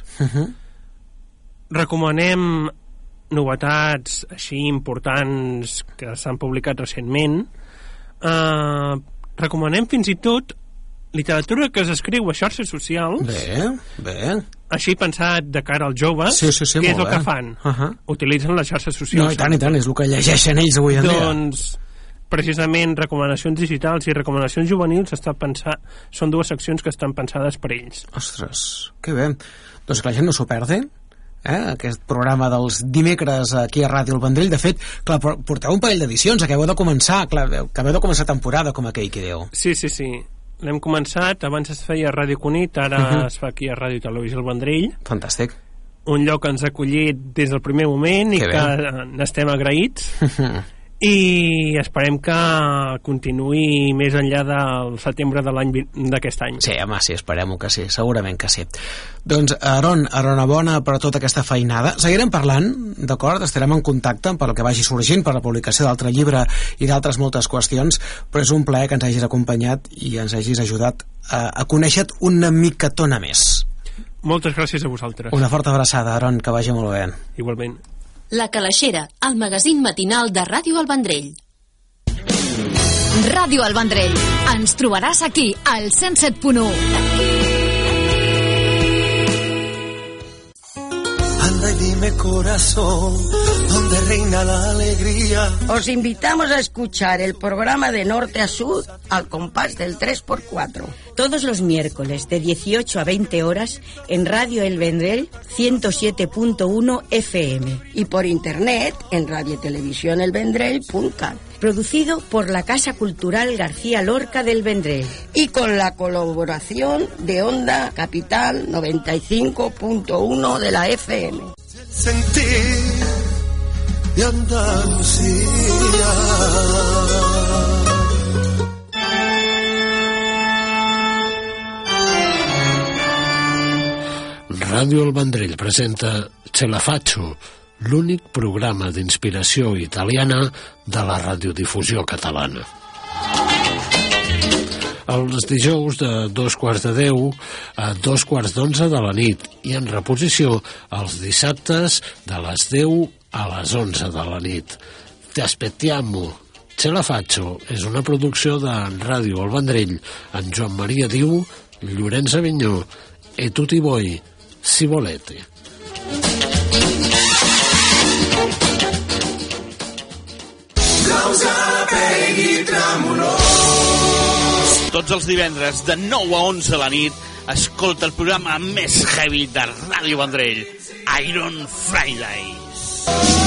Recomanem novetats així importants que s'han publicat recentment. Recomanem fins i tot literatura que s'escriu a xarxes socials. Bé. Així pensat de cara als joves, sí, què és el que fan? Utilitzen les xarxes socials. No, i tant, és el que llegeixen ells avui en dia. Doncs, precisament, recomanacions digitals i recomanacions juvenils són dues seccions que estan pensades per ells. Ostres, que bé. Doncs que la gent no s'ho perdi, aquest programa dels dimecres aquí a Ràdio El Vendrell. De fet, clar, porteu un parell d'edicions, acabeu de començar temporada, com aquell que diu. Sí. L'hem començat, abans es feia a Ràdio Cunit, ara es fa aquí a Ràdio Televisió El Vendrell. Fantàstic. Un lloc que ens ha acollit des del primer moment i que n'estem agraïts. I esperem que continuï més enllà del setembre de l'any d'aquest any. Sí, home, sí, esperem-ho que sí, segurament que sí. Doncs, Aaron, enhorabona per tota aquesta feinada. Seguirem parlant, d'acord? Estarem en contacte per el que vagi sorgint, per la publicació d'altre llibre i d'altres moltes qüestions, però és un plaer que ens hagis acompanyat i ens hagis ajudat a conèixer-te una micatona més. Moltes gràcies a vosaltres. Una forta abraçada, Aaron, que vagi molt bé. Igualment. La Calaixera, el magazín matinal de Ràdio El Vendrell. Ràdio El Vendrell. Ens trobaràs aquí, al 107.1. Anda y dime, corazón, ¿dónde reina la alegría? Os invitamos a escuchar el programa de norte a sur al compás del 3x4. Todos los miércoles de 18 a 20 horas en Radio El Vendrell 107.1 FM. Y por internet en radiotelevisiónelvendrell.cat. Producido por la Casa Cultural García Lorca del Vendrell. Y con la colaboración de Onda Capital 95.1 de la FM. Sentir de Andalucía. Ràdio El Vendrell presenta Ce la faccio, l'únic programa d'inspiració italiana de la radiodifusió catalana. Els dijous de 9:45 a 9:45 de la nit i en reposició els dissabtes de les 10 a les 11 de la nit. Te aspettiamo. Ce la faccio és una producció de Ràdio El Vendrell en Joan Maria Diu, Llorenç Avinyó e tutti voi, si volete. Tots els divendres de 9 a 11 a la nit escolta el programa més heavy de Ràdio Vendrell, Iron Fridays.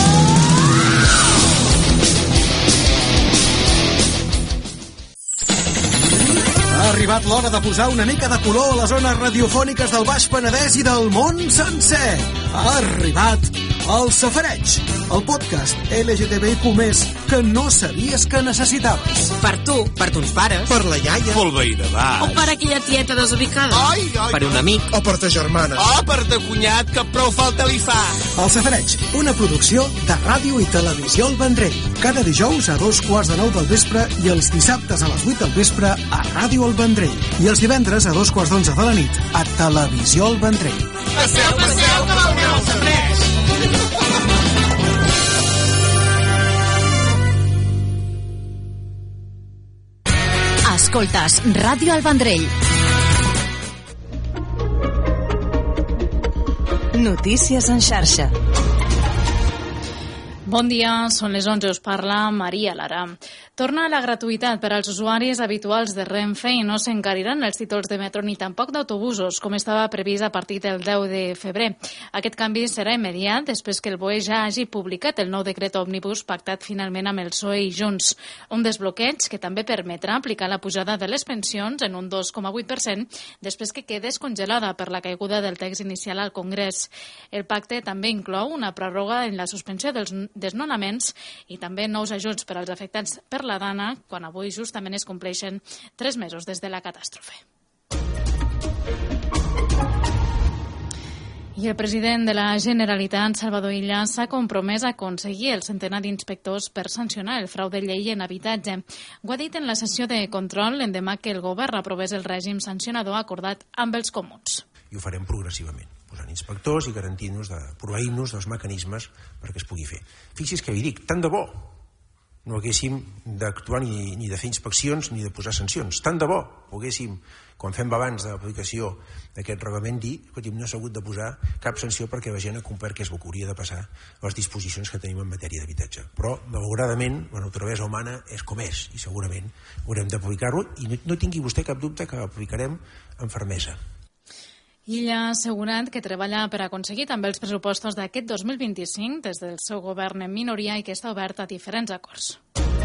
Ha arribat l'hora de posar una mica de color a les zones radiofòniques del Baix Penedès i del món sencer. Ha arribat El Safareig, el podcast LGTBIQ+, que no sabies que necessitaves. Per tu, per tons pares. Per la iaia. Pel veí de baix. O per aquella tieta desubicada. Per un amic. O per ta germana. O per ta cunyat, que prou falta li fa. El Safareig, una producció de Ràdio i Televisió El Vendrell. Cada dijous a 2:15 del vespre i els dissabtes a les 8 del vespre a Ràdio El Vendrell. I els divendres a 2:11 de la nit a Televisió El Vendrell. Passeu, que veureu el Safareig. Escoltes Ràdio El Vendrell. Notícies en xarxa. Bon dia, són les 11, us parla Maria Lara. Torna la gratuïtat per als usuaris habituals de Renfe i no s'encariran els títols de metro ni tampoc d'autobusos, com estava previst a partir del 10 de febrer. Aquest canvi serà immediat després que el BOE ja hagi publicat el nou decret òmnibus pactat finalment amb el PSOE i Junts. Un desbloqueig que també permetrà aplicar la pujada de les pensions en un 2,8% després que quedés congelada per la caiguda del text inicial al Congrés. El pacte també inclou una pròrroga en la suspensió dels desnonaments i també nous ajuts per als afectats per la dana, quan avui justament es compleixen 3 mesos des de la catàstrofe. I el president de la Generalitat, Salvador Illa, s'ha compromès a aconseguir el centenar d'inspectors per sancionar el frau de llei en habitatge. Ho ha dit en la sessió de control l'endemà que el govern aprovés el règim sancionador acordat amb els comuns. I ho farem progressivament, posant inspectors i garantint-nos, proveint-nos dels mecanismes perquè es pugui fer. Fixi's que vi dic, tant de bo no haguéssim d'actuar ni de fer inspeccions ni de posar sancions. Tant de bo poguéssim, quan fem balanç de l'aplicació d'aquest reglament, dir que no s'ha hagut de posar cap sanció perquè la gent ha complert, que és el que hauria de passar a les disposicions que tenim en matèria d'habitatge. Però, malauradament, la naturalesa humana és com és i segurament haurem d'aplicar-lo i no tingui vostè cap dubte que l'aplicarem amb fermesa. Illa ha assegurat que treballa per aconseguir també els pressupostos d'aquest 2025 des del seu govern en minoria i que està obert a diferents acords.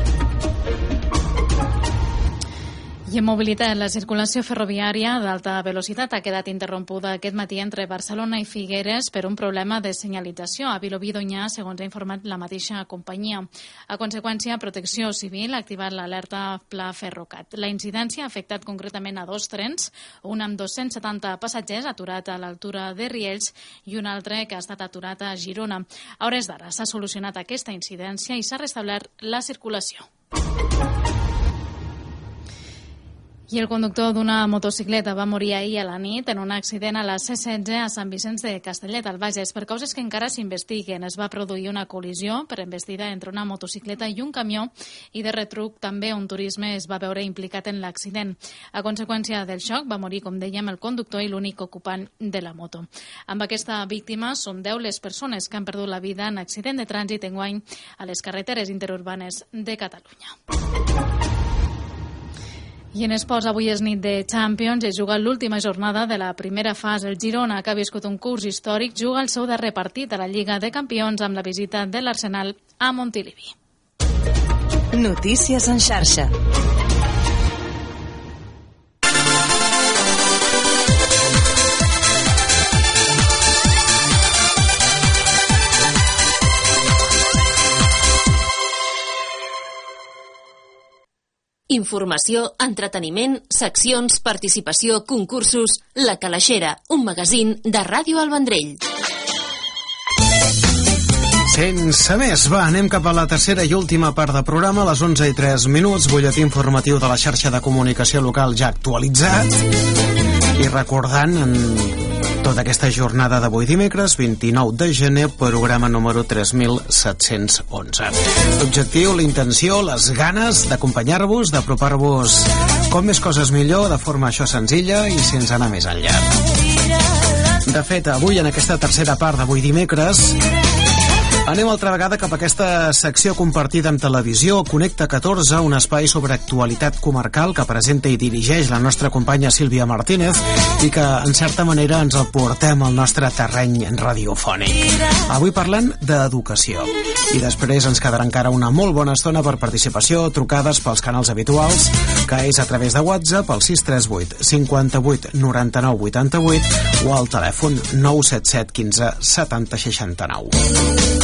I en mobilitat, la circulació ferroviària d'alta velocitat ha quedat interrompuda aquest matí entre Barcelona i Figueres per un problema de senyalització a Vilobí d'Onyar, segons ha informat la mateixa companyia. A conseqüència, Protecció Civil ha activat l'alerta Pla Ferrocat. La incidència ha afectat concretament a 2 trens, un amb 270 passatgers aturat a l'altura de Riells i un altre que ha estat aturat a Girona. A hores d'ara s'ha solucionat aquesta incidència i s'ha restablert la circulació. I el conductor d'una motocicleta va morir ahir a la nit en un accident a la C16 a Sant Vicenç de Castellet, al Bages. Per causes que encara s'investiguen, es va produir una col·lisió per embestida entre una motocicleta i un camió i de retruc també un turisme es va veure implicat en l'accident. A conseqüència del xoc va morir, com dèiem, el conductor i l'únic ocupant de la moto. Amb aquesta víctima són 10 les persones que han perdut la vida en accident de trànsit enguany a les carreteres interurbanes de Catalunya. I en esports, avui és nit de Champions i es juga l'última jornada de la primera fase. El Girona, que ha viscut un curs històric, juga el seu darrer partit a la Lliga de Campions amb la visita de l'Arsenal a Montilivi. Notícies en xarxa. Informació, entreteniment, seccions, participació, concursos... La Calaixera, un magazín de Ràdio El Vendrell. Sense més, va, anem cap a la tercera i última part de programa, a les 11:03, butlletí informatiu de la xarxa de comunicació local ja actualitzat, i recordant tota aquesta jornada d'avui dimecres, 29 de gener, programa número 3711. L'objectiu, la intenció, les ganes d'acompanyar-vos, d'apropar-vos com més coses millor, de forma això senzilla i sense anar més enllà. De fet, avui, en aquesta tercera part d'avui dimecres, anem altra vegada cap a aquesta secció compartida amb televisió, Connecta 14, un espai sobre actualitat comarcal que presenta i dirigeix la nostra companya Sílvia Martínez i que, en certa manera, ens el portem al nostre terreny radiofònic. Avui parlant d'educació. I després ens quedarà encara una molt bona estona per participació, trucades pels canals habituals, que és a través de WhatsApp al 638 58 99 88 o al telèfon 977 15 70 69.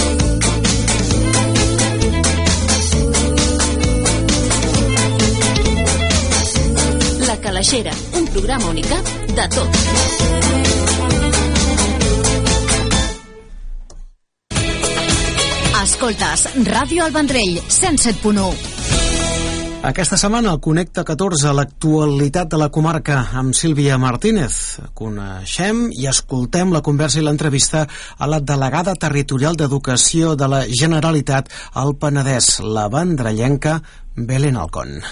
La Calaixera, un programa unicat de tot. Escoltes Ràdio El Vendrell, 107.1. Aquesta setmana al Connecta 14, l'actualitat de la comarca amb Sílvia Martínez. Coneixem i escoltem la conversa i l'entrevista a la delegada territorial d'Educació de la Generalitat al Penedès, la vendrellenca Belén Alcón.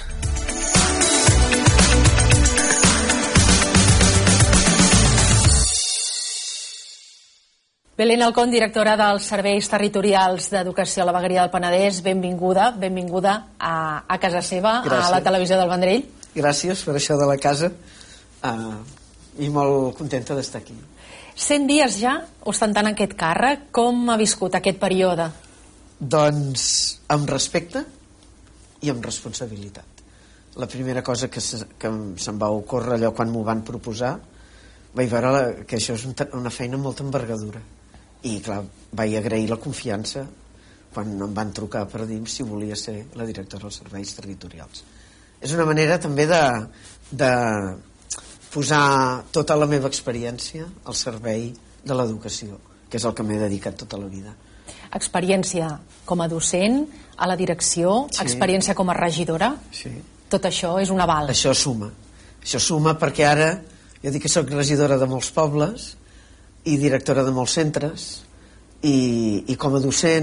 Belén Alcón, directora dels Serveis Territorials d'Educació a la Vegueria del Penedès, benvinguda a casa seva, gràcies. A la televisió del Vendrell. Gràcies per això de la casa i molt contenta d'estar aquí. 100 dies ja ostentant aquest càrrec, com ha viscut aquest període? Doncs amb respecte i amb responsabilitat. La primera cosa que se'm va ocórrer allò quan m'ho van proposar, vaig veure que això és una feina amb molta envergadura. I clar, vaig agrair la confiança quan em van trucar per dir si volia ser la directora dels serveis territorials. És una manera també de posar tota la meva experiència al servei de l'educació, que és el que m'he dedicat tota la vida. Experiència com a docent, a la direcció, sí. Experiència com a regidora, sí. Tot això és un aval. Això suma perquè ara jo dic que soc regidora de molts pobles i directora de molts centres i com a docent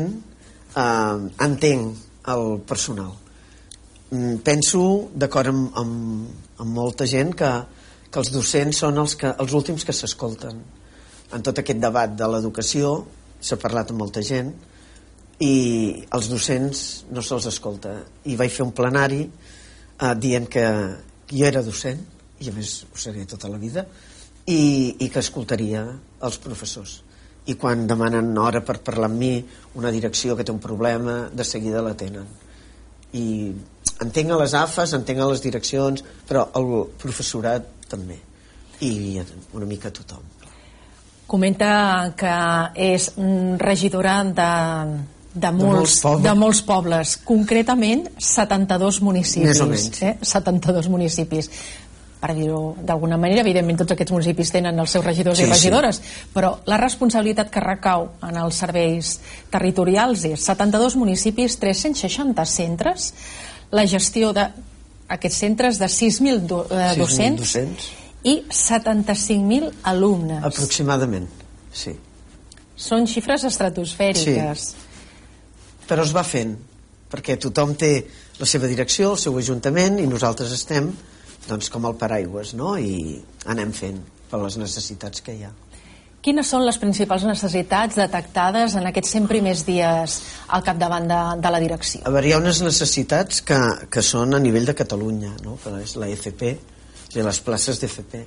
entenc el personal. Penso, d'acord amb molta gent, que els docents són els últims que s'escolten. En tot aquest debat de l'educació s'ha parlat amb molta gent i els docents no se'ls escolta. I vaig fer un plenari dient que jo era docent i a més ho seré tota la vida i que escoltaria els professors i quan demanen hora per parlar amb mi, una direcció que té un problema, de seguida l'atenen. I entenc a les AFAs, entenc a les direccions, però el professorat també i una mica tothom. Comenta que és regidora de molts pobles, concretament 72 municipis. Més o menys. 72 municipis. Per dir-ho d'alguna manera, evidentment tots aquests municipis tenen els seus regidors i regidores, però la responsabilitat que recau en els serveis territorials és 72 municipis, 360 centres, la gestió d'aquests centres de 6.000 docents i 75.000 alumnes. Aproximadament, sí. Són xifres estratosfèriques. Sí. Però es va fent, perquè tothom té la seva direcció, el seu ajuntament, i nosaltres estem doncs com el paraigües, no? I anem fent per les necessitats que hi ha. Quines són les principals necessitats detectades en aquests 100 primers dies al capdavant de la direcció? A veure, hi ha unes necessitats que són a nivell de Catalunya, no? Que és la FP, les places d'FP.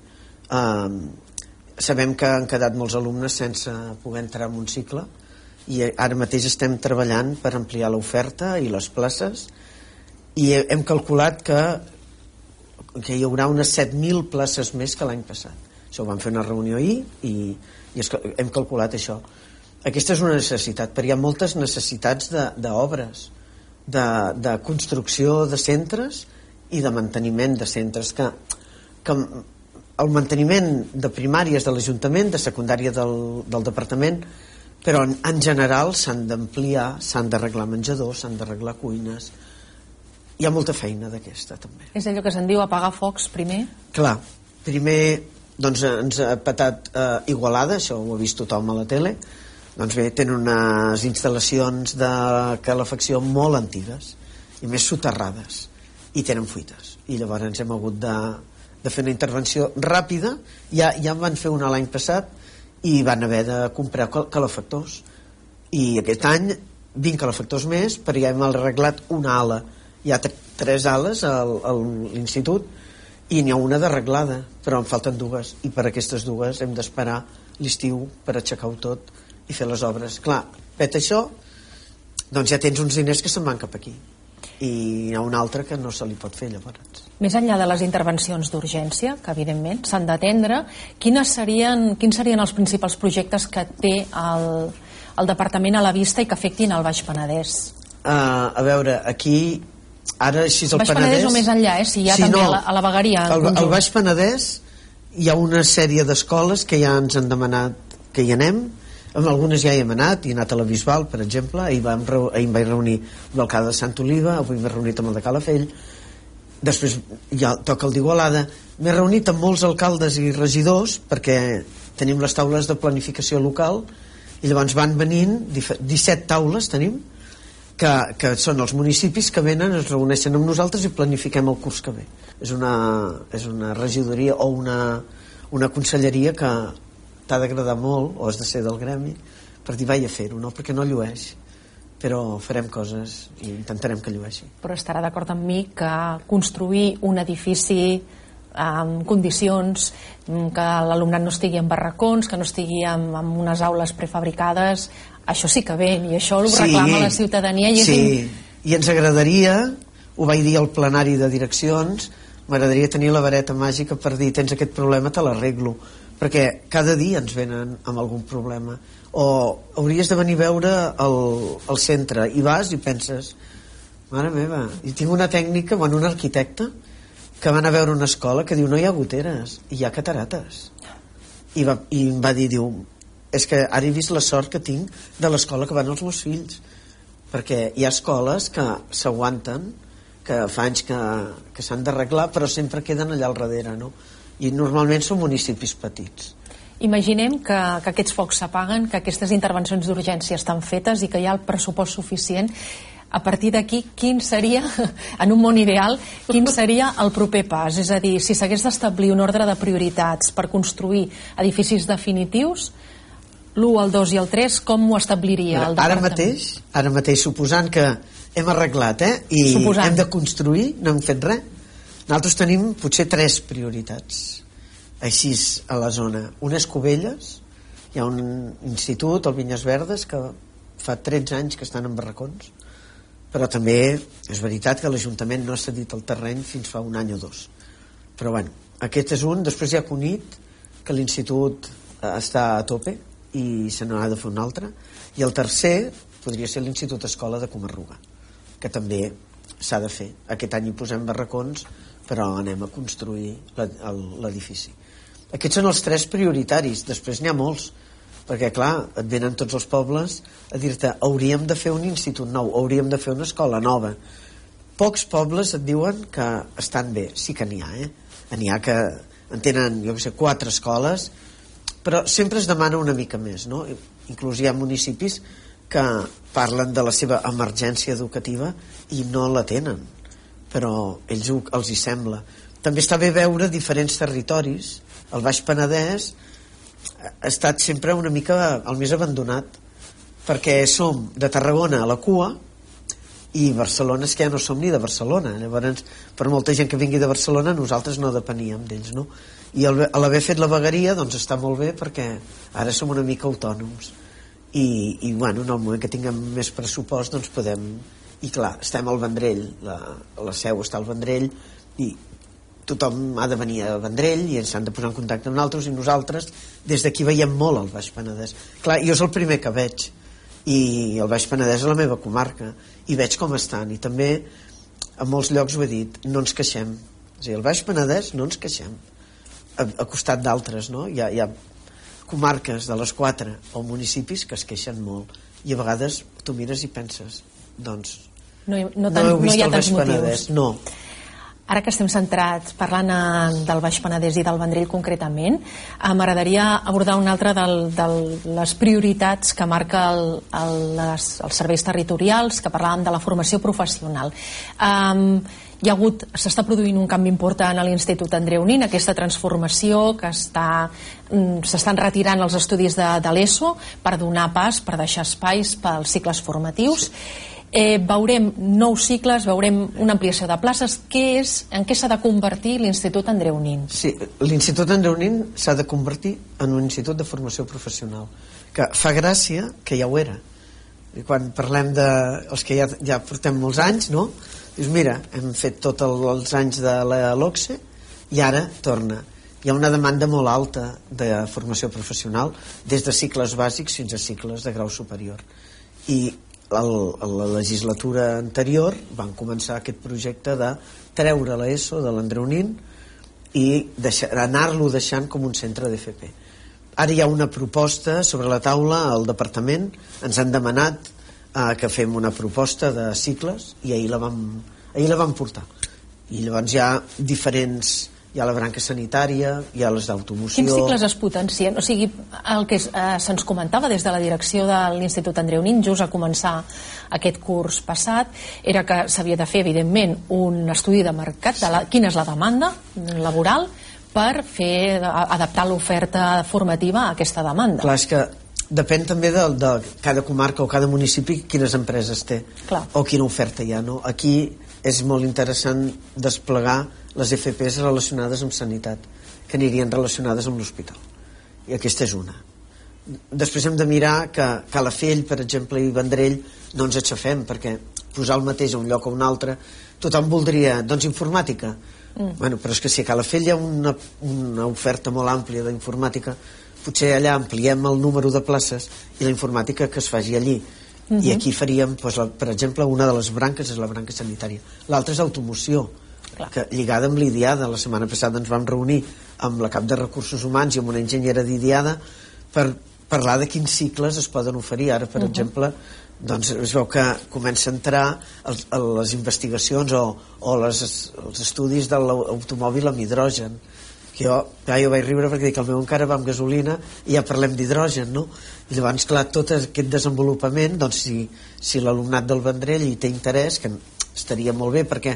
Sabem que han quedat molts alumnes sense poder entrar en un cicle i ara mateix estem treballant per ampliar l'oferta i les places i hem calculat que hi haurà unes 7.000 places més que l'any passat. Això ho vam fer una reunió ahir i hem calculat això. Aquesta és una necessitat, però hi ha moltes necessitats d'obres, de construcció de centres i de manteniment de centres, que el manteniment de primàries de l'Ajuntament, de secundària del Departament, però en general s'han d'ampliar, s'han d'arreglar menjadors, s'han d'arreglar cuines. Hi ha molta feina d'aquesta també. És allò que se'n diu apagar focs primer? Clar, primer doncs, ens ha patat Igualada, això ho ha vist tothom a la tele. Doncs bé, tenen unes instal·lacions de calefacció molt antigues i més soterrades i tenen fuites i llavors ens hem hagut de fer una intervenció ràpida. Ja en van fer una l'any passat i van haver de comprar calefactors i aquest any 20 calefactors més, però ja hem arreglat una ala. Hi ha 3 ales a l'institut i n'hi ha una d'arreglada, però en falten 2 i per aquestes 2 hem d'esperar l'estiu per aixecar-ho tot i fer les obres. Clar, fet això, doncs ja tens uns diners que se'n van cap aquí i hi ha un altre que no se li pot fer llavors. Més enllà de les intervencions d'urgència, que evidentment s'han d'atendre, quins serien els principals projectes que té el departament a la vista i que afectin el Baix Penedès? A veure, aquí ara així el Baix Penedès o més enllà, si hi ha també a la vegueria al Baix Penedès hi ha una sèrie d'escoles que ja ens han demanat que hi anem. Amb algunes ja hi hem anat, he anat a la Bisbal, per exemple, ahir em vaig reunir amb l'alcalde de Sant Oliva, avui m'he reunit amb el de Calafell, després ja toca el d'Igualada, m'he reunit amb molts alcaldes i regidors perquè tenim les taules de planificació local i llavors van venint 17 taules tenim que són els municipis que venen, es reuneixen amb nosaltres i planifiquem el curs que ve. És una regidoria o una conselleria que t'ha d'agradar molt, o has de ser del gremi, per dir vaig a fer-ho, no? Perquè no llueix, però farem coses i intentarem que llueixi. Però estarà d'acord amb mi que construir un edifici en condicions, que l'alumnat no estigui en barracons, que no estigui en unes aules prefabricades, això sí que ven, i això ho reclama la ciutadania. I ens agradaria, ho vaig dir al plenari de direccions, m'agradaria tenir la vareta màgica per dir tens aquest problema, te l'arreglo, perquè cada dia ens venen amb algun problema, o hauries de venir a veure el centre i vas i penses mare meva, i tinc una tècnica, un arquitecte que van a veure una escola que diu no hi ha goteres, hi ha catarates i em va dir, és que ara he vist la sort que tinc de l'escola que van els meus fills, perquè hi ha escoles que s'aguanten, que fa anys que s'han d'arreglar però sempre queden allà al darrere, no? I normalment són municipis petits. Imaginem que aquests focs s'apaguen, que aquestes intervencions d'urgència estan fetes i que hi ha el pressupost suficient. A partir d'aquí, quin seria, en un món ideal, quin seria el proper pas? És a dir, si s'hagués d'establir un ordre de prioritats per construir edificis definitius, l'1, el 2 i el 3, com ho establiria el departament? Ara mateix, suposant que hem arreglat i hem de construir, no hem fet res, nosaltres tenim potser 3 prioritats així a la zona. Una és Cubelles, hi ha un institut, el Vinyes Verdes, que fa 13 anys que estan en barracons, però també és veritat que l'Ajuntament no ha cedit el terreny fins fa un any o 2. Però bueno, aquest és un. Després hi ha Cunit, que l'institut està a tope i se n'ha de fer un altre, i el tercer podria ser l'Institut Escola de Comarruga, que també s'ha de fer. Aquest any hi posem barracons, però anem a construir l'edifici. Aquests són els 3 prioritaris. Després n'hi ha molts, perquè clar, et venen tots els pobles a dir-te hauríem de fer un institut nou, hauríem de fer una escola nova. Pocs pobles et diuen que estan bé. Sí que n'hi ha, n'hi ha que en tenen, jo què sé, 4 escoles, però sempre es demana una mica més, no? Inclús hi ha municipis que parlen de la seva emergència educativa i no la tenen, però ells els hi sembla. També està bé veure diferents territoris. El Baix Penedès ha estat sempre una mica el més abandonat, perquè som de Tarragona a la cua i Barcelona és que ja no som ni de Barcelona. Llavors, per molta gent que vingui de Barcelona, nosaltres no depeníem d'ells, no? I l'haver fet la vegueria doncs està molt bé, perquè ara som una mica autònoms i bueno, en el moment que tinguem més pressupost doncs podem. I clar, estem al Vendrell, la seu està al Vendrell i tothom ha de venir a Vendrell i s'han de posar en contacte amb nosaltres, i nosaltres des d'aquí veiem molt el Baix Penedès. Clar, jo és el primer que veig, i el Baix Penedès és la meva comarca i veig com estan, i també a molts llocs ho he dit, no ens queixem. És a dir, el Baix Penedès no ens queixem a costat d'altres, no? Hi ha comarques de les 4 o municipis que es queixen molt, i a vegades tu mires i penses doncs no hi ha tants motius. No. Ara que estem centrats parlant del Baix Penedès i del Vendrell concretament, m'agradaria abordar una altra de les prioritats que marca els serveis territorials, que parlàvem de la formació professional. S'està produint un canvi important a l'Institut Andreu Nin, aquesta transformació que s'estan retirant els estudis de l'ESO per donar pas, per deixar espais pels cicles formatius. Veurem nous cicles, veurem una ampliació de places. En què s'ha de convertir l'Institut Andreu Nin? Sí, l'Institut Andreu Nin s'ha de convertir en un institut de formació professional, que fa gràcia que ja ho era. I quan parlem dels que ja portem molts anys, no? Dius, mira, hem fet tots els anys de la LOCSE i ara torna. Hi ha una demanda molt alta de formació professional, des de cicles bàsics fins a cicles de grau superior. I a la legislatura anterior van començar aquest projecte de treure l'ESO de l'Andreu Nin i anar-lo deixant com un centre d'FP. Ara hi ha una proposta sobre la taula al departament, ens han demanat que fem una proposta de cicles i ahir la vam portar. I llavors hi ha diferents... Hi ha la branca sanitària, hi ha les d'automoció... Quins cicles es potencien? O sigui, el que se'ns comentava des de la direcció de l'Institut Andreu Nin, just a començar aquest curs passat, era que s'havia de fer, evidentment, un estudi de mercat de quina és la demanda laboral per adaptar l'oferta formativa a aquesta demanda. Clar, és que depèn també de cada comarca o cada municipi quines empreses té. Clar. O quina oferta hi ha, no? Aquí és molt interessant desplegar les FPs relacionades amb sanitat, que anirien relacionades amb l'hospital. I aquesta és una. Després hem de mirar que Calafell, per exemple, i Vendrell no ens aixafem, perquè posar el mateix a un lloc o un altre, tothom voldria, doncs, informàtica. Bueno, però és que si a Calafell hi ha una oferta molt àmplia d'informàtica, potser allà ampliem el número de places i la informàtica que es faci allí. I aquí faríem, per exemple, una de les branques és la branca sanitària. L'altra és automoció, que lligada amb l'IDIADA. La setmana passada ens vam reunir amb la cap de recursos humans i amb una enginyera d'IDIADA per parlar de quins cicles es poden oferir. Ara, per exemple, doncs es veu que comença a entrar a les investigacions o els estudis de l'automòbil amb hidrogen. Jo vaig riure perquè dic, el meu encara va amb gasolina i ja parlem d'hidrogen, no? I llavors, clar, tot aquest desenvolupament, doncs si l'alumnat del Vendrell hi té interès, que estaria molt bé, perquè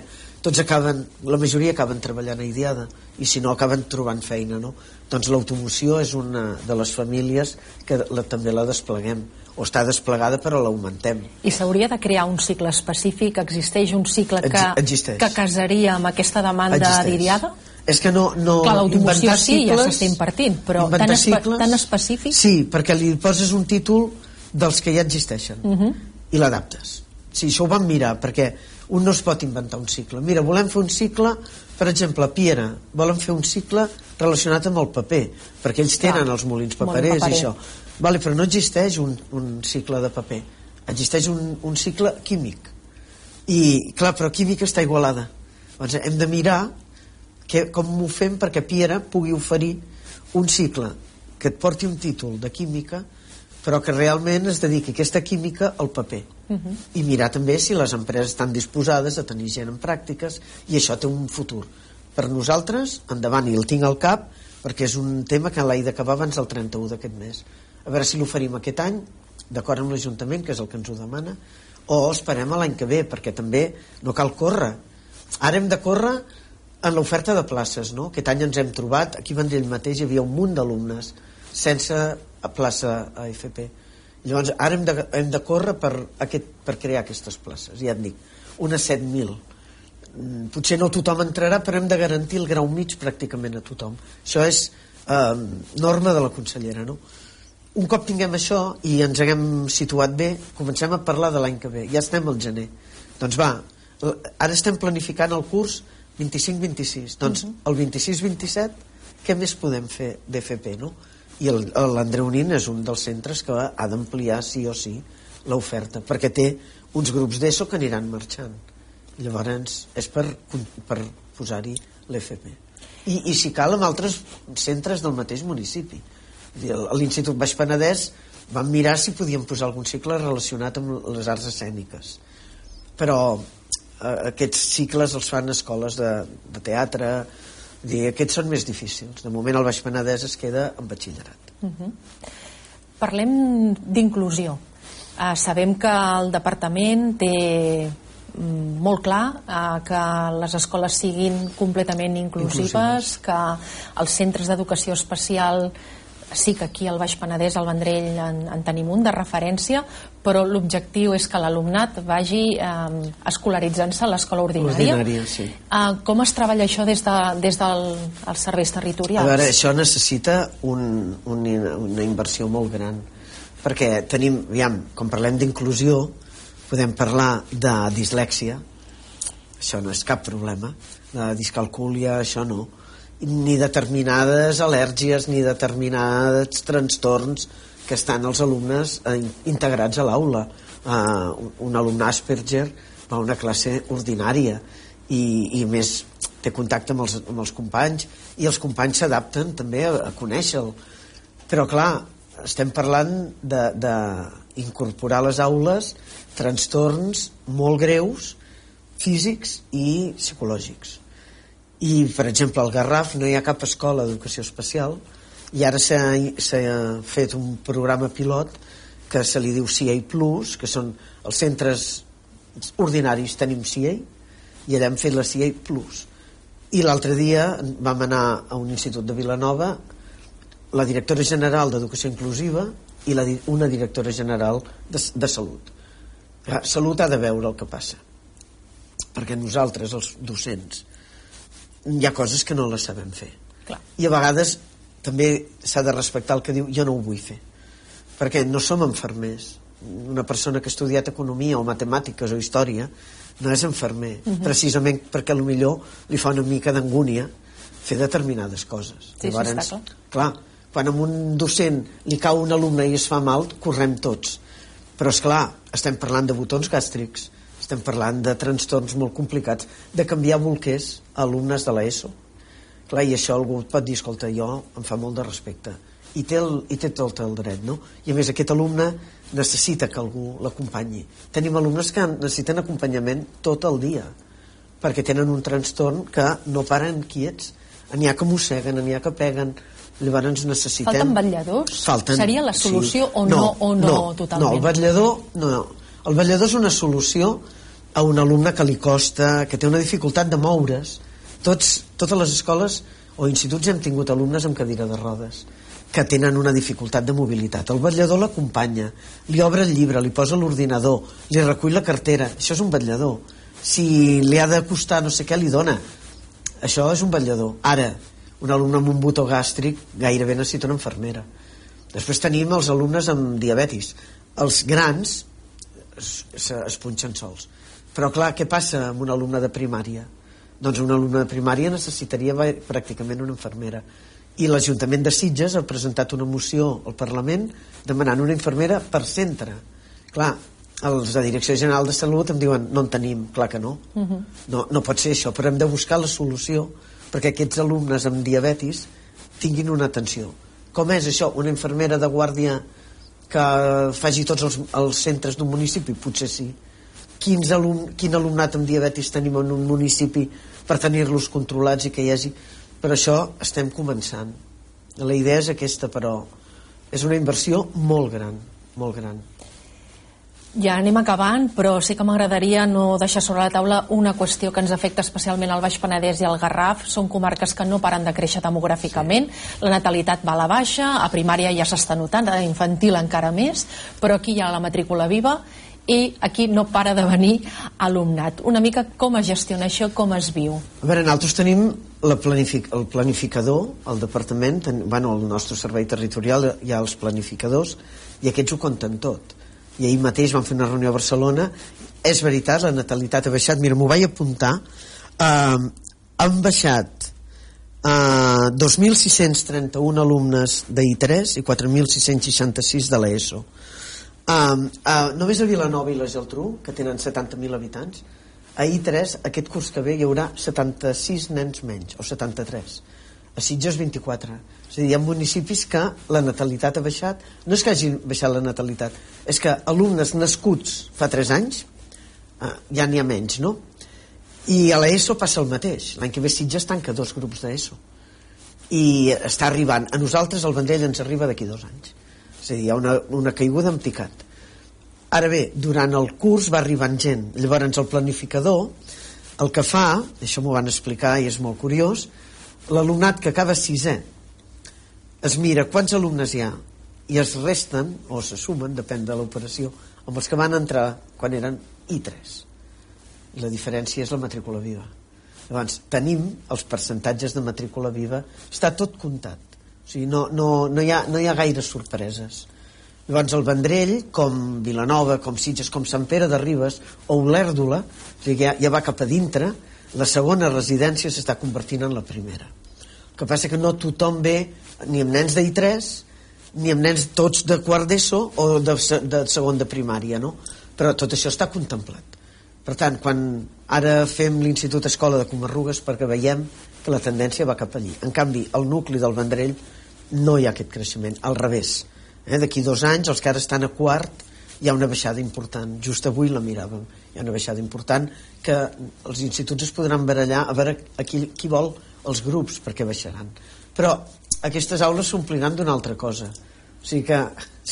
la majoria acaben treballant a IDIADA i si no acaben trobant feina, no? Doncs l'automoció és una de les famílies que també la despleguem, o està desplegada però l'augmentem. I s'hauria de crear un cicle específic? Existeix un cicle que casaria amb aquesta demanda d'IDIADA? És que no... Clar, l'automoció sí, ja s'està impartint, però tan específic? Sí, perquè li poses un títol dels que ja existeixen i l'adaptes. Sí, això ho vam mirar, perquè un no es pot inventar un cicle. Mira, volem fer un cicle, per exemple, a Piera, volen fer un cicle relacionat amb el paper, perquè ells tenen els molins paperers i això. Vale, però no existeix un cicle de paper, existeix un cicle químic. I, clar, però química està igualada. Doncs hem de mirar com ho fem perquè Piera pugui oferir un cicle que et porti un títol de química però que realment es dediqui aquesta química al paper i mirar també si les empreses estan disposades a tenir gent en pràctiques i això té un futur per nosaltres, endavant, i el tinc al cap perquè és un tema que l'he d'acabar abans del 31 d'aquest mes, a veure si l'oferim aquest any d'acord amb l'Ajuntament, que és el que ens ho demana, o esperem a l'any que ve, perquè també no cal córrer. Ara hem de córrer en l'oferta de places, no? Aquest any ens hem trobat, aquí a Vendrell mateix hi havia un munt d'alumnes sense plaça a FP. Llavors, ara hem de córrer per crear aquestes places, ja et dic, unes 7.000. Potser no tothom entrarà, però hem de garantir el grau mig pràcticament a tothom. Això és norma de la consellera, no? Un cop tinguem això i ens haguem situat bé, comencem a parlar de l'any que ve. Ja estem al gener. Doncs va, ara estem planificant el curs 25-26. Doncs el 26-27 què més podem fer d'FP, no? I l'Andreu Nin és un dels centres que ha d'ampliar sí o sí l'oferta, perquè té uns grups d'ESO que aniran marxant. Llavors és per posar-hi l'FP. I si cal amb altres centres del mateix municipi. A l'Institut Baix Penedès vam mirar si podíem posar algun cicle relacionat amb les arts escèniques. Però aquests cicles els fan escoles de teatre, aquests són més difícils. De moment el Baix Penedès es queda en batxillerat. Parlem d'inclusió. Sabem que el departament té molt clar que les escoles siguin completament inclusives, que els centres d'educació especial, sí que aquí al Baix Penedès, al Vendrell, en tenim un de referència, però l'objectiu és que l'alumnat vagi escolaritzant-se a l'escola ordinària. Sí. Com es treballa això des dels serveis territorials? A veure, això necessita una inversió molt gran. perquè tenim, com parlem d'inclusió, podem parlar de dislèxia, això no és cap problema, de discalcúlia, això no, ni determinades al·lèrgies, ni determinats trastorns que estan els alumnes integrats a l'aula. Un alumne Asperger va a una classe ordinària i més té contacte amb els companys, i els companys s'adapten també a conèixer-lo. Però clar, estem parlant d'incorporar a les aules trastorns molt greus, físics i psicològics. I, per exemple, al Garraf no hi ha cap escola d'educació especial, i ara s'ha fet un programa pilot que se li diu CA+, que són els centres ordinaris, tenim CA, i allà hem fet la CA+. I l'altre dia vam anar a un institut de Vilanova, la directora general d'Educació Inclusiva i una directora general de Salut. Salut ha de veure el que passa, perquè nosaltres, els docents, hi ha coses que no les sabem fer. Clar. I a vegades també s'ha de respectar el que diu jo no ho vull fer, perquè no som infermers. Una persona que ha estudiat economia o matemàtiques o història no és infermer, precisament perquè potser li fa una mica d'angúnia fer determinades coses. Sí, llavors, està clar. Clar, quan a un docent li cau un alumne i es fa mal, correm tots. Però és clar, estem parlant de botons gàstrics, estem parlant de trastorns molt complicats, de canviar bolquers a alumnes de l'ESO. Clar, i això algú pot dir, escolta, jo em fa molt de respecte. I té tot el dret, no? I a més aquest alumne necessita que algú l'acompanyi. Tenim alumnes que necessiten acompanyament tot el dia, perquè tenen un trastorn que no paren quiets. N'hi ha que mosseguen, n'hi ha que peguen. Llavors necessitem... Falten vetlladors? Seria la solució o no totalment? No, el vetllador és una solució a un alumne que li costa, que té una dificultat de moure's. Totes les escoles o instituts hem tingut alumnes amb cadira de rodes que tenen una dificultat de mobilitat. El vetllador l'acompanya, li obre el llibre, li posa l'ordinador, li recull la cartera. Això és un vetllador. Si li ha de costar no sé què, li dona. Això és un vetllador. Ara, un alumne amb un botó gàstric gairebé necessita una infermera. Després tenim els alumnes amb diabetis. Els grans es punxen sols. Però clar, què passa amb un alumne de primària? Doncs un alumne de primària necessitaria pràcticament una infermera. I l'Ajuntament de Sitges ha presentat una moció al Parlament demanant una infermera per centre. Clar, els de Direcció General de Salut em diuen no en tenim, clar que no. No pot ser això, però hem de buscar la solució perquè aquests alumnes amb diabetis tinguin una atenció. Com és això? Una infermera de guàrdia que faci tots els centres d'un municipi? Potser sí. Quin alumnat amb diabetis tenim en un municipi per tenir-los controlats i que hi hagi... Per això estem començant. La idea és aquesta, però és una inversió molt gran, molt gran. Ja anem acabant, però sí que m'agradaria no deixar sobre la taula una qüestió que ens afecta especialment al Baix Penedès i al Garraf. Són comarques que no paren de créixer demogràficament. La natalitat va a la baixa, a primària ja s'està notant, a infantil encara més, però aquí hi ha la matrícula viva i aquí no para de venir alumnat. Una mica com es gestiona això, com es viu? A veure, nosaltres tenim el planificador, el departament, el nostre servei territorial hi ha els planificadors i aquests ho compten tot. I ahir mateix vam fer una reunió a Barcelona. És veritat, la natalitat ha baixat. Mira, m'ho vaig apuntar. Han baixat 2.631 alumnes d'I3 i 4.666 de l'ESO. Només a Vilanova i la Geltrú, que tenen 70.000 habitants, a I3 aquest curs que ve hi haurà 76 nens menys, o 73. A Sitges 24. És a dir, hi ha municipis que la natalitat ha baixat. No és que hagi baixat la natalitat, és que alumnes nascuts fa 3 anys ja n'hi ha menys, no? I a l'ESO passa el mateix. L'any que ve Sitges tanca 2 grups d'ESO i està arribant. A nosaltres el Vendrell ens arriba d'aquí 2 anys. És a dir, hi ha una caiguda en picat. Ara bé, durant el curs va arribant gent. Llavors el planificador el que fa, això m'ho van explicar i és molt curiós, l'alumnat que acaba 6è es mira quants alumnes hi ha i es resten o se sumen, depèn de l'operació, amb els que van entrar quan eren I3. I la diferència és la matrícula viva. Llavors tenim els percentatges de matrícula viva, està tot comptat. O sigui, no hi ha gaires sorpreses. Llavors el Vendrell, com Vilanova, com Sitges, com Sant Pere de Ribes o Olèrdola, o sigui, ja va cap a dintre, la segona residència s'està convertint en la primera. El que passa que no tothom ve ni amb nens d'I3 ni amb nens tots de quart d'ESO o de segon de primària, no? Però tot això està contemplat. Per tant, quan ara fem l'Institut Escola de Comarrugues, perquè veiem que la tendència va cap allí. En canvi, al nucli del Vendrell no hi ha aquest creixement, al revés. D'aquí 2 anys, els que ara estan a quart, hi ha una baixada important. Just avui la miràvem. Hi ha una baixada important que els instituts es podran barallar a veure qui vol els grups, perquè baixaran. Però aquestes aules s'ompliran d'una altra cosa. O sigui que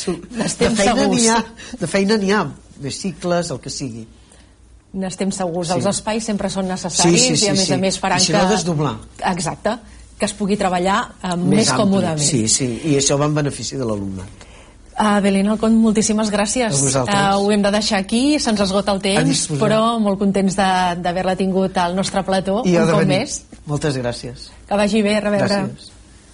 de feina n'hi ha, més cicles, el que sigui. N'estem segurs. Els espais sempre són necessaris i a més faran que... I si no, desdoblar. Exacte, que es pugui treballar més còmodament. Sí, i això va en benefici de l'alumnat. Belén Alcón, moltíssimes gràcies. Ho hem de deixar aquí, se'ns esgota el temps, però molt contents d'haver-la tingut al nostre plató un cop més. Moltes gràcies. Que vagi bé, a reveure. Gràcies.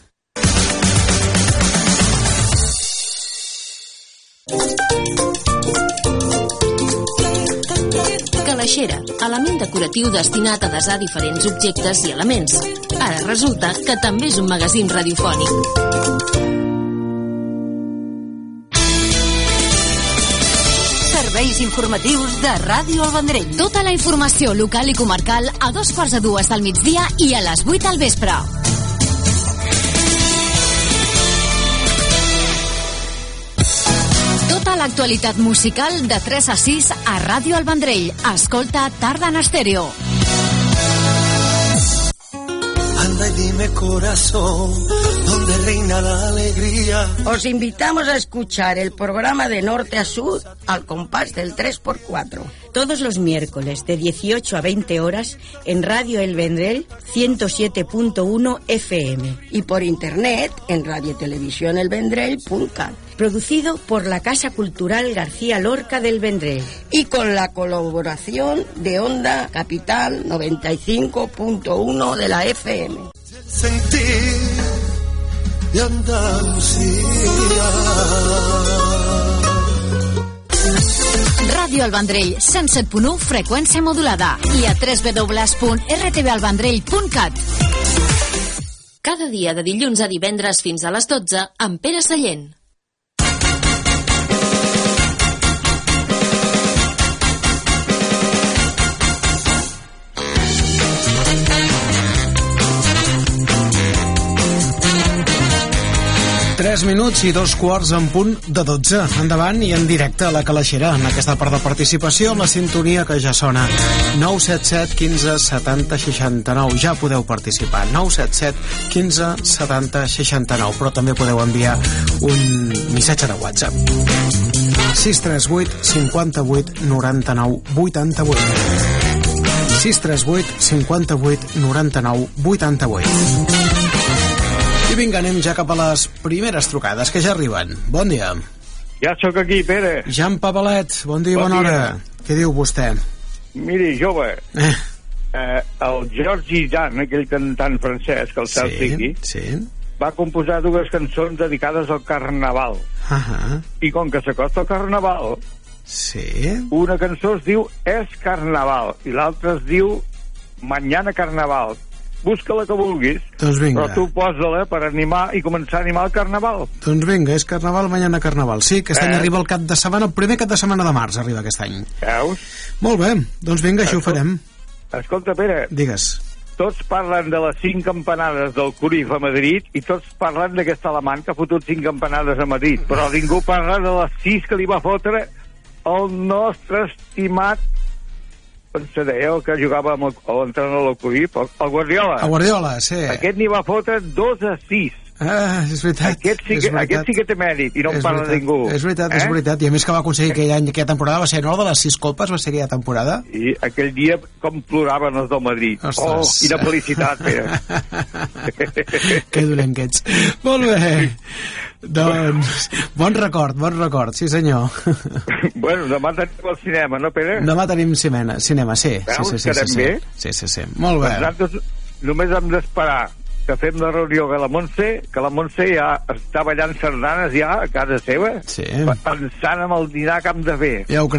Calaixera, element decoratiu destinat a desar diferents objectes i elements. Ara resulta que també és un magazín radiofònic. Serveis informatius de Ràdio El Vendrell. Tota la informació local i comarcal a 2:45 del migdia i a les 8 del vespre. Tota l'actualitat musical de 3 a 6 a Ràdio El Vendrell. Escolta Tarda en Estèreo. Anda y dime, corazón, ¿dónde reina la alegría? Os invitamos a escuchar el programa de norte a sur al compás del 3x4. Todos los miércoles de 18 a 20 horas en Radio El Vendrell 107.1 FM y por internet en radiotelevisionelvendrell.cat. Producido por la Casa Cultural García Lorca del Vendrell y con la colaboración de Onda Capital 95.1 de la FM. Sentir de Andalucía. Ràdio El Vendrell, 107.1, freqüència modulada i a www.rtvalvendrell.cat. Cada dia de dilluns a divendres fins a les 12 amb Pere Sallent. Tres minuts i 2 en punt de 12. Endavant i en directe a la Calaixera. En aquesta part de participació, la sintonia que ja sona. 977 15 70 69. Ja podeu participar. 977 15 70 69. Però també podeu enviar un missatge de WhatsApp. 638 58 99 88. 638 58 99 88. I vinga, anem ja cap a les primeres trucades que ja arriben. Bon dia. Ja sóc aquí, Pere. Jan Pavalet, bon dia i bona hora. Què diu vostè? Miri, jove, el Georges Dan, aquell cantant francès, que el cel sigui, va composar 2 cançons dedicades al Carnaval. I com que s'acosta el Carnaval, una cançó es diu És Carnaval i l'altra es diu Mañana Carnaval. Busca-la que vulguis, però tu posa-la per animar i començar a animar el Carnaval. Doncs vinga, és Carnaval, mañana Carnaval. Sí, aquest any arriba el cap de setmana, el primer cap de setmana de març arriba aquest any. Veus? Molt bé, doncs vinga, això ho farem. Escolta, Pere. Digues. Tots parlen de les 5 campanades del Cruyff a Madrid i tots parlen d'aquest alemany que ha fotut 5 campanades a Madrid, però ningú parla de les 6 que li va fotre el nostre estimat el que jugava amb l'entrenador del Cruyff, el Guardiola. El Guardiola, sí. Aquest n'hi va fotre 2-6. És veritat. Aquest sí que té mèrit i no en parla ningú. És veritat, és veritat. I a més que va aconseguir aquella temporada, va ser no de les 6 copes, va ser aquella temporada. I aquell dia com ploraven els del Madrid. Oh, quina felicitat, Pere. Que dolent que ets. Molt bé. Doncs, bon record, sí senyor. Bueno, demà tenim el cinema, no, Pere? Demà tenim cinema, sí. Veus, quedem bé? Sí. Molt bé. Nosaltres només hem d'esperar que fem la reunió que la Montse ja està ballant sardanes ja a casa seva, pensant en el dinar que hem de fer. Ja ho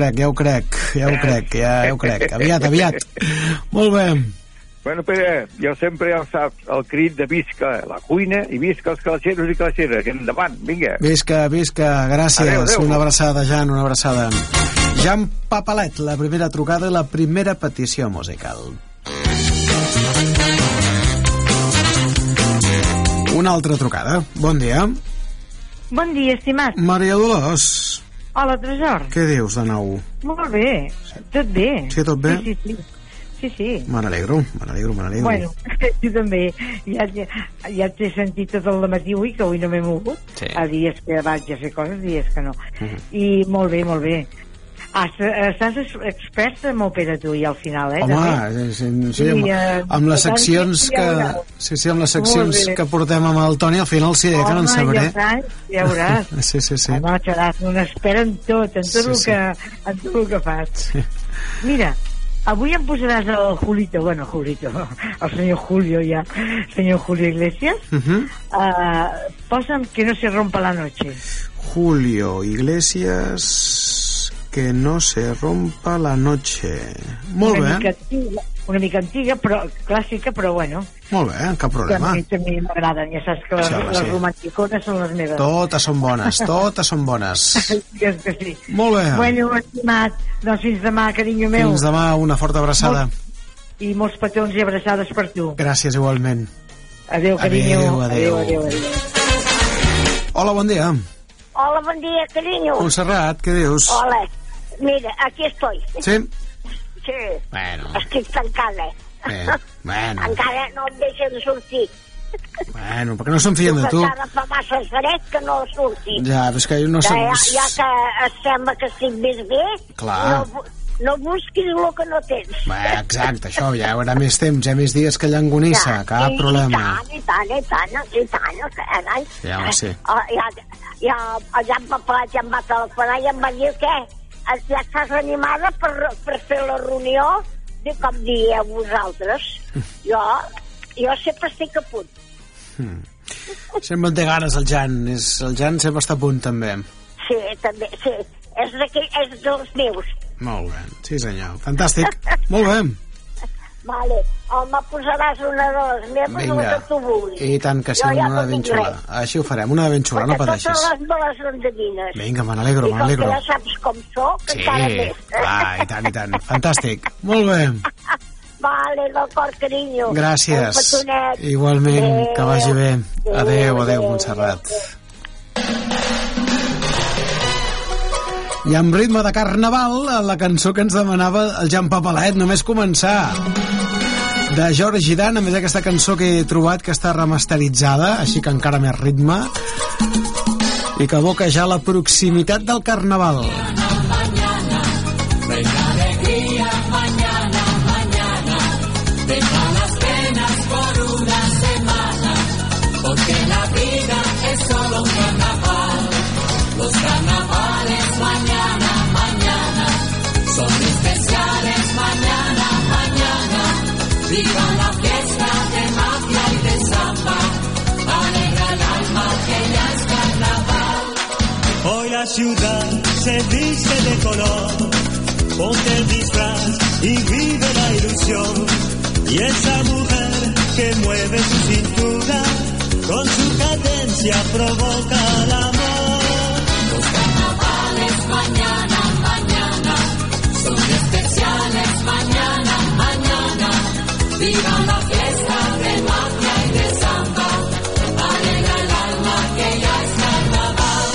crec. Aviat. Molt bé. Bueno, Pere, jo sempre ja saps el crit de visca la cuina i visca els calaixeros i calaixeres. Endavant, vinga. Visca, gràcies. Adéu. Una abraçada, Jan, una abraçada. Jan Papalet, la primera trucada i la primera petició musical. Una altra trucada. Bon dia. Bon dia, estimat. Maria Dolors. Hola, Tresor. Què dius de nou? Molt bé, tot bé. Sí, tot bé? Sí. Me n'alegro. Bueno, jo també. Ja t'he sentit tot el dematí avui, que avui no m'he mogut. Sí. A dies que vaig a fer coses, dies que no. I molt bé. Estàs experta en òpera, tu, i al final, Home, sí, amb les seccions que... Sí, amb les seccions que portem amb el Toni, al final sí, que no en sabré. Ja veuràs. Sí. Home, seràs un expert en tot, en tot el que fas. Mira, avui em posaràs el Julito, el senyor Julio ja, senyor Julio Iglesias. Posa'm Que no se rompa la noche. Julio Iglesias, Que no se rompa la noche. Molt bé. Una mica antiga, però clàssica, però bueno. Molt bé, cap problema. A mi m'agraden, ja saps que les romanticones són les meves. Totes són bones. Que sí. Molt bé. Bueno, estimat, doncs fins demà, carinyo meu. Fins demà, una forta abraçada. I molts petons i abraçades per tu. Gràcies, igualment. Adéu, carinyo. Adéu. Hola, bon dia. Hola, bon dia, carinyo. Montserrat, què dius? Hola, mira, aquí estoy. Sí? Sí. Bueno. Estic tancada. Bueno. Encara no em deixen sortir. Bueno, perquè no se'n fien de tu. Encara fa massa fred que no surti. Ja, però és que no se'n... Ja que es sembla que estic més bé, clar. No busquis el que no tens. Exacte, això, ja hi haurà més temps, hi ha més dies que llangonissa, cap problema. I tant, carai. Ja ho sé. Ja em va parlar, ja em va telefonar i em va dir què? Ja estàs animada per fer la reunió de com dieu vosaltres. Jo sempre estic a punt. Sempre en té ganes el Jan. El Jan sempre està a punt també. Sí, també, sí. És dels meus. Molt bé, sí senyor. Fantàstic. Molt bé. Vale, me posaràs una de les meves o la que tu vulguis. I tant que sí, una de ben xula. Així ho farem, una de ben xula, no pateixis. Totes les boles endevines. Vinga, me n'alegro. I com que ja saps com soc, encara més. I tant. Fantàstic. Molt bé. Vale, d'acord, carinyo. Gràcies. Igualment, que vagi bé. Adéu, Montserrat. I amb ritme de carnaval, la cançó que ens demanava el Jan Papalet, només començar. De Jordi Dan, a més d'aquesta cançó que he trobat que està remasteritzada, així que encara més ritme, i que evoca ja la proximitat del carnaval. Deja las penas por una semana, porque la vida es solo un carnaval. Los carnavales mañana son especiales mañana. Viva la fiesta de magia y de samba, alegra el alma que ya es carnaval. Hoy la ciudad se viste de color, ponte el disfraz y vive la ilusión. Y esa mujer que mueve su cintura, con su cadencia provoca el amor. Los carnavales mañana son especiales mañana. Viva la fiesta de magia y de samba, alegra el alma que ya es carnaval.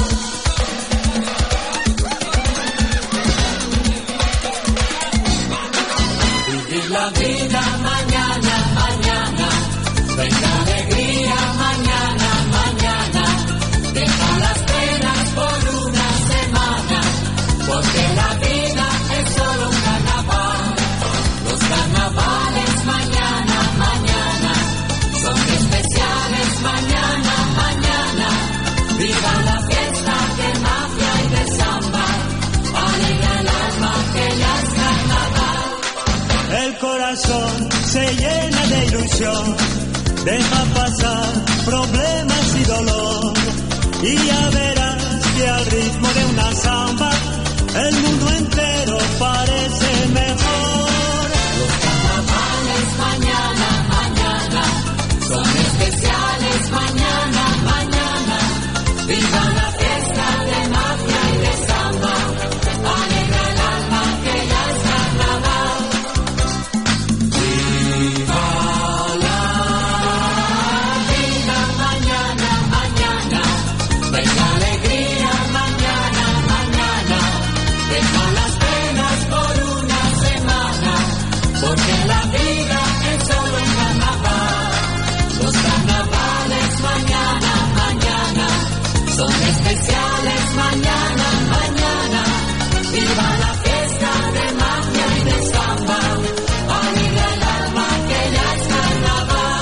Vivir la vida mañana, venga alegría mañana. Deja las penas por una semana, porque la vida es solo un carnaval. Los carnavales mañana son especiales mañana. Viva la fiesta de magia y de samba, alegra el alma que ya es carnaval. El corazón se llena de ilusión deja pasar problemas y dolor, y ya verás que al ritmo de una samba el mundo entero parece mejor. Los carnavales mañana, mañana, son especiales mañana, mañana. Viva la fiesta de magia y de samba, alegra el alma que ya es carnaval. Viva la vida mañana, mañana, venga alegría mañana, mañana. Deja las penas por una semana, porque la vida es solo un carnaval. Los carnavales mañana, mañana, son especiales mañana, mañana. Viva la fiesta de magia y de samba, alegra el alma que ya es carnaval.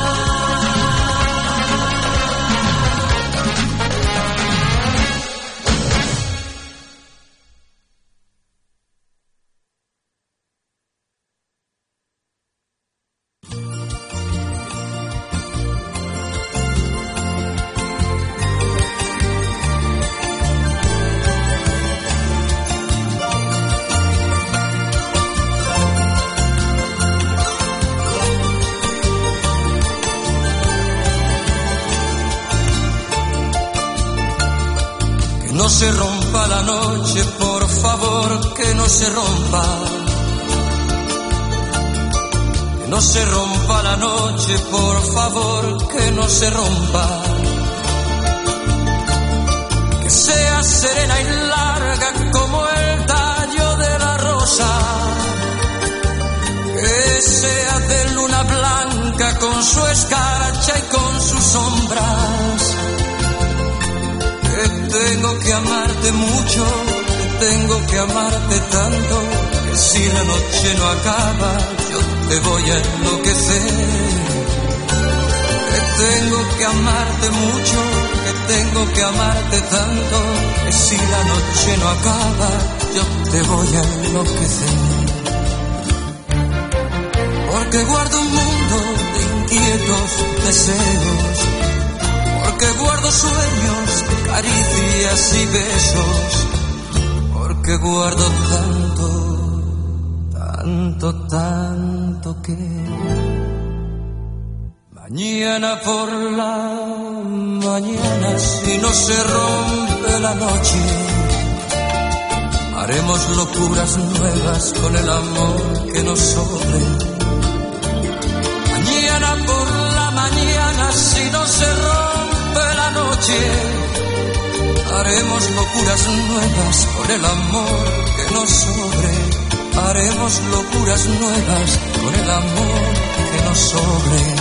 Que no se rompa la noche, por favor, que no se rompa. Que no se rompa la noche, por favor, que no se rompa. Que sea serena y larga como el tallo de la rosa. Que sea de luna blanca con su escarcha y con sus sombras. Que tengo que amarte mucho, que tengo que amarte tanto, que si la noche no acaba, yo te voy a enloquecer. Que tengo que amarte mucho, que tengo que amarte tanto, que si la noche no acaba, yo te voy a enloquecer. Porque guardo un mundo de inquietos deseos, porque guardo sueños, caricias y besos, porque guardo tanto, tanto, tanto que mañana por la mañana, si no se rompe la noche, haremos locuras nuevas con el amor que nos sobre. Mañana por la mañana, si no se rompe la noche, haremos locuras nuevas con el amor que nos sobre. Haremos locuras nuevas con el amor que nos sobre.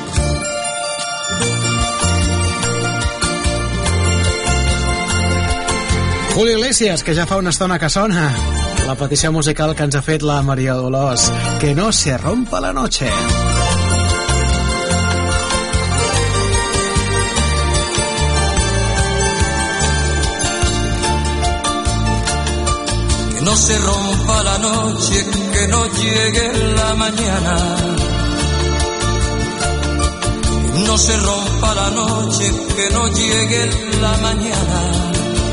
Julio Iglesias, que ja fa una estona que sona. La petició musical que ens ha fet la Maria Dolors. Que no se rompa la noche. Que no se rompa la noche, que no llegue la mañana. Que no se rompa la noche, que no llegue la mañana.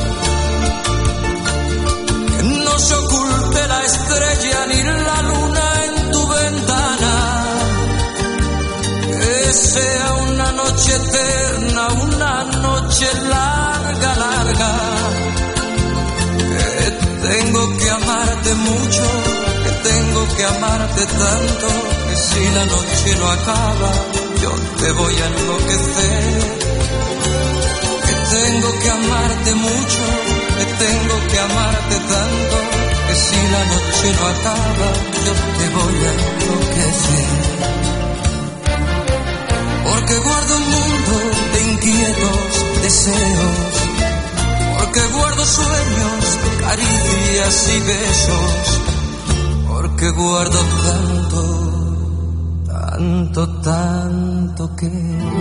Que no se oculte la estrella ni la luna en tu ventana. Que sea una noche eterna, una noche larga, larga. Que tengo que amarte mucho, que tengo que amarte tanto, que si la noche no acaba, yo te voy a enloquecer. Que tengo que amarte mucho, que tengo que amarte tanto, que si la noche no acaba, yo te voy a enloquecer. Porque guardo un mundo de inquietos deseos, porque guardo sueños, caricias y besos, porque guardo tanto, tanto, tanto que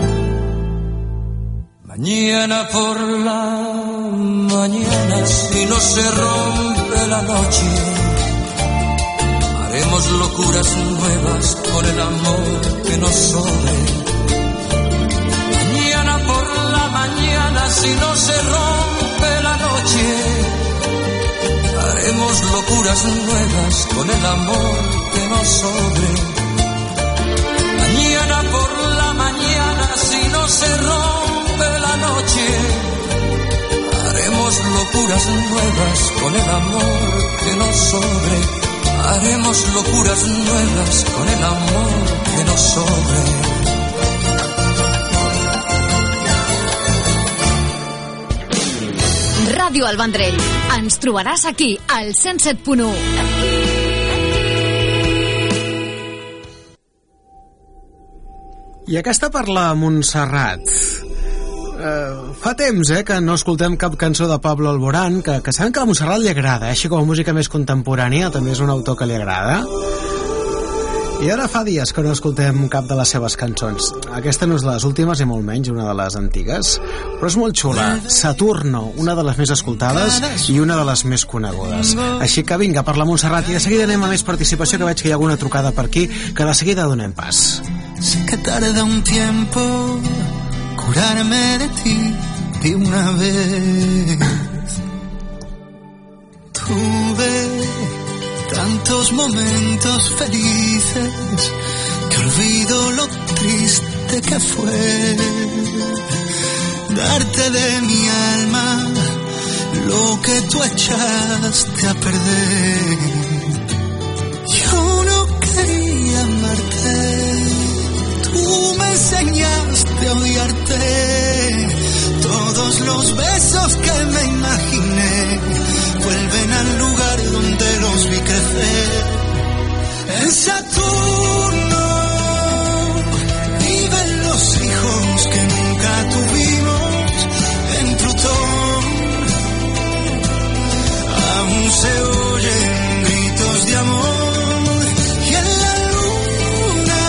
mañana por la mañana, si no se rompe la noche, haremos locuras nuevas con el amor que nos sobre. si no se rompe la noche. Haremos locuras nuevas con el amor que nos sobre. Mañana por la mañana, si no se rompe la noche, haremos locuras nuevas con el amor que nos sobre. Haremos locuras nuevas con el amor que nos sobre. Ràdio El Vendrell. Ens trobaràs aquí, al 107.1. I aquesta per la Montserrat. Fa temps que no escoltem cap cançó de Pablo Alborán, que sabem que a la Montserrat li agrada, així com a música més contemporània, també és un autor que li agrada. I ara fa dies que no escoltem cap de les seves cançons. Aquesta no és de les últimes, i molt menys una de les antigues, però és molt xula. Saturno, una de les més escoltades i una de les més conegudes. Així que vinga, per la Montserrat, i de seguida anem a més participació, que veig que hi ha alguna trucada per aquí, que de seguida donem pas. Sé que tarda un tiempo curarme de ti de una vez. Tuve tantos momentos felices que olvido lo triste que fue darte de mi alma lo que tú echaste a perder. Yo no quería amarte, tú me enseñaste a odiarte. Todos los besos que me imaginé vuelven al lugar donde los vi crecer. En Saturno viven los hijos que nunca tuvimos. En Plutón aún se oyen gritos de amor. Y en la luna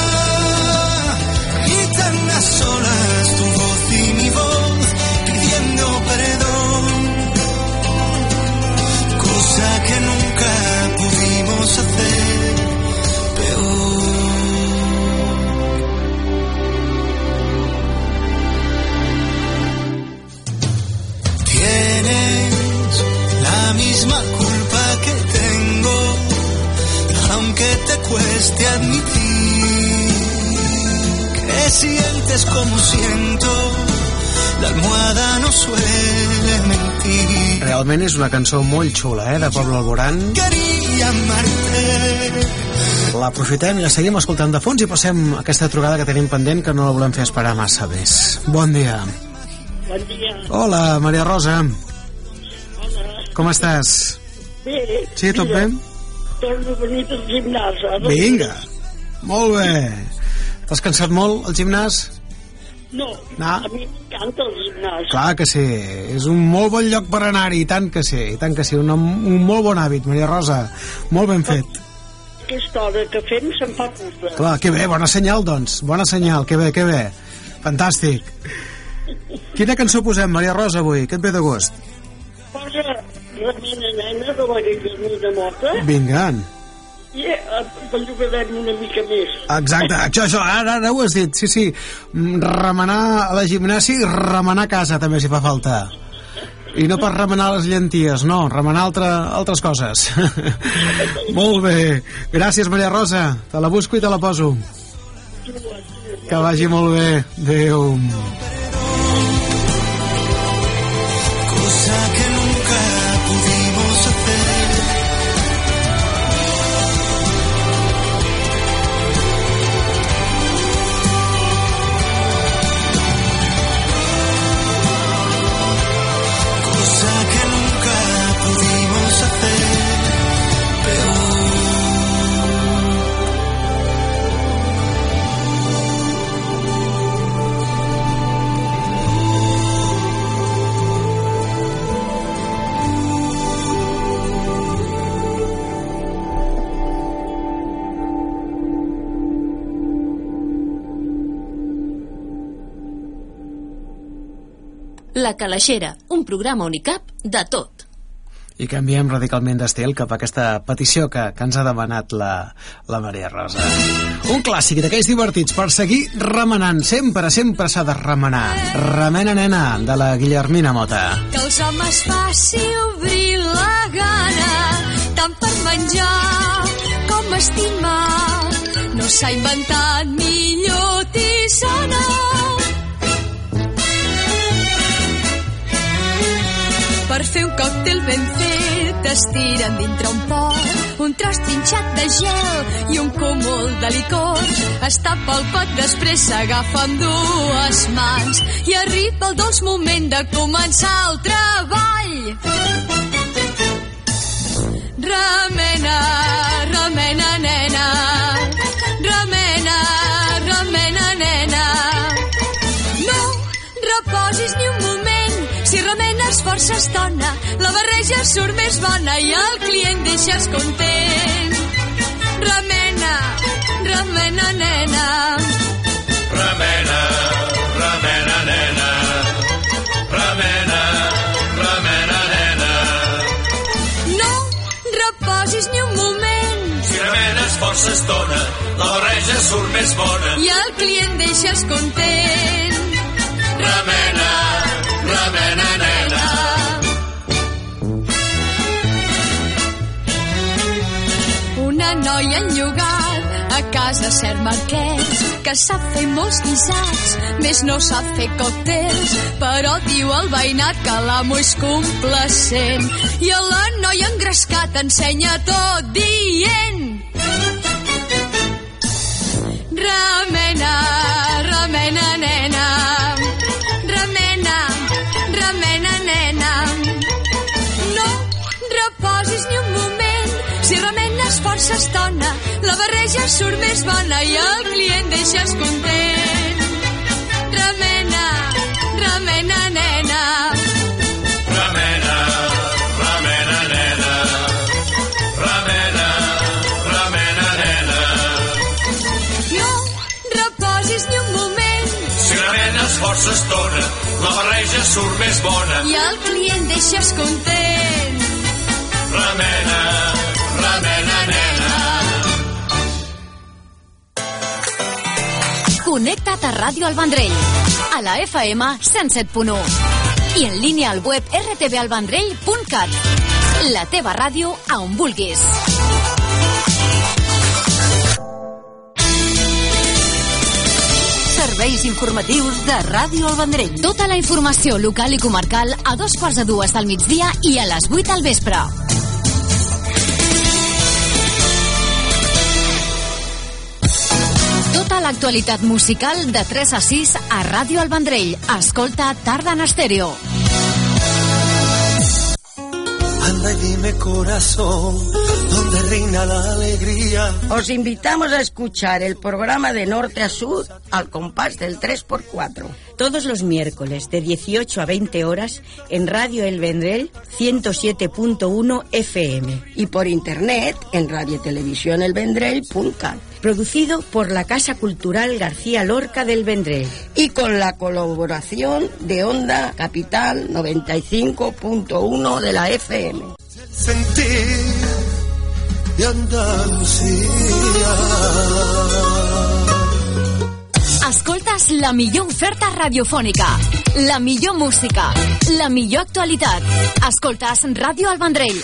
gritan a solas tu voz y mi voz pidiendo perdón. Cosa que nunca pudimos hacer peor. Tienes la misma culpa que tengo, aunque te cueste admitir que sientes como siento. La almohada no suele mentir. Realment és una cançó molt xula, de Pablo Alborán. L'aprofitem i la seguim escoltant de fons i passem aquesta trucada que tenim pendent, que no la volem fer esperar massa més. Bon dia. Bon dia. Hola, Maria Rosa. Hola. Com estàs? Bé. Sí, tot bé? Torno a venir al gimnàs. Vinga. Molt bé. T'has cansat molt, al gimnàs? No, a mi m'encanta el gimnàs. Clar que sí, és un molt bon lloc per anar-hi, i tant que sí, un molt bon hàbit, Maria Rosa, molt ben fet. Aquesta hora que fem se'n fa curta. Clar, que bé, bona senyal, doncs, bona senyal, que bé, fantàstic. Quina cançó posem, Maria Rosa, avui? Què et ve de gust? Posa Remena Nena, de la Guillermina Mota. Vinga. I bellugarem una mica més. Exacte, això, ara ho has dit, sí, remenar a la gimnàsia i remenar a casa també, si fa falta. I no per remenar les llenties, no, remenar altres coses. Molt bé, gràcies, Maria Rosa, te la busco i te la poso. Que vagi molt bé, adéu. Cosa que nunca pudimos hacer. La Calaixera, un programa on hi cap de tot. I canviem radicalment d'estil cap a aquesta petició que ens ha demanat la Maria Rosa. Un clàssic d'aquells divertits per seguir remenant. Sempre s'ha de remenar. Remena nena, de la Guillermina Mota. Que els homes faci obrir la gana, tant per menjar com estimar. No s'ha inventat millor tisana. Per fer un còctel ben fet es tiren dintre un pot un tros trinxat de gel i un cúmul de licor. Es tapa el pot, després s'agafa amb dues mans i arriba el dolç moment de començar el treball. Remena, remena, nena. Remena, remena, nena. No reposis ni un moment. Si remenes força estona, la barreja surt més bona i el client deixes content. Remena, remena, nena. Remena, remena, nena. Remena, remena, nena. No reposis ni un moment. Si remenes força estona, la barreja surt més bona i el client deixes content. Remena, remena, nena. Una noia enllogat a casa cert marquès que sap fer molts guisats, més no sap fer còctels, però diu al veïnat que l'amo és complacent i a la noia engrescat ensenya tot dient: remena, remena, nena. Remena, remena, nena. No reposis ni un moment. Si remenes força estona, la barreja surt més bona i el client deixes content. Remena, remena, nena. Remena, remena, nena. Remena, remena, nena. No reposis ni un moment. Si remenes força estona, la barreja surt més bona i el client deixes content. Remena, remena, nena. Connecta't a Ràdio El Vendrell, a la FM 107.1 i en línia al web rtvalvendrell.cat. La teva ràdio a on vulguis. Serveis informatius de Ràdio El Vendrell. Tota la informació local i comarcal a 2:45 del migdia i a les 8 del vespre. Tota l'actualitat musical de 3 a 6 a Ràdio El Vendrell. Escolta Tarda en Estèreo. Anda y dime, corazón, ¿dónde reina la alegría? Os invitamos a escuchar el programa de norte a sur al compás del 3x4. Todos los miércoles de 18 a 20 horas en Radio El Vendrell 107.1 FM y por internet en radiotelevisiónelvendrell.cat. Producido por la Casa Cultural García Lorca del Vendrell y con la colaboración de Onda Capital 95.1 de la FM. Sentir de Andalucía. Escoltes la millor oferta radiofònica, la millor música, la millor actualitat. Escoltes Ràdio El Vendrell.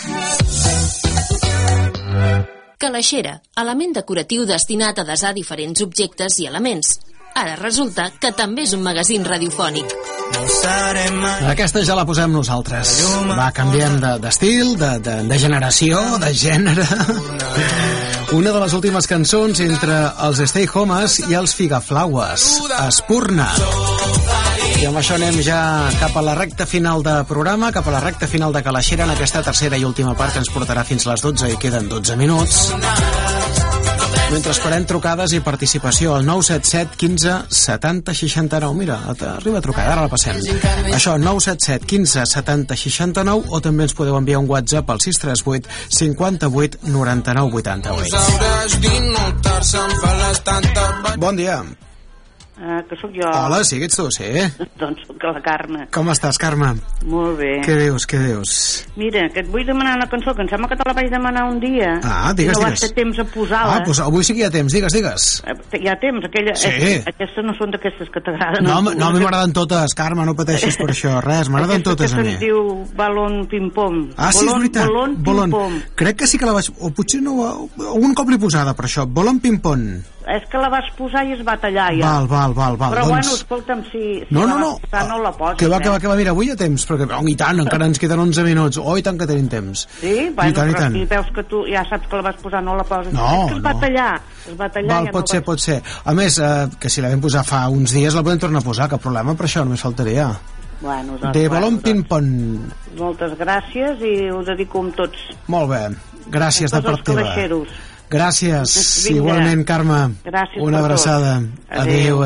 Calaixera, element decoratiu destinat a desar diferents objectes i elements. Ara resulta que també és un magazín radiofònic. Aquesta ja la posem nosaltres. Va, canviem d'estil, de generació, de gènere. Una de les últimes cançons entre els Stay Homes i els Figaflaues, Espurna. I amb això anem ja cap a la recta final de programa, cap a la recta final de Calaixera, en aquesta tercera i última part que ens portarà fins a les 12 i queden 12 minuts. Mentre esperem trucades i participació al 977 15 70 69. Mira, arriba a trucar, ara la passem. Això, 977 15 70 69, o també ens podeu enviar un WhatsApp al 638 58 99 88. Bon dia. Que sóc jo. Hola, sí, que ets tu, sí. Doncs sóc la Carme. Com estàs, Carme? Molt bé. Què dius? Mira, que et vull demanar una cançó, que em sembla que te la vaig demanar un dia. Digues. No vas fer temps a posar-la. Doncs avui sí que hi ha temps, digues. Hi ha temps, Sí. Aquestes no són d'aquestes que t'agraden. No, a mi m'agraden totes, Carme, no pateixis per això, res, m'agraden totes a mi. Aquesta que se'n diu Balón Pim-Pom. Sí, és veritat. Balón Pim-Pom. Crec que sí que la vaig... O potser no... Un cop l'he posada, per això. Balón Pim-Pom. És que la vas posar i es va tallar, ja. Val. Però, bueno, escolta'm, si no. la vas posar, no la poses. Que va, mira, avui hi ha temps, perquè, i tant, encara ens queden 11 minuts. I tant que tenim temps. Sí? Bueno, però si veus que tu ja saps que la vas posar, no la poses. No. És que es va tallar. Val, pot ser. A més, que si la vam posar fa uns dies, la podem tornar a posar, cap problema, per això només faltaria. Bueno, doncs, de Balón Pim-Pom. Moltes gràcies i ho dedico amb tots. Molt bé, gràcies de part teva. Gràcies, vinga. Igualment, Carme. Gràcies. Una abraçada. Adéu.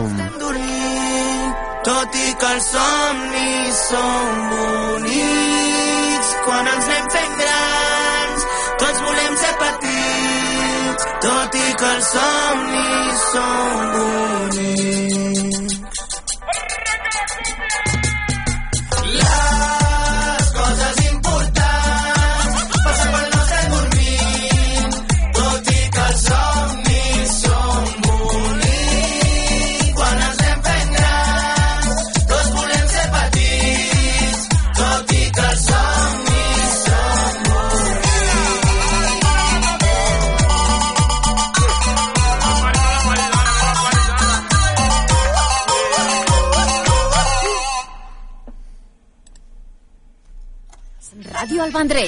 Tot i que els somnis són bonics, quan ens anem fent grans, tots volem ser petits. Tot i que els somnis són bonics. Les coses importants passen pel nostre dormint. Tot i que els somnis són bonics, quan ens anem fent grans, tots volem ser petits. Tot i que els somnis són Ràdio El Vendrell.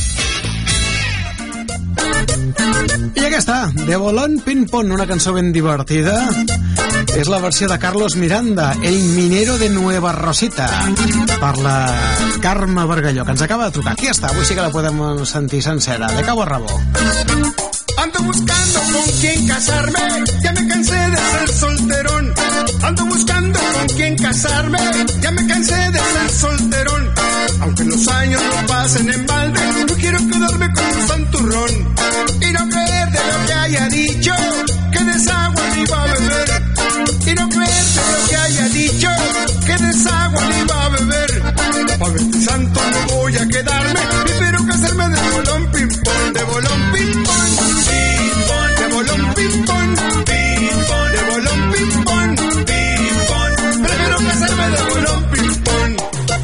I aquesta, de Balón Pim-Pom, una cançó ben divertida. És la versió de Carlos Miranda, El minero de Nueva Rosita, per la Carme Bargalló, que ens acaba de trucar. Aquí està, avui sí que la podem sentir sencera, de cabo a rabo. Ando buscando con quién casarme, ya me cansé de ser solterón. Ando buscando con quién casarme, ya me cansé de ser solterón. Aunque los años no pasen en balde, no quiero quedarme con un santurrón. Y no creer de lo que haya dicho, que desagua ni va a beber. Y no creer de lo que haya dicho, que desagua ni va a beber. Pa' este santo no voy a quedarme, prefiero casarme de bolón ping-pong, de bolón ping-pong. De bolón ping-pong, de bolón ping-pong, prefiero casarme de bolón ping-pong.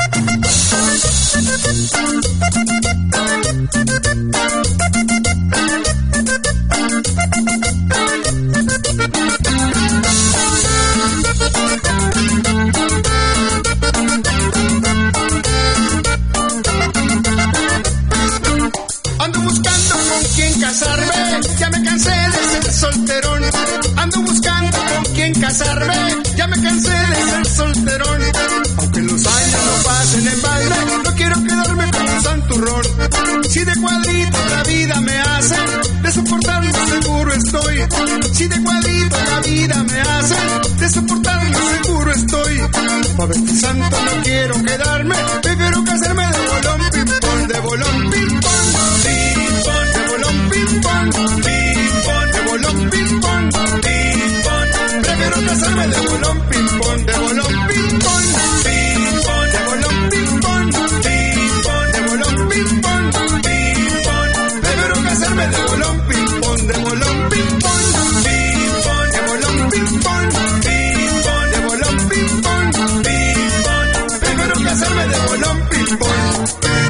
Ando buscando con quién casarme, ya me cansé de ser solterón. Ando buscando con quién casarme, ya me cansé de ser solterón. Aunque los años no pasen en balde, no quiero quedarme con un santurrón. Si de cuadritos la vida me hace, de soportarlo seguro estoy. Si de cuadritos la vida me hace, de soportarlo seguro estoy. Pa' ver este santo no quiero quedarme, prefiero casarme de bolón ping-pong, de bolón ping-pong. De bolón ping-pong, de bolón ping-pong, prefiero casarme de bolón ping-pong, de bolón ping-pong, de bolón ping-pong, de bolón ping-pong, prefiero casarme de bolón ping-pong, de bolón ping-pong, de bolón ping-pong, de bolón ping-pong, prefiero casarme de bolón ping-pong.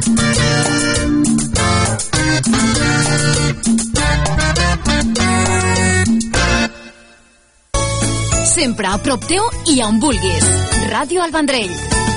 Sempre a prop teu i on vulguis. Ràdio El Vendrell.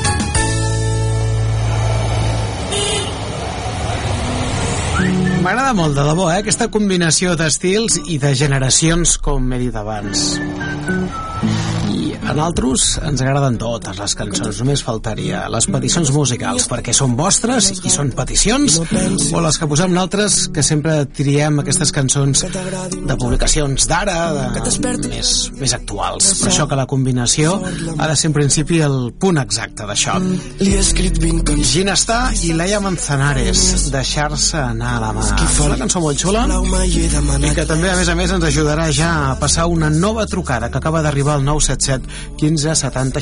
M'agrada molt, de debò, aquesta combinació d'estils i de generacions, com he dit abans. I A nosaltres ens agraden totes les cançons, només faltaria les peticions musicals, perquè són vostres i són peticions, o les que posem nosaltres, que sempre triem aquestes cançons de publicacions d'ara, més actuals. Per això que la combinació ha de ser en principi el punt exacte d'això. Ginestà i Leia Manzanares, Deixar-se anar a la mà. Una cançó molt xula i que també, a més, ens ajudarà ja a passar una nova trucada que acaba d'arribar al 977 15 70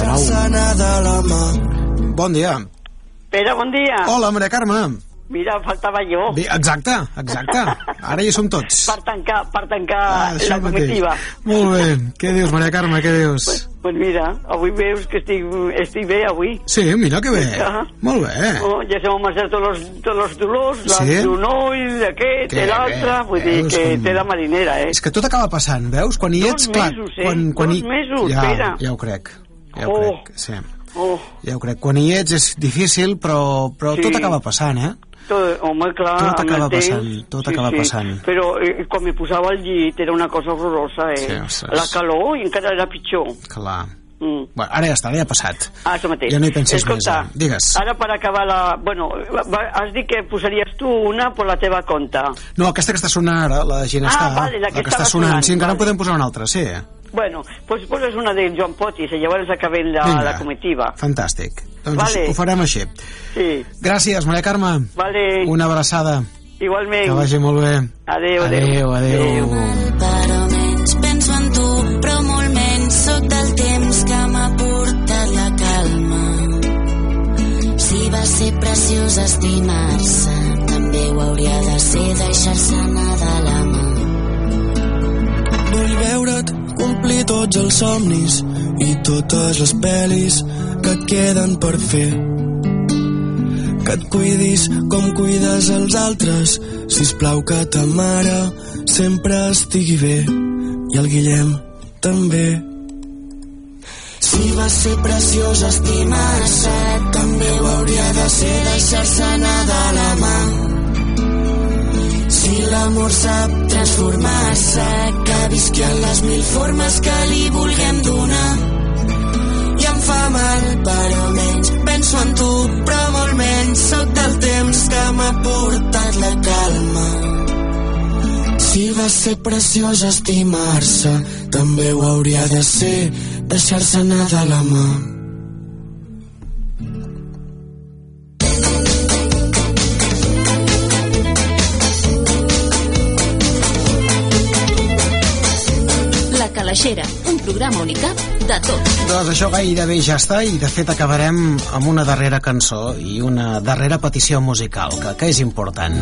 69. Bon dia. Pere, bon dia. Hola, Maria Carme. Mira, faltava jo. Bé, exacte. Ara hi som tots. Per tancar la comitiva. Molt bé. Què dius, Maria Carme, què dius? Pues mira, avui veus que estic bé, avui. Sí, mira que bé. Molt bé. Ja se m'han marxat tots els dolors, d'un ull, aquest, l'altre, vull dir que té la marinera, És que tot acaba passant, veus? Quan hi ets, clar... 2 mesos, Pere. Ja ho crec, sí. Ja ho crec. Quan hi ets és difícil, però tot acaba passant, Home, clar, tot acaba passant. Però quan me posava al llit era una cosa horrorosa, la calor i encara era pitjor. Clar. Bueno, ara ja està, ara ja ha passat. Això mateix. Ja no hi pensis més. Digues. Ara per acabar Bueno, has dit que posaries tu una per la teva compte. No, aquesta que està sonant ara, la de Ginestà. Vale, la que està sonant. Sí, encara en podem posar una altra, sí. Bueno, doncs poses una de Joan Potis i llavors acabem la comitiva. Fantàstic. Doncs ho farem així. Sí. Gràcies, Maria Carme. Vale. Una abraçada. Igualment. Que vagi molt bé. Adéu. Però menys penso en tu, però molt menys soc del temps que m'ha portat la calma. Si va ser preciós estimar-se, també ho hauria de ser deixar-se anar de la mà. Vull veure't complir tots els somnis i totes les pel·lis que et queden per fer. Que et cuidis com cuides els altres, sisplau que ta mare sempre estigui bé i el Guillem també. Si va ser preciós estimar-se, també ho hauria de ser deixar-se anar de la mà. Si l'amor sap transformar-se, que visqui en les 1000 formes que li vulguem donar. I em fa mal, però menys penso en tu, però molt menys soc del temps que m'ha portat la calma. Si va ser preciós estimar-se, també ho hauria de ser deixar-se anar de la mà. Calaixera, un programa Unicap de tot. Doncs això gairebé ja està i de fet acabarem amb una darrera cançó i una darrera petició musical, que és important.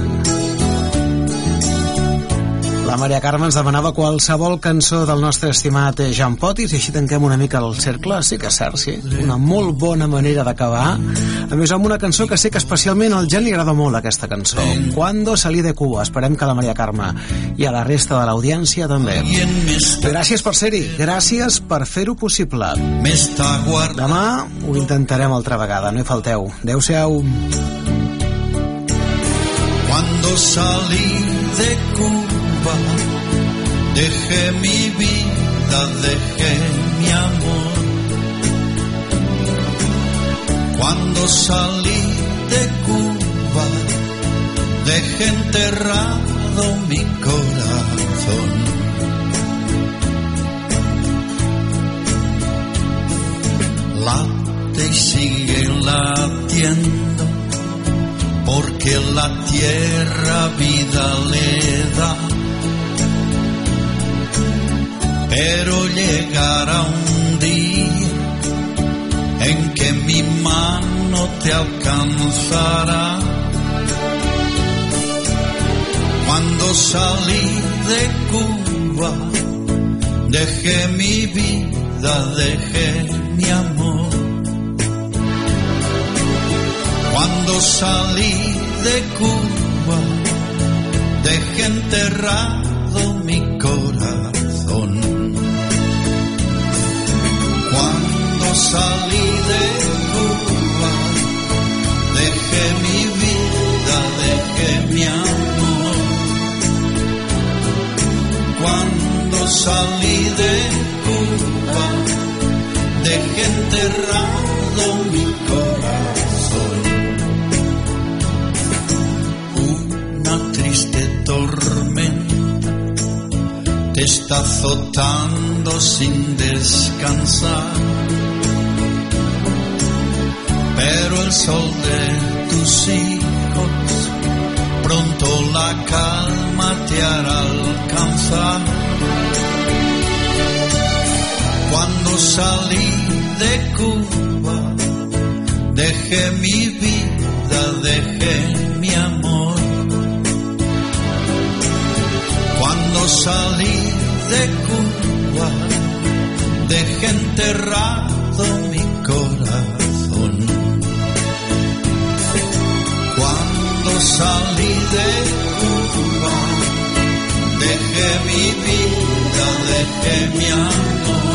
La Maria Carme ens demanava qualsevol cançó del nostre estimat Joan Potis i així tanquem una mica el cercle. Sí que és cert, sí. Una molt bona manera d'acabar. A més, amb una cançó que sé que especialment al Jan li agrada molt, aquesta cançó. Cuando salí de Cuba. Esperem que a la Maria Carme i a la resta de l'audiència també. Gràcies per ser-hi. Gràcies per fer-ho possible. Demà ho intentarem altra vegada. No hi falteu. Adéu-siau. Cuando salí de Cuba, dejé mi vida, dejé mi amor. Cuando salí de Cuba, dejé enterrado mi corazón. Late y sigue latiendo, porque la tierra vida le da. Pero llegará un día en que mi mano te alcanzará. Cuando salí de Cuba, dejé mi vida, dejé mi amor. Cuando salí de Cuba, dejé enterrado mi corazón. Cuando salí de Cuba, dejé mi vida, dejé mi amor. Cuando salí de Cuba, tormenta te está azotando sin descansar, pero el sol de tus hijos pronto la calma te hará alcanzar. Cuando salí de Cuba, dejé mi vida, dejé mi amor. Cuando salí de Cuba, dejé enterrado mi corazón. Cuando salí de Cuba, dejé mi vida, dejé mi amor.